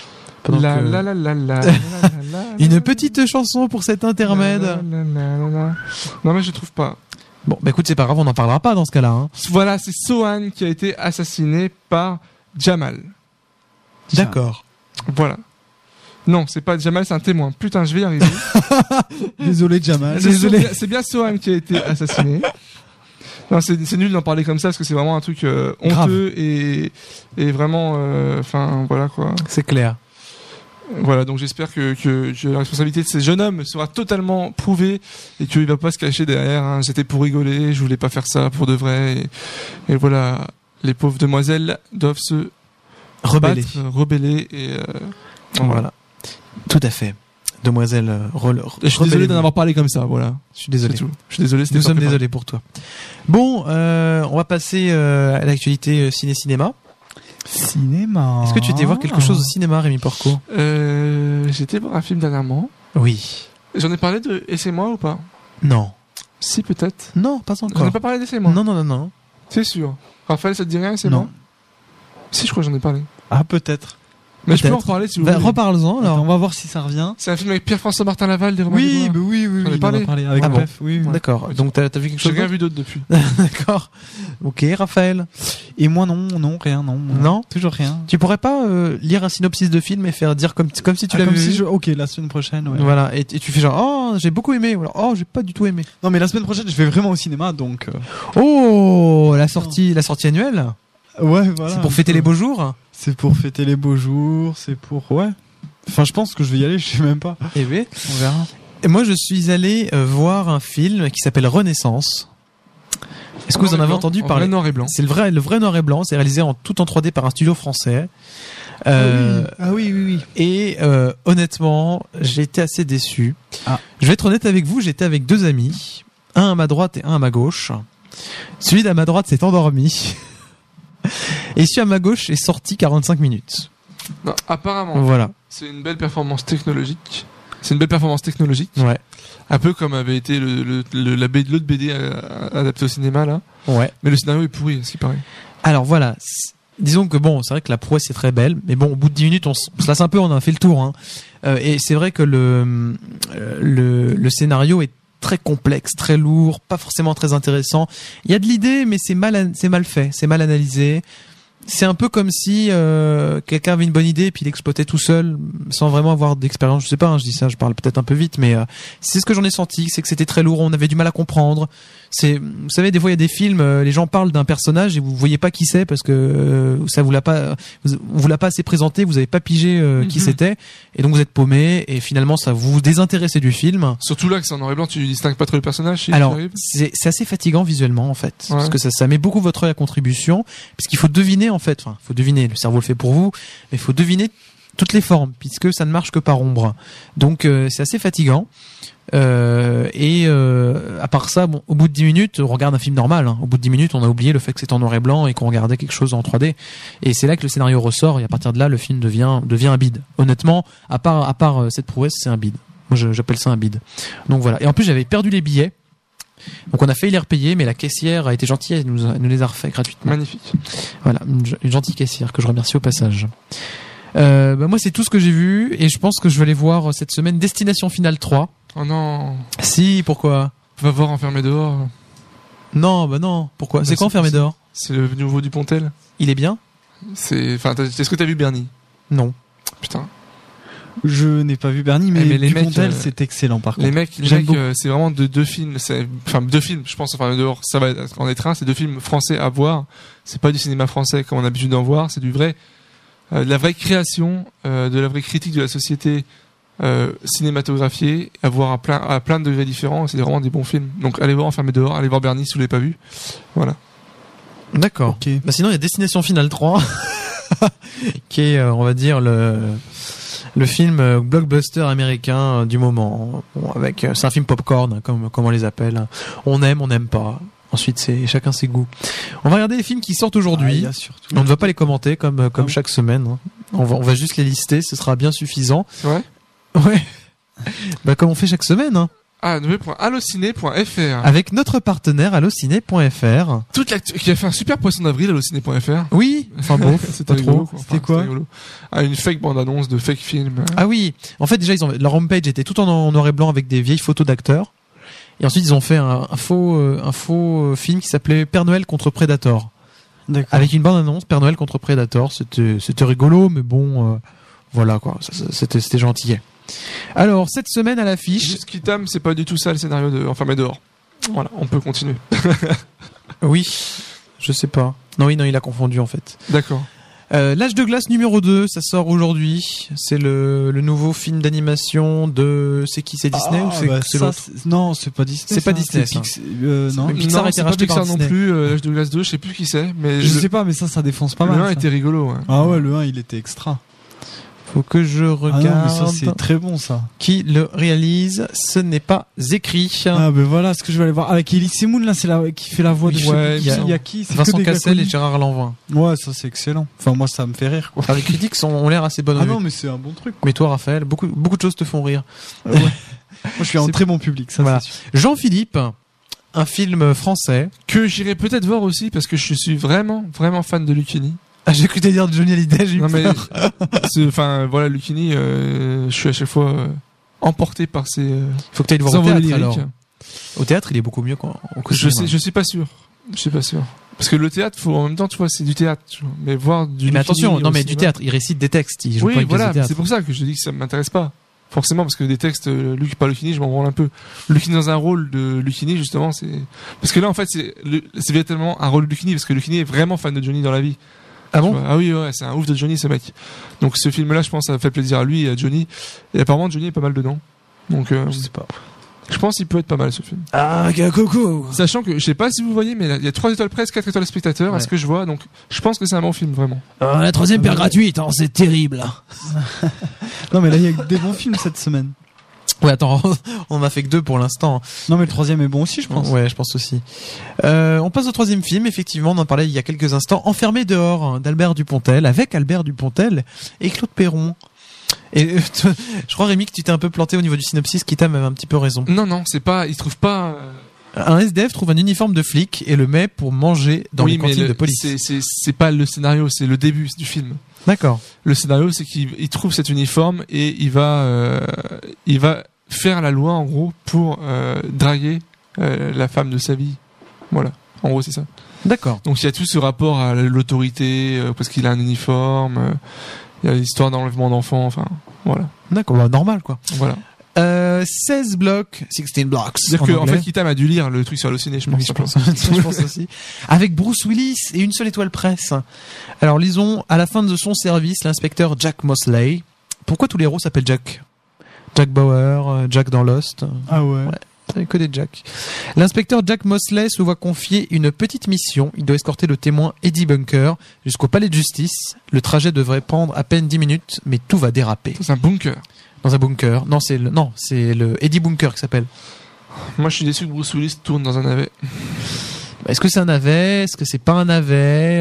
Une petite chanson pour cet intermède. Non mais je trouve pas. Bon, bah écoute, c'est pas grave, on n'en parlera pas dans ce cas-là. Hein. Voilà, c'est Sohan qui a été assassiné par Jamal. D'accord. Voilà. Non, c'est pas Jamal, c'est un témoin. Putain, je vais y arriver. Désolé Jamal. Désolé. C'est bien Sohan qui a été assassiné. Non, c'est nul d'en parler comme ça parce que c'est vraiment un truc honteux et vraiment, enfin voilà quoi. C'est clair. Voilà, donc j'espère que la responsabilité de ces jeunes hommes sera totalement prouvée et qu'il va pas se cacher derrière. Hein. J'étais pour rigoler, je voulais pas faire ça pour de vrai. Et voilà, les pauvres demoiselles doivent se rebeller et voilà. Tout à fait. Demoiselle je suis désolé d'en avoir parlé comme ça, voilà. Je suis désolé. Je suis désolé. Nous sommes désolés pour toi. Bon, on va passer à l'actualité cinéma. Cinéma. Est-ce que tu étais voir quelque chose au cinéma, Rémi Porco? J'étais voir un film dernièrement. Oui. J'en ai parlé de Et c'est moi ou pas? Non. Si, peut-être. Non, pas encore. J'en ai pas parlé de C'est moi. Non. C'est sûr. Raphaël, ça te dit rien, C'est moi? Si, je crois que j'en ai parlé. Ah, peut-être. Mais je peux en Peut-être. reparler si vous Bah, voulez. reparle-en alors. On va voir si ça revient. C'est un film avec Pierre-François Martin Laval, des Romains Oui, Dubois. bah oui, J'en ai on en parlé. a parlé avec Ah bon. Bref, oui. D'accord. Donc t'as vu quelque J'ai chose rien d'autre vu d'autre depuis. D'accord. Ok, Raphaël. Et moi rien, non. Non Toujours rien. Tu pourrais pas lire un synopsis de film et faire dire comme si tu l'avais comme vu. si ok, la semaine prochaine, ouais. Voilà, et tu fais genre oh j'ai beaucoup aimé, ou alors oh j'ai pas du tout aimé. Non, mais la semaine prochaine, je vais vraiment au cinéma, donc. Oh la sortie annuelle. Ouais, voilà. C'est pour fêter les beaux jours. C'est pour fêter les beaux jours, c'est pour ouais. Enfin, je pense que je vais y aller, je sais même pas. Eh oui. On verra. Et moi je suis allé voir un film qui s'appelle Renaissance. Est-ce que vous en avez entendu En parler? vrai noir et blanc. C'est le vrai noir et blanc. C'est réalisé tout en 3D par un studio français. Oui. Et honnêtement, j'ai été assez déçu. Ah. Je vais être honnête avec vous, j'étais avec deux amis, un à ma droite et un à ma gauche. Celui d'à ma droite s'est endormi. Et celui à ma gauche est sorti 45 minutes. Non, apparemment, Voilà. c'est une belle performance technologique. C'est une belle performance technologique. Ouais. Un peu comme avait été l'autre BD adapté au cinéma, là. Ouais. Mais le scénario est pourri, ce qui paraît. Alors voilà. Disons que bon, c'est vrai que la prouesse est très belle, mais bon, au bout de 10 minutes, on se lasse un peu, on a fait le tour, hein. Et c'est vrai que le scénario est très complexe, très lourd, pas forcément très intéressant. Il y a de l'idée, mais c'est mal fait, c'est mal analysé. C'est un peu comme si quelqu'un avait une bonne idée et puis il l'exploitait tout seul sans vraiment avoir d'expérience. Je sais pas, hein, je dis ça, je parle peut-être un peu vite, mais c'est ce que j'en ai senti, c'est que c'était très lourd, on avait du mal à comprendre. Vous savez, des fois il y a des films, les gens parlent d'un personnage et vous voyez pas qui c'est parce que ça vous l'a pas assez présenté, vous avez pas pigé qui c'était, et donc vous êtes paumé et finalement ça vous désintéressez du film. Surtout là que c'est en noir et blanc, tu distingues pas trop les personnages. Alors c'est assez fatigant visuellement en fait, parce que ça met beaucoup votre œil à contribution, parce qu'il faut deviner en fait, enfin faut deviner, le cerveau le fait pour vous, mais il faut deviner toutes les formes puisque ça ne marche que par ombre. Donc c'est assez fatigant. À part ça, bon, au bout de 10 minutes, on regarde un film normal, hein. Au bout de 10 minutes, on a oublié le fait que c'était en noir et blanc et qu'on regardait quelque chose en 3D. Et c'est là que le scénario ressort et à partir de là, le film devient un bide. Honnêtement, à part cette prouesse, c'est un bide. Moi, j'appelle ça un bide. Donc voilà. Et en plus, j'avais perdu les billets. Donc on a failli les repayer, mais la caissière a été gentille, elle nous les a refait gratuitement. Magnifique. Voilà, une gentille caissière que je remercie au passage. Moi, c'est tout ce que j'ai vu et je pense que je vais aller voir cette semaine Destination Finale 3. Oh non. Si, pourquoi? Va voir Enfermé dehors. Non, bah non. Pourquoi? C'est quoi Enfermé dehors? C'est le nouveau Dupontel. Il est bien? Est-ce que t'as vu Bernie? Non. Putain. Je n'ai pas vu Bernie, mais les Dupontel, mecs, c'est excellent par contre. Les mecs, c'est vraiment deux films. Enfin, deux films, je pense. Enfin, dehors, ça va en être un. C'est deux films français à voir. C'est pas du cinéma français comme on a l'habitude d'en voir. C'est du vrai, de la vraie création, de la vraie critique de la société cinématographiée, à voir à plein de degrés différents. C'est vraiment des bons films. Donc, allez voir Enfermé dehors, allez voir Bernie si vous l'avez pas vu. Voilà. D'accord. Ok. Bah sinon, il y a Destination Finale 3, qui est, on va dire, le film blockbuster américain du moment. Bon, c'est un film popcorn, comme on les appelle. On aime, on n'aime pas. Ensuite, c'est chacun ses goûts. On va regarder les films qui sortent aujourd'hui. On ne va pas les commenter comme chaque semaine, hein. On va juste les lister, ce sera bien suffisant. C'est vrai? Ouais. Bah comme on fait chaque semaine, hein. www.allociné.fr Avec notre partenaire allociné.fr. Toute l'actu qui a fait un super poisson d'avril allociné.fr. Oui, enfin bon, c'était pas trop. C'était quoi? Une fake bande-annonce de fake film. Ah oui, en fait déjà leur homepage était tout en noir et blanc avec des vieilles photos d'acteurs. Et ensuite ils ont fait un faux film qui s'appelait Père Noël contre Predator. D'accord. Avec une bande-annonce Père Noël contre Predator, c'était rigolo mais bon voilà quoi, c'était gentil. Alors, cette semaine à l'affiche... Juste Kitam, c'est pas du tout ça le scénario de Enfermé dehors. Voilà, on peut continuer. Oui, je sais pas. Non, il a confondu en fait. D'accord. L'âge de glace numéro 2, ça sort aujourd'hui. C'est le nouveau film d'animation de... C'est qui? C'est Disney ou c'est l'autre? Non, c'est pas Disney. C'est pas Disney, ça. Non. Pixar a été c'est pas racheté par Pixar non Disney. plus. L'âge de glace 2, je sais plus qui c'est. Mais Je sais pas, mais ça défonce pas mal. Le 1 ça. était rigolo. Ouais. Ah ouais, le 1, il était extra. Faut que je regarde. Ah non, mais ça, c'est très bon, ça. Qui le réalise? Ce n'est pas écrit. Ah, ben voilà, ce que je vais aller voir. Avec Elie Semoun, là, c'est qui fait la voix de Ouais, il y a qui? C'est Vincent que des gars Cassel et connus. Gérard Lanvin. Ouais, ça, c'est excellent. Enfin, moi, ça me fait rire, quoi. Enfin, les critiques ont l'air assez bonnes. Ah non, mais c'est un bon truc. Mais toi, Raphaël, beaucoup de choses te font rire. Ouais. Moi, je suis un très bon public, ça, Voilà. c'est sûr. Jean-Philippe, un film français. Que j'irai peut-être voir aussi parce que je suis vraiment, vraiment fan de Lucchini. Ah, j'ai cru te dire de Johnny Hallyday, j'ai eu Non mais, peur. enfin voilà, Lucchini, je suis à chaque fois emporté par ses Faut que tu ailles le voir au envolées théâtre, alors. lyriques. Au théâtre, il est beaucoup mieux qu'au Je cinéma. suis pas sûr. Je suis pas sûr. Parce que le théâtre, en même temps, tu vois, c'est du théâtre. Tu vois. Mais voir du. Mais attention, Lucchini non au mais du cinéma- théâtre, il récite des textes, il joue pas Oui, une pièce voilà. de théâtre. C'est pour ça que je dis que ça m'intéresse pas. Forcément, parce que des textes, Luc par Lucchini, je m'en branle un peu. Lucchini dans un rôle de Lucchini, justement, c'est. Parce que là, en fait, c'est véritablement un rôle de Lucchini, parce que Lucchini est vraiment fan de Johnny dans la vie. Ah Tu bon? vois. Ah oui, ouais, c'est un ouf de Johnny, ce mec. Donc ce film-là, je pense, ça fait plaisir à lui et à Johnny. Et apparemment, Johnny est pas mal dedans. Donc, Je sais pas. je pense qu'il peut être pas mal, ce film. Ah, coucou. Sachant que, je sais pas si vous voyez, mais il y a 3 étoiles presse, 4 étoiles spectateurs, à Ouais. ce que je vois. Donc, je pense que c'est un bon film, vraiment. La troisième paire gratuite, hein, c'est terrible. Non, mais là, il y a des bons films cette semaine. Ouais, attends, on en a fait que 2 pour l'instant. Non, mais le troisième est bon aussi, je pense. Ouais, je pense aussi. On passe au troisième film. Effectivement, on en parlait il y a quelques instants. Enfermé dehors, hein, d'Albert Dupontel, avec Albert Dupontel et Claude Perron. Et je crois, Rémi, que tu t'es un peu planté au niveau du synopsis, qui t'a même un petit peu raison. Non, c'est pas, il trouve pas. Un SDF trouve un uniforme de flic et le met pour manger dans les cantines de police. C'est pas le scénario, c'est le début du film. D'accord. Le scénario, c'est qu'il trouve cet uniforme et il va faire la loi, en gros, pour draguer la femme de sa vie. Voilà. En gros, c'est ça. D'accord. Donc il y a tout ce rapport à l'autorité, parce qu'il a un uniforme, il y a l'histoire d'enlèvement d'enfants, enfin, voilà. D'accord. Bah, normal, quoi. Voilà. 16 blocs, 16 blocks. C'est-à-dire qu'en fait, Kitam a dû lire le truc sur Allociné, je pense. Oui, je pense, je pense aussi. Avec Bruce Willis et une seule étoile presse. Alors, lisons, à la fin de son service, l'inspecteur Jack Mosley. Pourquoi tous les héros s'appellent Jack? Jack Bauer, Jack dans Lost. Ah ouais. C'est que des Jack. L'inspecteur Jack Mosley se voit confier une petite mission. Il doit escorter le témoin Eddie Bunker jusqu'au palais de justice. Le trajet devrait prendre à peine 10 minutes, mais tout va déraper. C'est un bunker. Dans un bunker. Non, c'est le Eddie Bunker qui s'appelle. Moi, je suis déçu que Bruce Willis tourne dans un navet. Est-ce que c'est un navet? Est-ce que c'est pas un navet?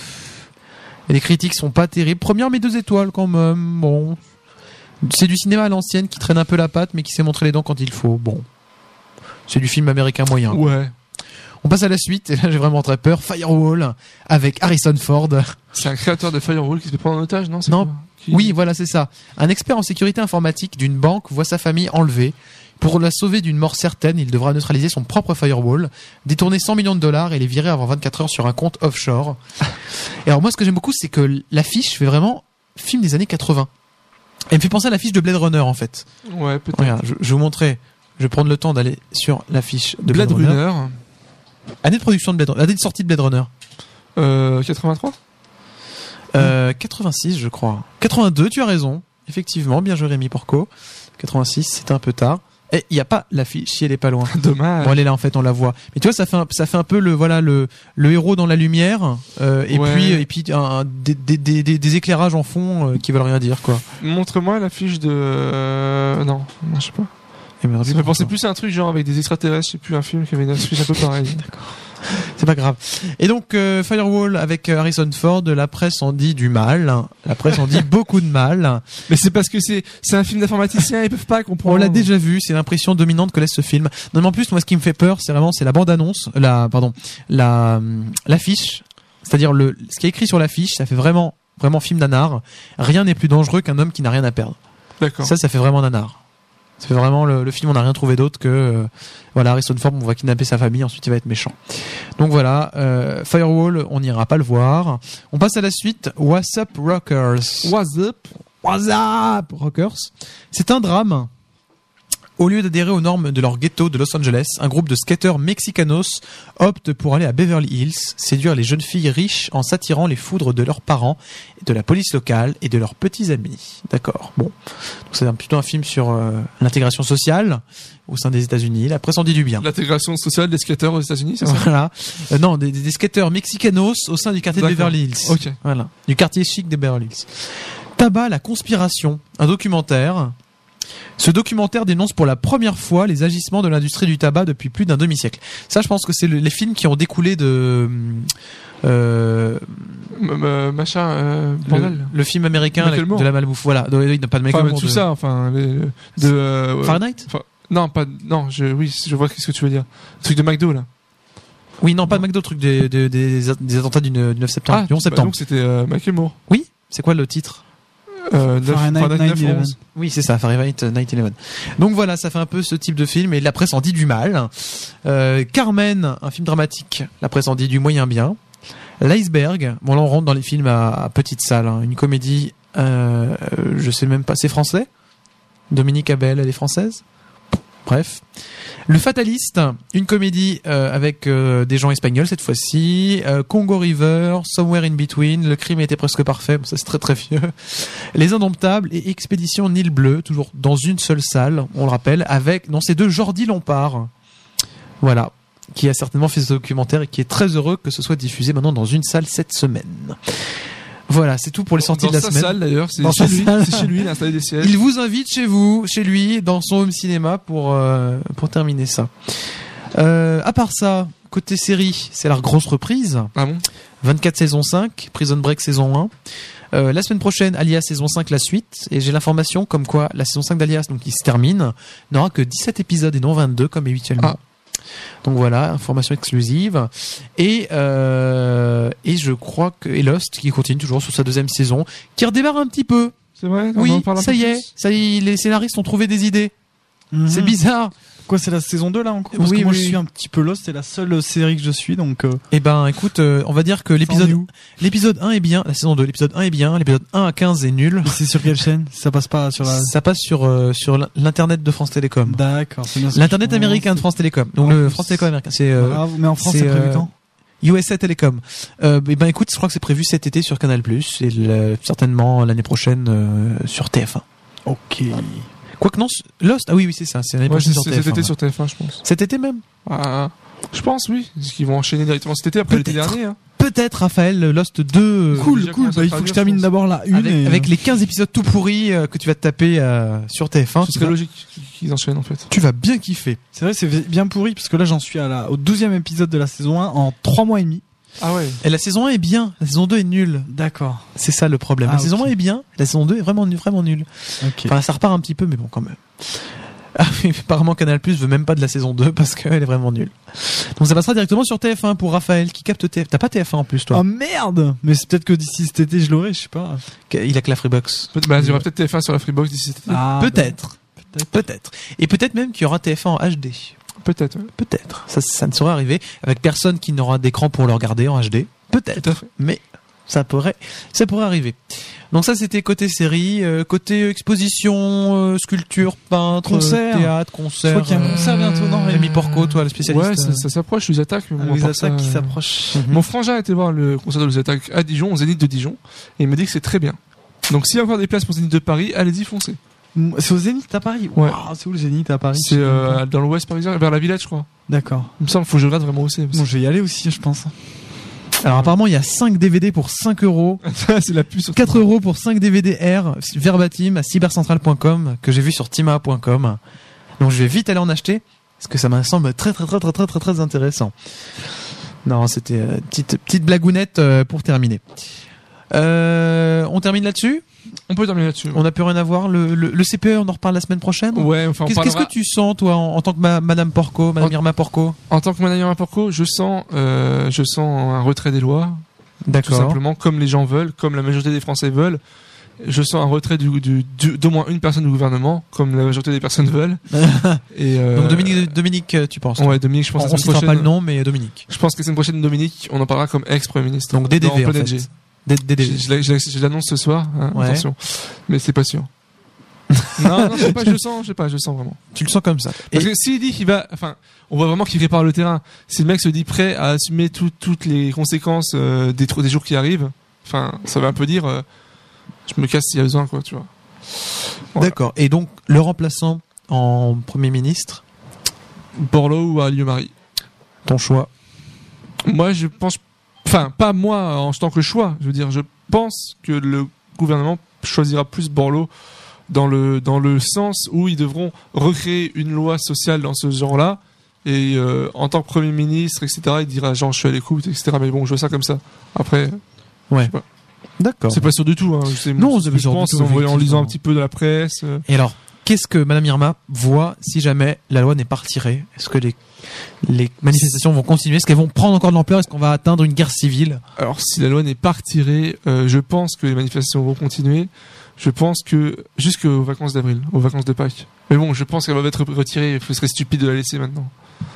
Et les critiques sont pas terribles. Première, mais 2 étoiles quand même. Bon. C'est du cinéma à l'ancienne qui traîne un peu la patte, mais qui sait montrer les dents quand il faut. Bon. C'est du film américain moyen. Ouais. On passe à la suite, et là j'ai vraiment très peur. Firewall, avec Harrison Ford. C'est un créateur de Firewall qui se fait prendre en otage, non? Non. Qui... Oui, voilà, c'est ça. Un expert en sécurité informatique d'une banque voit sa famille enlevée. Pour la sauver d'une mort certaine, il devra neutraliser son propre firewall, détourner 100 millions de dollars et les virer avant 24 heures sur un compte offshore. Et alors moi, ce que j'aime beaucoup, c'est que l'affiche fait vraiment film des années 80. Elle me fait penser à l'affiche de Blade Runner, en fait. Ouais, peut-être. Regarde, je vais vous montrer. Je vais prendre le temps d'aller sur l'affiche de Blade Runner. Année de production de Blade Runner. Année de sortie de Blade Runner. 83 86, je crois. 82, tu as raison. Effectivement, bien joué Rémi Porco. 86, c'était un peu tard. Et il n'y a pas l'affiche, si elle est pas loin. Dommage. Bon, elle est là, en fait, on la voit. Mais tu vois, ça fait un peu le héros dans la lumière, et Ouais. puis des éclairages en fond, qui veulent rien dire, quoi. Montre-moi l'affiche de... Non, je sais pas. Et merde, Ça me pensait plus à un truc genre avec des extraterrestres, je sais plus, un film qui avait une affiche un peu pareil. c'est pas grave. Et donc, Firewall avec Harrison Ford, la presse en dit du mal. La presse en dit beaucoup de mal. Mais c'est parce que c'est un film d'informaticiens, ils peuvent pas comprendre. On l'a déjà vu, c'est l'impression dominante que laisse ce film. Non, mais en plus, moi, ce qui me fait peur, c'est la bande-annonce, l'affiche. C'est-à-dire ce qui est écrit sur l'affiche, ça fait vraiment film nanar. Rien n'est plus dangereux qu'un homme qui n'a rien à perdre. D'accord. Ça fait vraiment nanar. Ça fait vraiment le film, on n'a rien trouvé d'autre que Harrison Ford, on va kidnapper sa famille, ensuite il va être méchant. Donc voilà, Firewall, on n'ira pas le voir. On passe à la suite, What's Up Rockers. What's up Rockers. C'est un drame. Au lieu d'adhérer aux normes de leur ghetto de Los Angeles, un groupe de skateurs mexicanos opte pour aller à Beverly Hills, séduire les jeunes filles riches en s'attirant les foudres de leurs parents, de la police locale et de leurs petits amis. D'accord. Bon. Donc c'est plutôt un film sur l'intégration sociale au sein des États-Unis. La presse en dit du bien. L'intégration sociale des skateurs aux États-Unis, c'est ça? Voilà. Non, des skateurs mexicanos au sein du quartier de D'accord. Beverly Hills. Ok. Voilà. Du quartier chic de Beverly Hills. Tabac, la conspiration. Un documentaire. Ce documentaire dénonce pour la première fois les agissements de l'industrie du tabac depuis plus d'un demi-siècle. Ça, je pense que c'est les films qui ont découlé de bordel. le film américain Michael Moore. de la malbouffe. Voilà, pas de Michael Enfin, Moore. tout ça, enfin, Fahrenheit. Non, je vois ce que tu veux dire. Le truc de McDo, là. Oui, non, pas de McDo, truc des attentats du 9 septembre, du 11 septembre. Donc c'était Michael Moore. Oui, c'est quoi le titre? Fahrenheit 9/11. Oui, c'est ça, Fahrenheit 9/11. Donc voilà, ça fait un peu ce type de film et la presse en dit du mal. Carmen, un film dramatique, la presse en dit du moyen bien. L'Iceberg, bon là on rentre dans les films à petite salle, hein. Une comédie, je sais même pas, c'est français. Dominique Abel, elle est française. Bref. Le Fataliste, une comédie avec des gens espagnols cette fois-ci. Congo River, Somewhere in Between, Le crime était presque parfait, bon, ça c'est très très vieux. Les Indomptables et Expédition Nil Bleu, toujours dans une seule salle, on le rappelle, avec, non c'est de Jordi Lompard. Voilà. Qui a certainement fait ce documentaire et qui est très heureux que ce soit diffusé maintenant dans une salle cette semaine. Voilà, c'est tout pour les sorties de la semaine. Dans sa salle d'ailleurs, c'est chez lui, il a installé des sièges. Il vous invite chez lui, dans son home cinéma pour terminer ça. À part ça, côté série, c'est la grosse reprise. Ah bon? 24 saison 5, Prison Break saison 1. La semaine prochaine, Alias saison 5 la suite. Et j'ai l'information comme quoi la saison 5 d'Alias, donc qui se termine, n'aura que 17 épisodes et non 22 comme habituellement. Donc voilà, information exclusive. Et je crois que Lost qui continue toujours sur sa deuxième saison, qui redémarre un petit peu. C'est vrai? Oui, ça y est, les scénaristes ont trouvé des idées. C'est bizarre. Quoi, c'est la saison 2 là en cours? Parce que moi je suis un petit peu lost, c'est la seule série que je suis donc. Eh ben écoute, on va dire que l'épisode 1 est bien, la saison 2, l'épisode 1 est bien, l'épisode 1 à 15 est nul. Et c'est sur quelle chaîne? Ça passe pas sur la. Ça passe sur l'internet de France Télécom. D'accord, c'est bien. L'internet américain de France Télécom. Donc le France Télécom américain, c'est mais en France c'est prévu quand? USA Telecom. Eh ben écoute, je crois que c'est prévu cet été sur Canal+, et certainement l'année prochaine sur TF1. OK. Quoique non, Lost, ah oui, c'est ça, c'est l'année prochaine sur TF1. Cet été sur TF1, je pense. Cet été même? Je pense, oui. Parce qu'ils vont enchaîner directement cet été après l'été dernier. Hein. Peut-être, Raphaël, Lost 2. Cool. Bah, il faut que je termine d'abord la une. Avec les 15 épisodes tout pourris que tu vas te taper sur TF1. Ce serait logique qu'ils enchaînent, en fait. Tu vas bien kiffer. C'est vrai, c'est bien pourri, parce que là, j'en suis au 12e épisode de la saison 1 en 3 mois et demi. Ah ouais. Et la saison 1 est bien, la saison 2 est nulle. D'accord. C'est ça le problème. La saison 1 est bien, la saison 2 est vraiment nulle. Okay. Enfin, ça repart un petit peu, mais bon, quand même. Ah, apparemment, Canal+ veut même pas de la saison 2 parce qu'elle est vraiment nulle. Donc ça passera directement sur TF1 pour Raphaël qui capte TF1. T'as pas TF1 en plus, toi? Oh merde! Mais c'est peut-être que d'ici cet été, je l'aurai, je sais pas. Il a que la Freebox. Bah, il y aura peut-être TF1 sur la Freebox d'ici cet été. Peut-être. Et peut-être même qu'il y aura TF1 en HD. Peut-être. Ouais. Peut-être. Ça ne saurait arriver avec personne qui n'aura d'écran pour le regarder en HD. Peut-être. Tout à fait. Mais ça pourrait arriver. Donc ça, c'était côté série, côté exposition, sculpture, peintre, théâtre, concert. Je crois qu'il y a un concert bientôt, non? Rémi Porco, toi, le spécialiste. Ouais, ça s'approche, les attaques. Les attaques qui s'approchent. Mon frangin a été voir le concert de les attaques à Dijon, au Zénith de Dijon, et il m'a dit que c'est très bien. Donc s'il y a encore des places pour le Zénith de Paris, allez-y, foncez. C'est au Zénith à Paris? Ouais. Wow, c'est où le Zénith à Paris? C'est dans l'ouest parisien, vers la Villette, je crois. D'accord. Il me semble, faut que je regarde vraiment où c'est. Bon, je vais y aller aussi, je pense. Alors apparemment il y a 5 DVD pour 5 €. C'est la puce. 4 € pour 5 DVD R verbatim à cybercentral.com que j'ai vu sur tima.com. Donc je vais vite aller en acheter parce que ça me semble très intéressant. Non, c'était petite blagounette pour terminer. On termine là-dessus? On peut terminer là-dessus. Ouais. On n'a plus rien à voir. Le CPE, on en reparle la semaine prochaine? Ouais, enfin, Qu'est-ce que tu sens, toi, en tant que Madame Porco, Madame Irma Porco? En tant que Madame Irma Porco, je sens un retrait des lois. D'accord. Tout simplement, comme les gens veulent, comme la majorité des Français veulent. Je sens un retrait d'au moins une personne du gouvernement, comme la majorité des personnes veulent. Et donc Dominique, tu penses? Ouais, Dominique, je pense. On citera pas le nom, mais Dominique. Je pense que c'est une prochaine Dominique. On en parlera comme ex-premier ministre. Donc DDV en fait. DDV. Je l'annonce ce soir. Hein, ouais. Attention, mais c'est pas sûr. non, je sais pas. Je sens vraiment. Tu le sens comme ça. Parce que s'il dit qu'il va, enfin, on voit vraiment qu'il prépare le terrain. Si le mec se dit prêt à assumer toutes les conséquences des jours qui arrivent, enfin, ça veut un peu dire. Je me casse s'il y a besoin, quoi, tu vois. Voilà. D'accord. Et donc, le remplaçant en Premier ministre? Borloo ou Alliot-Marie. Ton choix? Moi, je pense... Enfin, pas moi en tant que choix. Je veux dire, je pense que le gouvernement choisira plus Borloo dans le sens où ils devront recréer une loi sociale dans ce genre-là. Et en tant que Premier ministre, etc., il dira genre, je suis à l'écoute, etc. Mais bon, je vois ça comme ça. Après... Ouais. D'accord. C'est pas sûr du tout. Hein. Non, c'est pas sûr du tout. En lisant un petit peu de la presse. Et alors, qu'est-ce que Madame Irma voit si jamais la loi n'est pas retirée? Est-ce que les manifestations vont continuer? Est-ce qu'elles vont prendre encore de l'ampleur? Est-ce qu'on va atteindre une guerre civile? Alors, si la loi n'est pas retirée, je pense que les manifestations vont continuer. Je pense que jusqu'aux vacances d'avril, aux vacances de Pâques. Mais bon, je pense qu'elle va être retirée. Ce serait stupide de la laisser maintenant.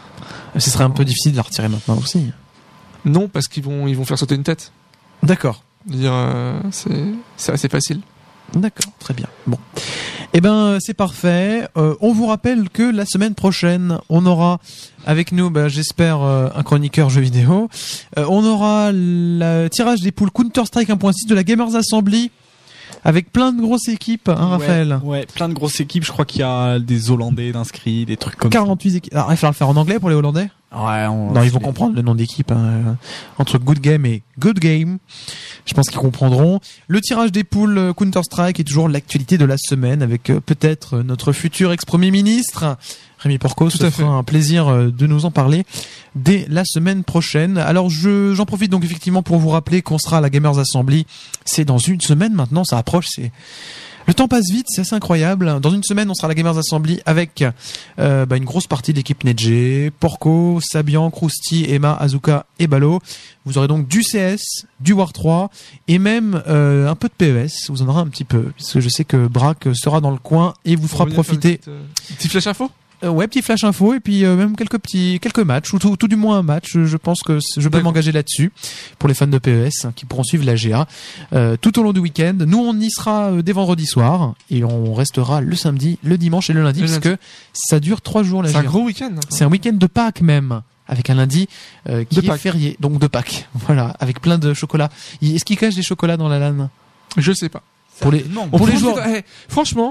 Ce serait un peu difficile de la retirer maintenant aussi. Non, parce qu'ils vont faire sauter une tête. D'accord. Dire, c'est assez facile. D'accord, très bien. Bon. Eh ben, c'est parfait. On vous rappelle que la semaine prochaine, on aura avec nous, j'espère, un chroniqueur jeux vidéo. On aura le tirage des poules Counter-Strike 1.6 de la Gamers Assembly. Avec plein de grosses équipes, hein, Raphaël? Ouais, plein de grosses équipes. Je crois qu'il y a des Hollandais d'inscrits, des trucs comme 48 équipes. Alors, il va falloir le faire en anglais pour les Hollandais? Ouais, non, ils vont comprendre le nom d'équipe, hein. Entre Good Game et Good Game. Je pense qu'ils comprendront. Le tirage des poules Counter-Strike est toujours l'actualité de la semaine avec peut-être notre futur ex-premier ministre, Rémi Porcos. Ça fera un plaisir de nous en parler dès la semaine prochaine. Alors j'en profite donc effectivement pour vous rappeler qu'on sera à la Gamers Assembly. C'est dans une semaine maintenant, ça approche, le temps passe vite, c'est assez incroyable. Dans une semaine, on sera à la Gamers Assembly avec une grosse partie de l'équipe NetG, Porco, Sabian, Krusty, Emma, Azuka et Balo. Vous aurez donc du CS, du War 3 et même un peu de PES. Vous en aurez un petit peu, puisque je sais que Braque sera dans le coin et vous fera profiter. Petit flash info. Ouais, petit flash info et puis même quelques matchs ou tout du moins un match. Je pense que je peux m'engager là-dessus pour les fans de PES qui pourront suivre la GA tout au long du week-end. Nous, on y sera dès vendredi soir et on restera le samedi, le dimanche et le lundi parce que ça dure 3 jours la GA. C'est un gros week-end. C'est un week-end de Pâques même. Avec un lundi qui est férié, donc de Pâques. Voilà, avec plein de chocolat. Est-ce qu'il cache des chocolats dans la LAN? Je sais pas. Pour les joueurs. Franchement,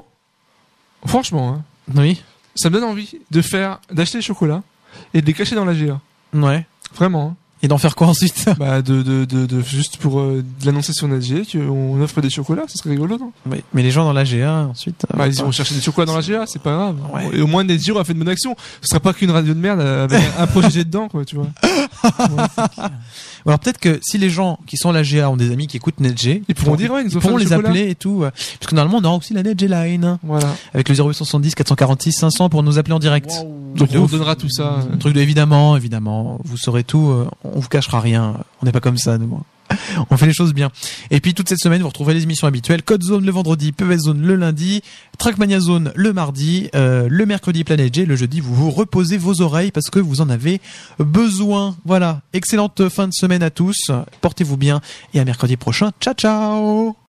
hein. Oui. Ça me donne envie d'acheter des chocolats et de les cacher dans la GA. Ouais. Vraiment. Hein. Et d'en faire quoi ensuite? Juste pour l'annoncer sur notre GA qu'on offre des chocolats, ce serait rigolo, non? Oui. Mais les gens dans la GA ensuite. Ils iront chercher des chocolats dans la GA, c'est pas grave. Ouais. Et au moins NetGeo a fait une bonne action. Ce sera pas qu'une radio de merde avec un projet dedans, quoi, tu vois. Alors peut-être que si les gens qui sont à la GA ont des amis qui écoutent NetG, ils pourront dire ils pourront les appeler et tout, parce que normalement on aura aussi la NetG Line. Voilà. Avec le 0870 446 500 pour nous appeler en direct. Wow. Donc on donnera tout ça. Un truc de évidemment, vous saurez tout, on vous cachera rien. On n'est pas comme ça nous. On fait les choses bien. Et puis toute cette semaine, vous retrouverez les émissions habituelles. Code Zone le vendredi, PES Zone le lundi, Trackmania Zone le mardi, le mercredi Planet G, le jeudi vous reposez vos oreilles parce que vous en avez besoin. Voilà, excellente fin de semaine à tous. Portez-vous bien et à mercredi prochain. Ciao ciao.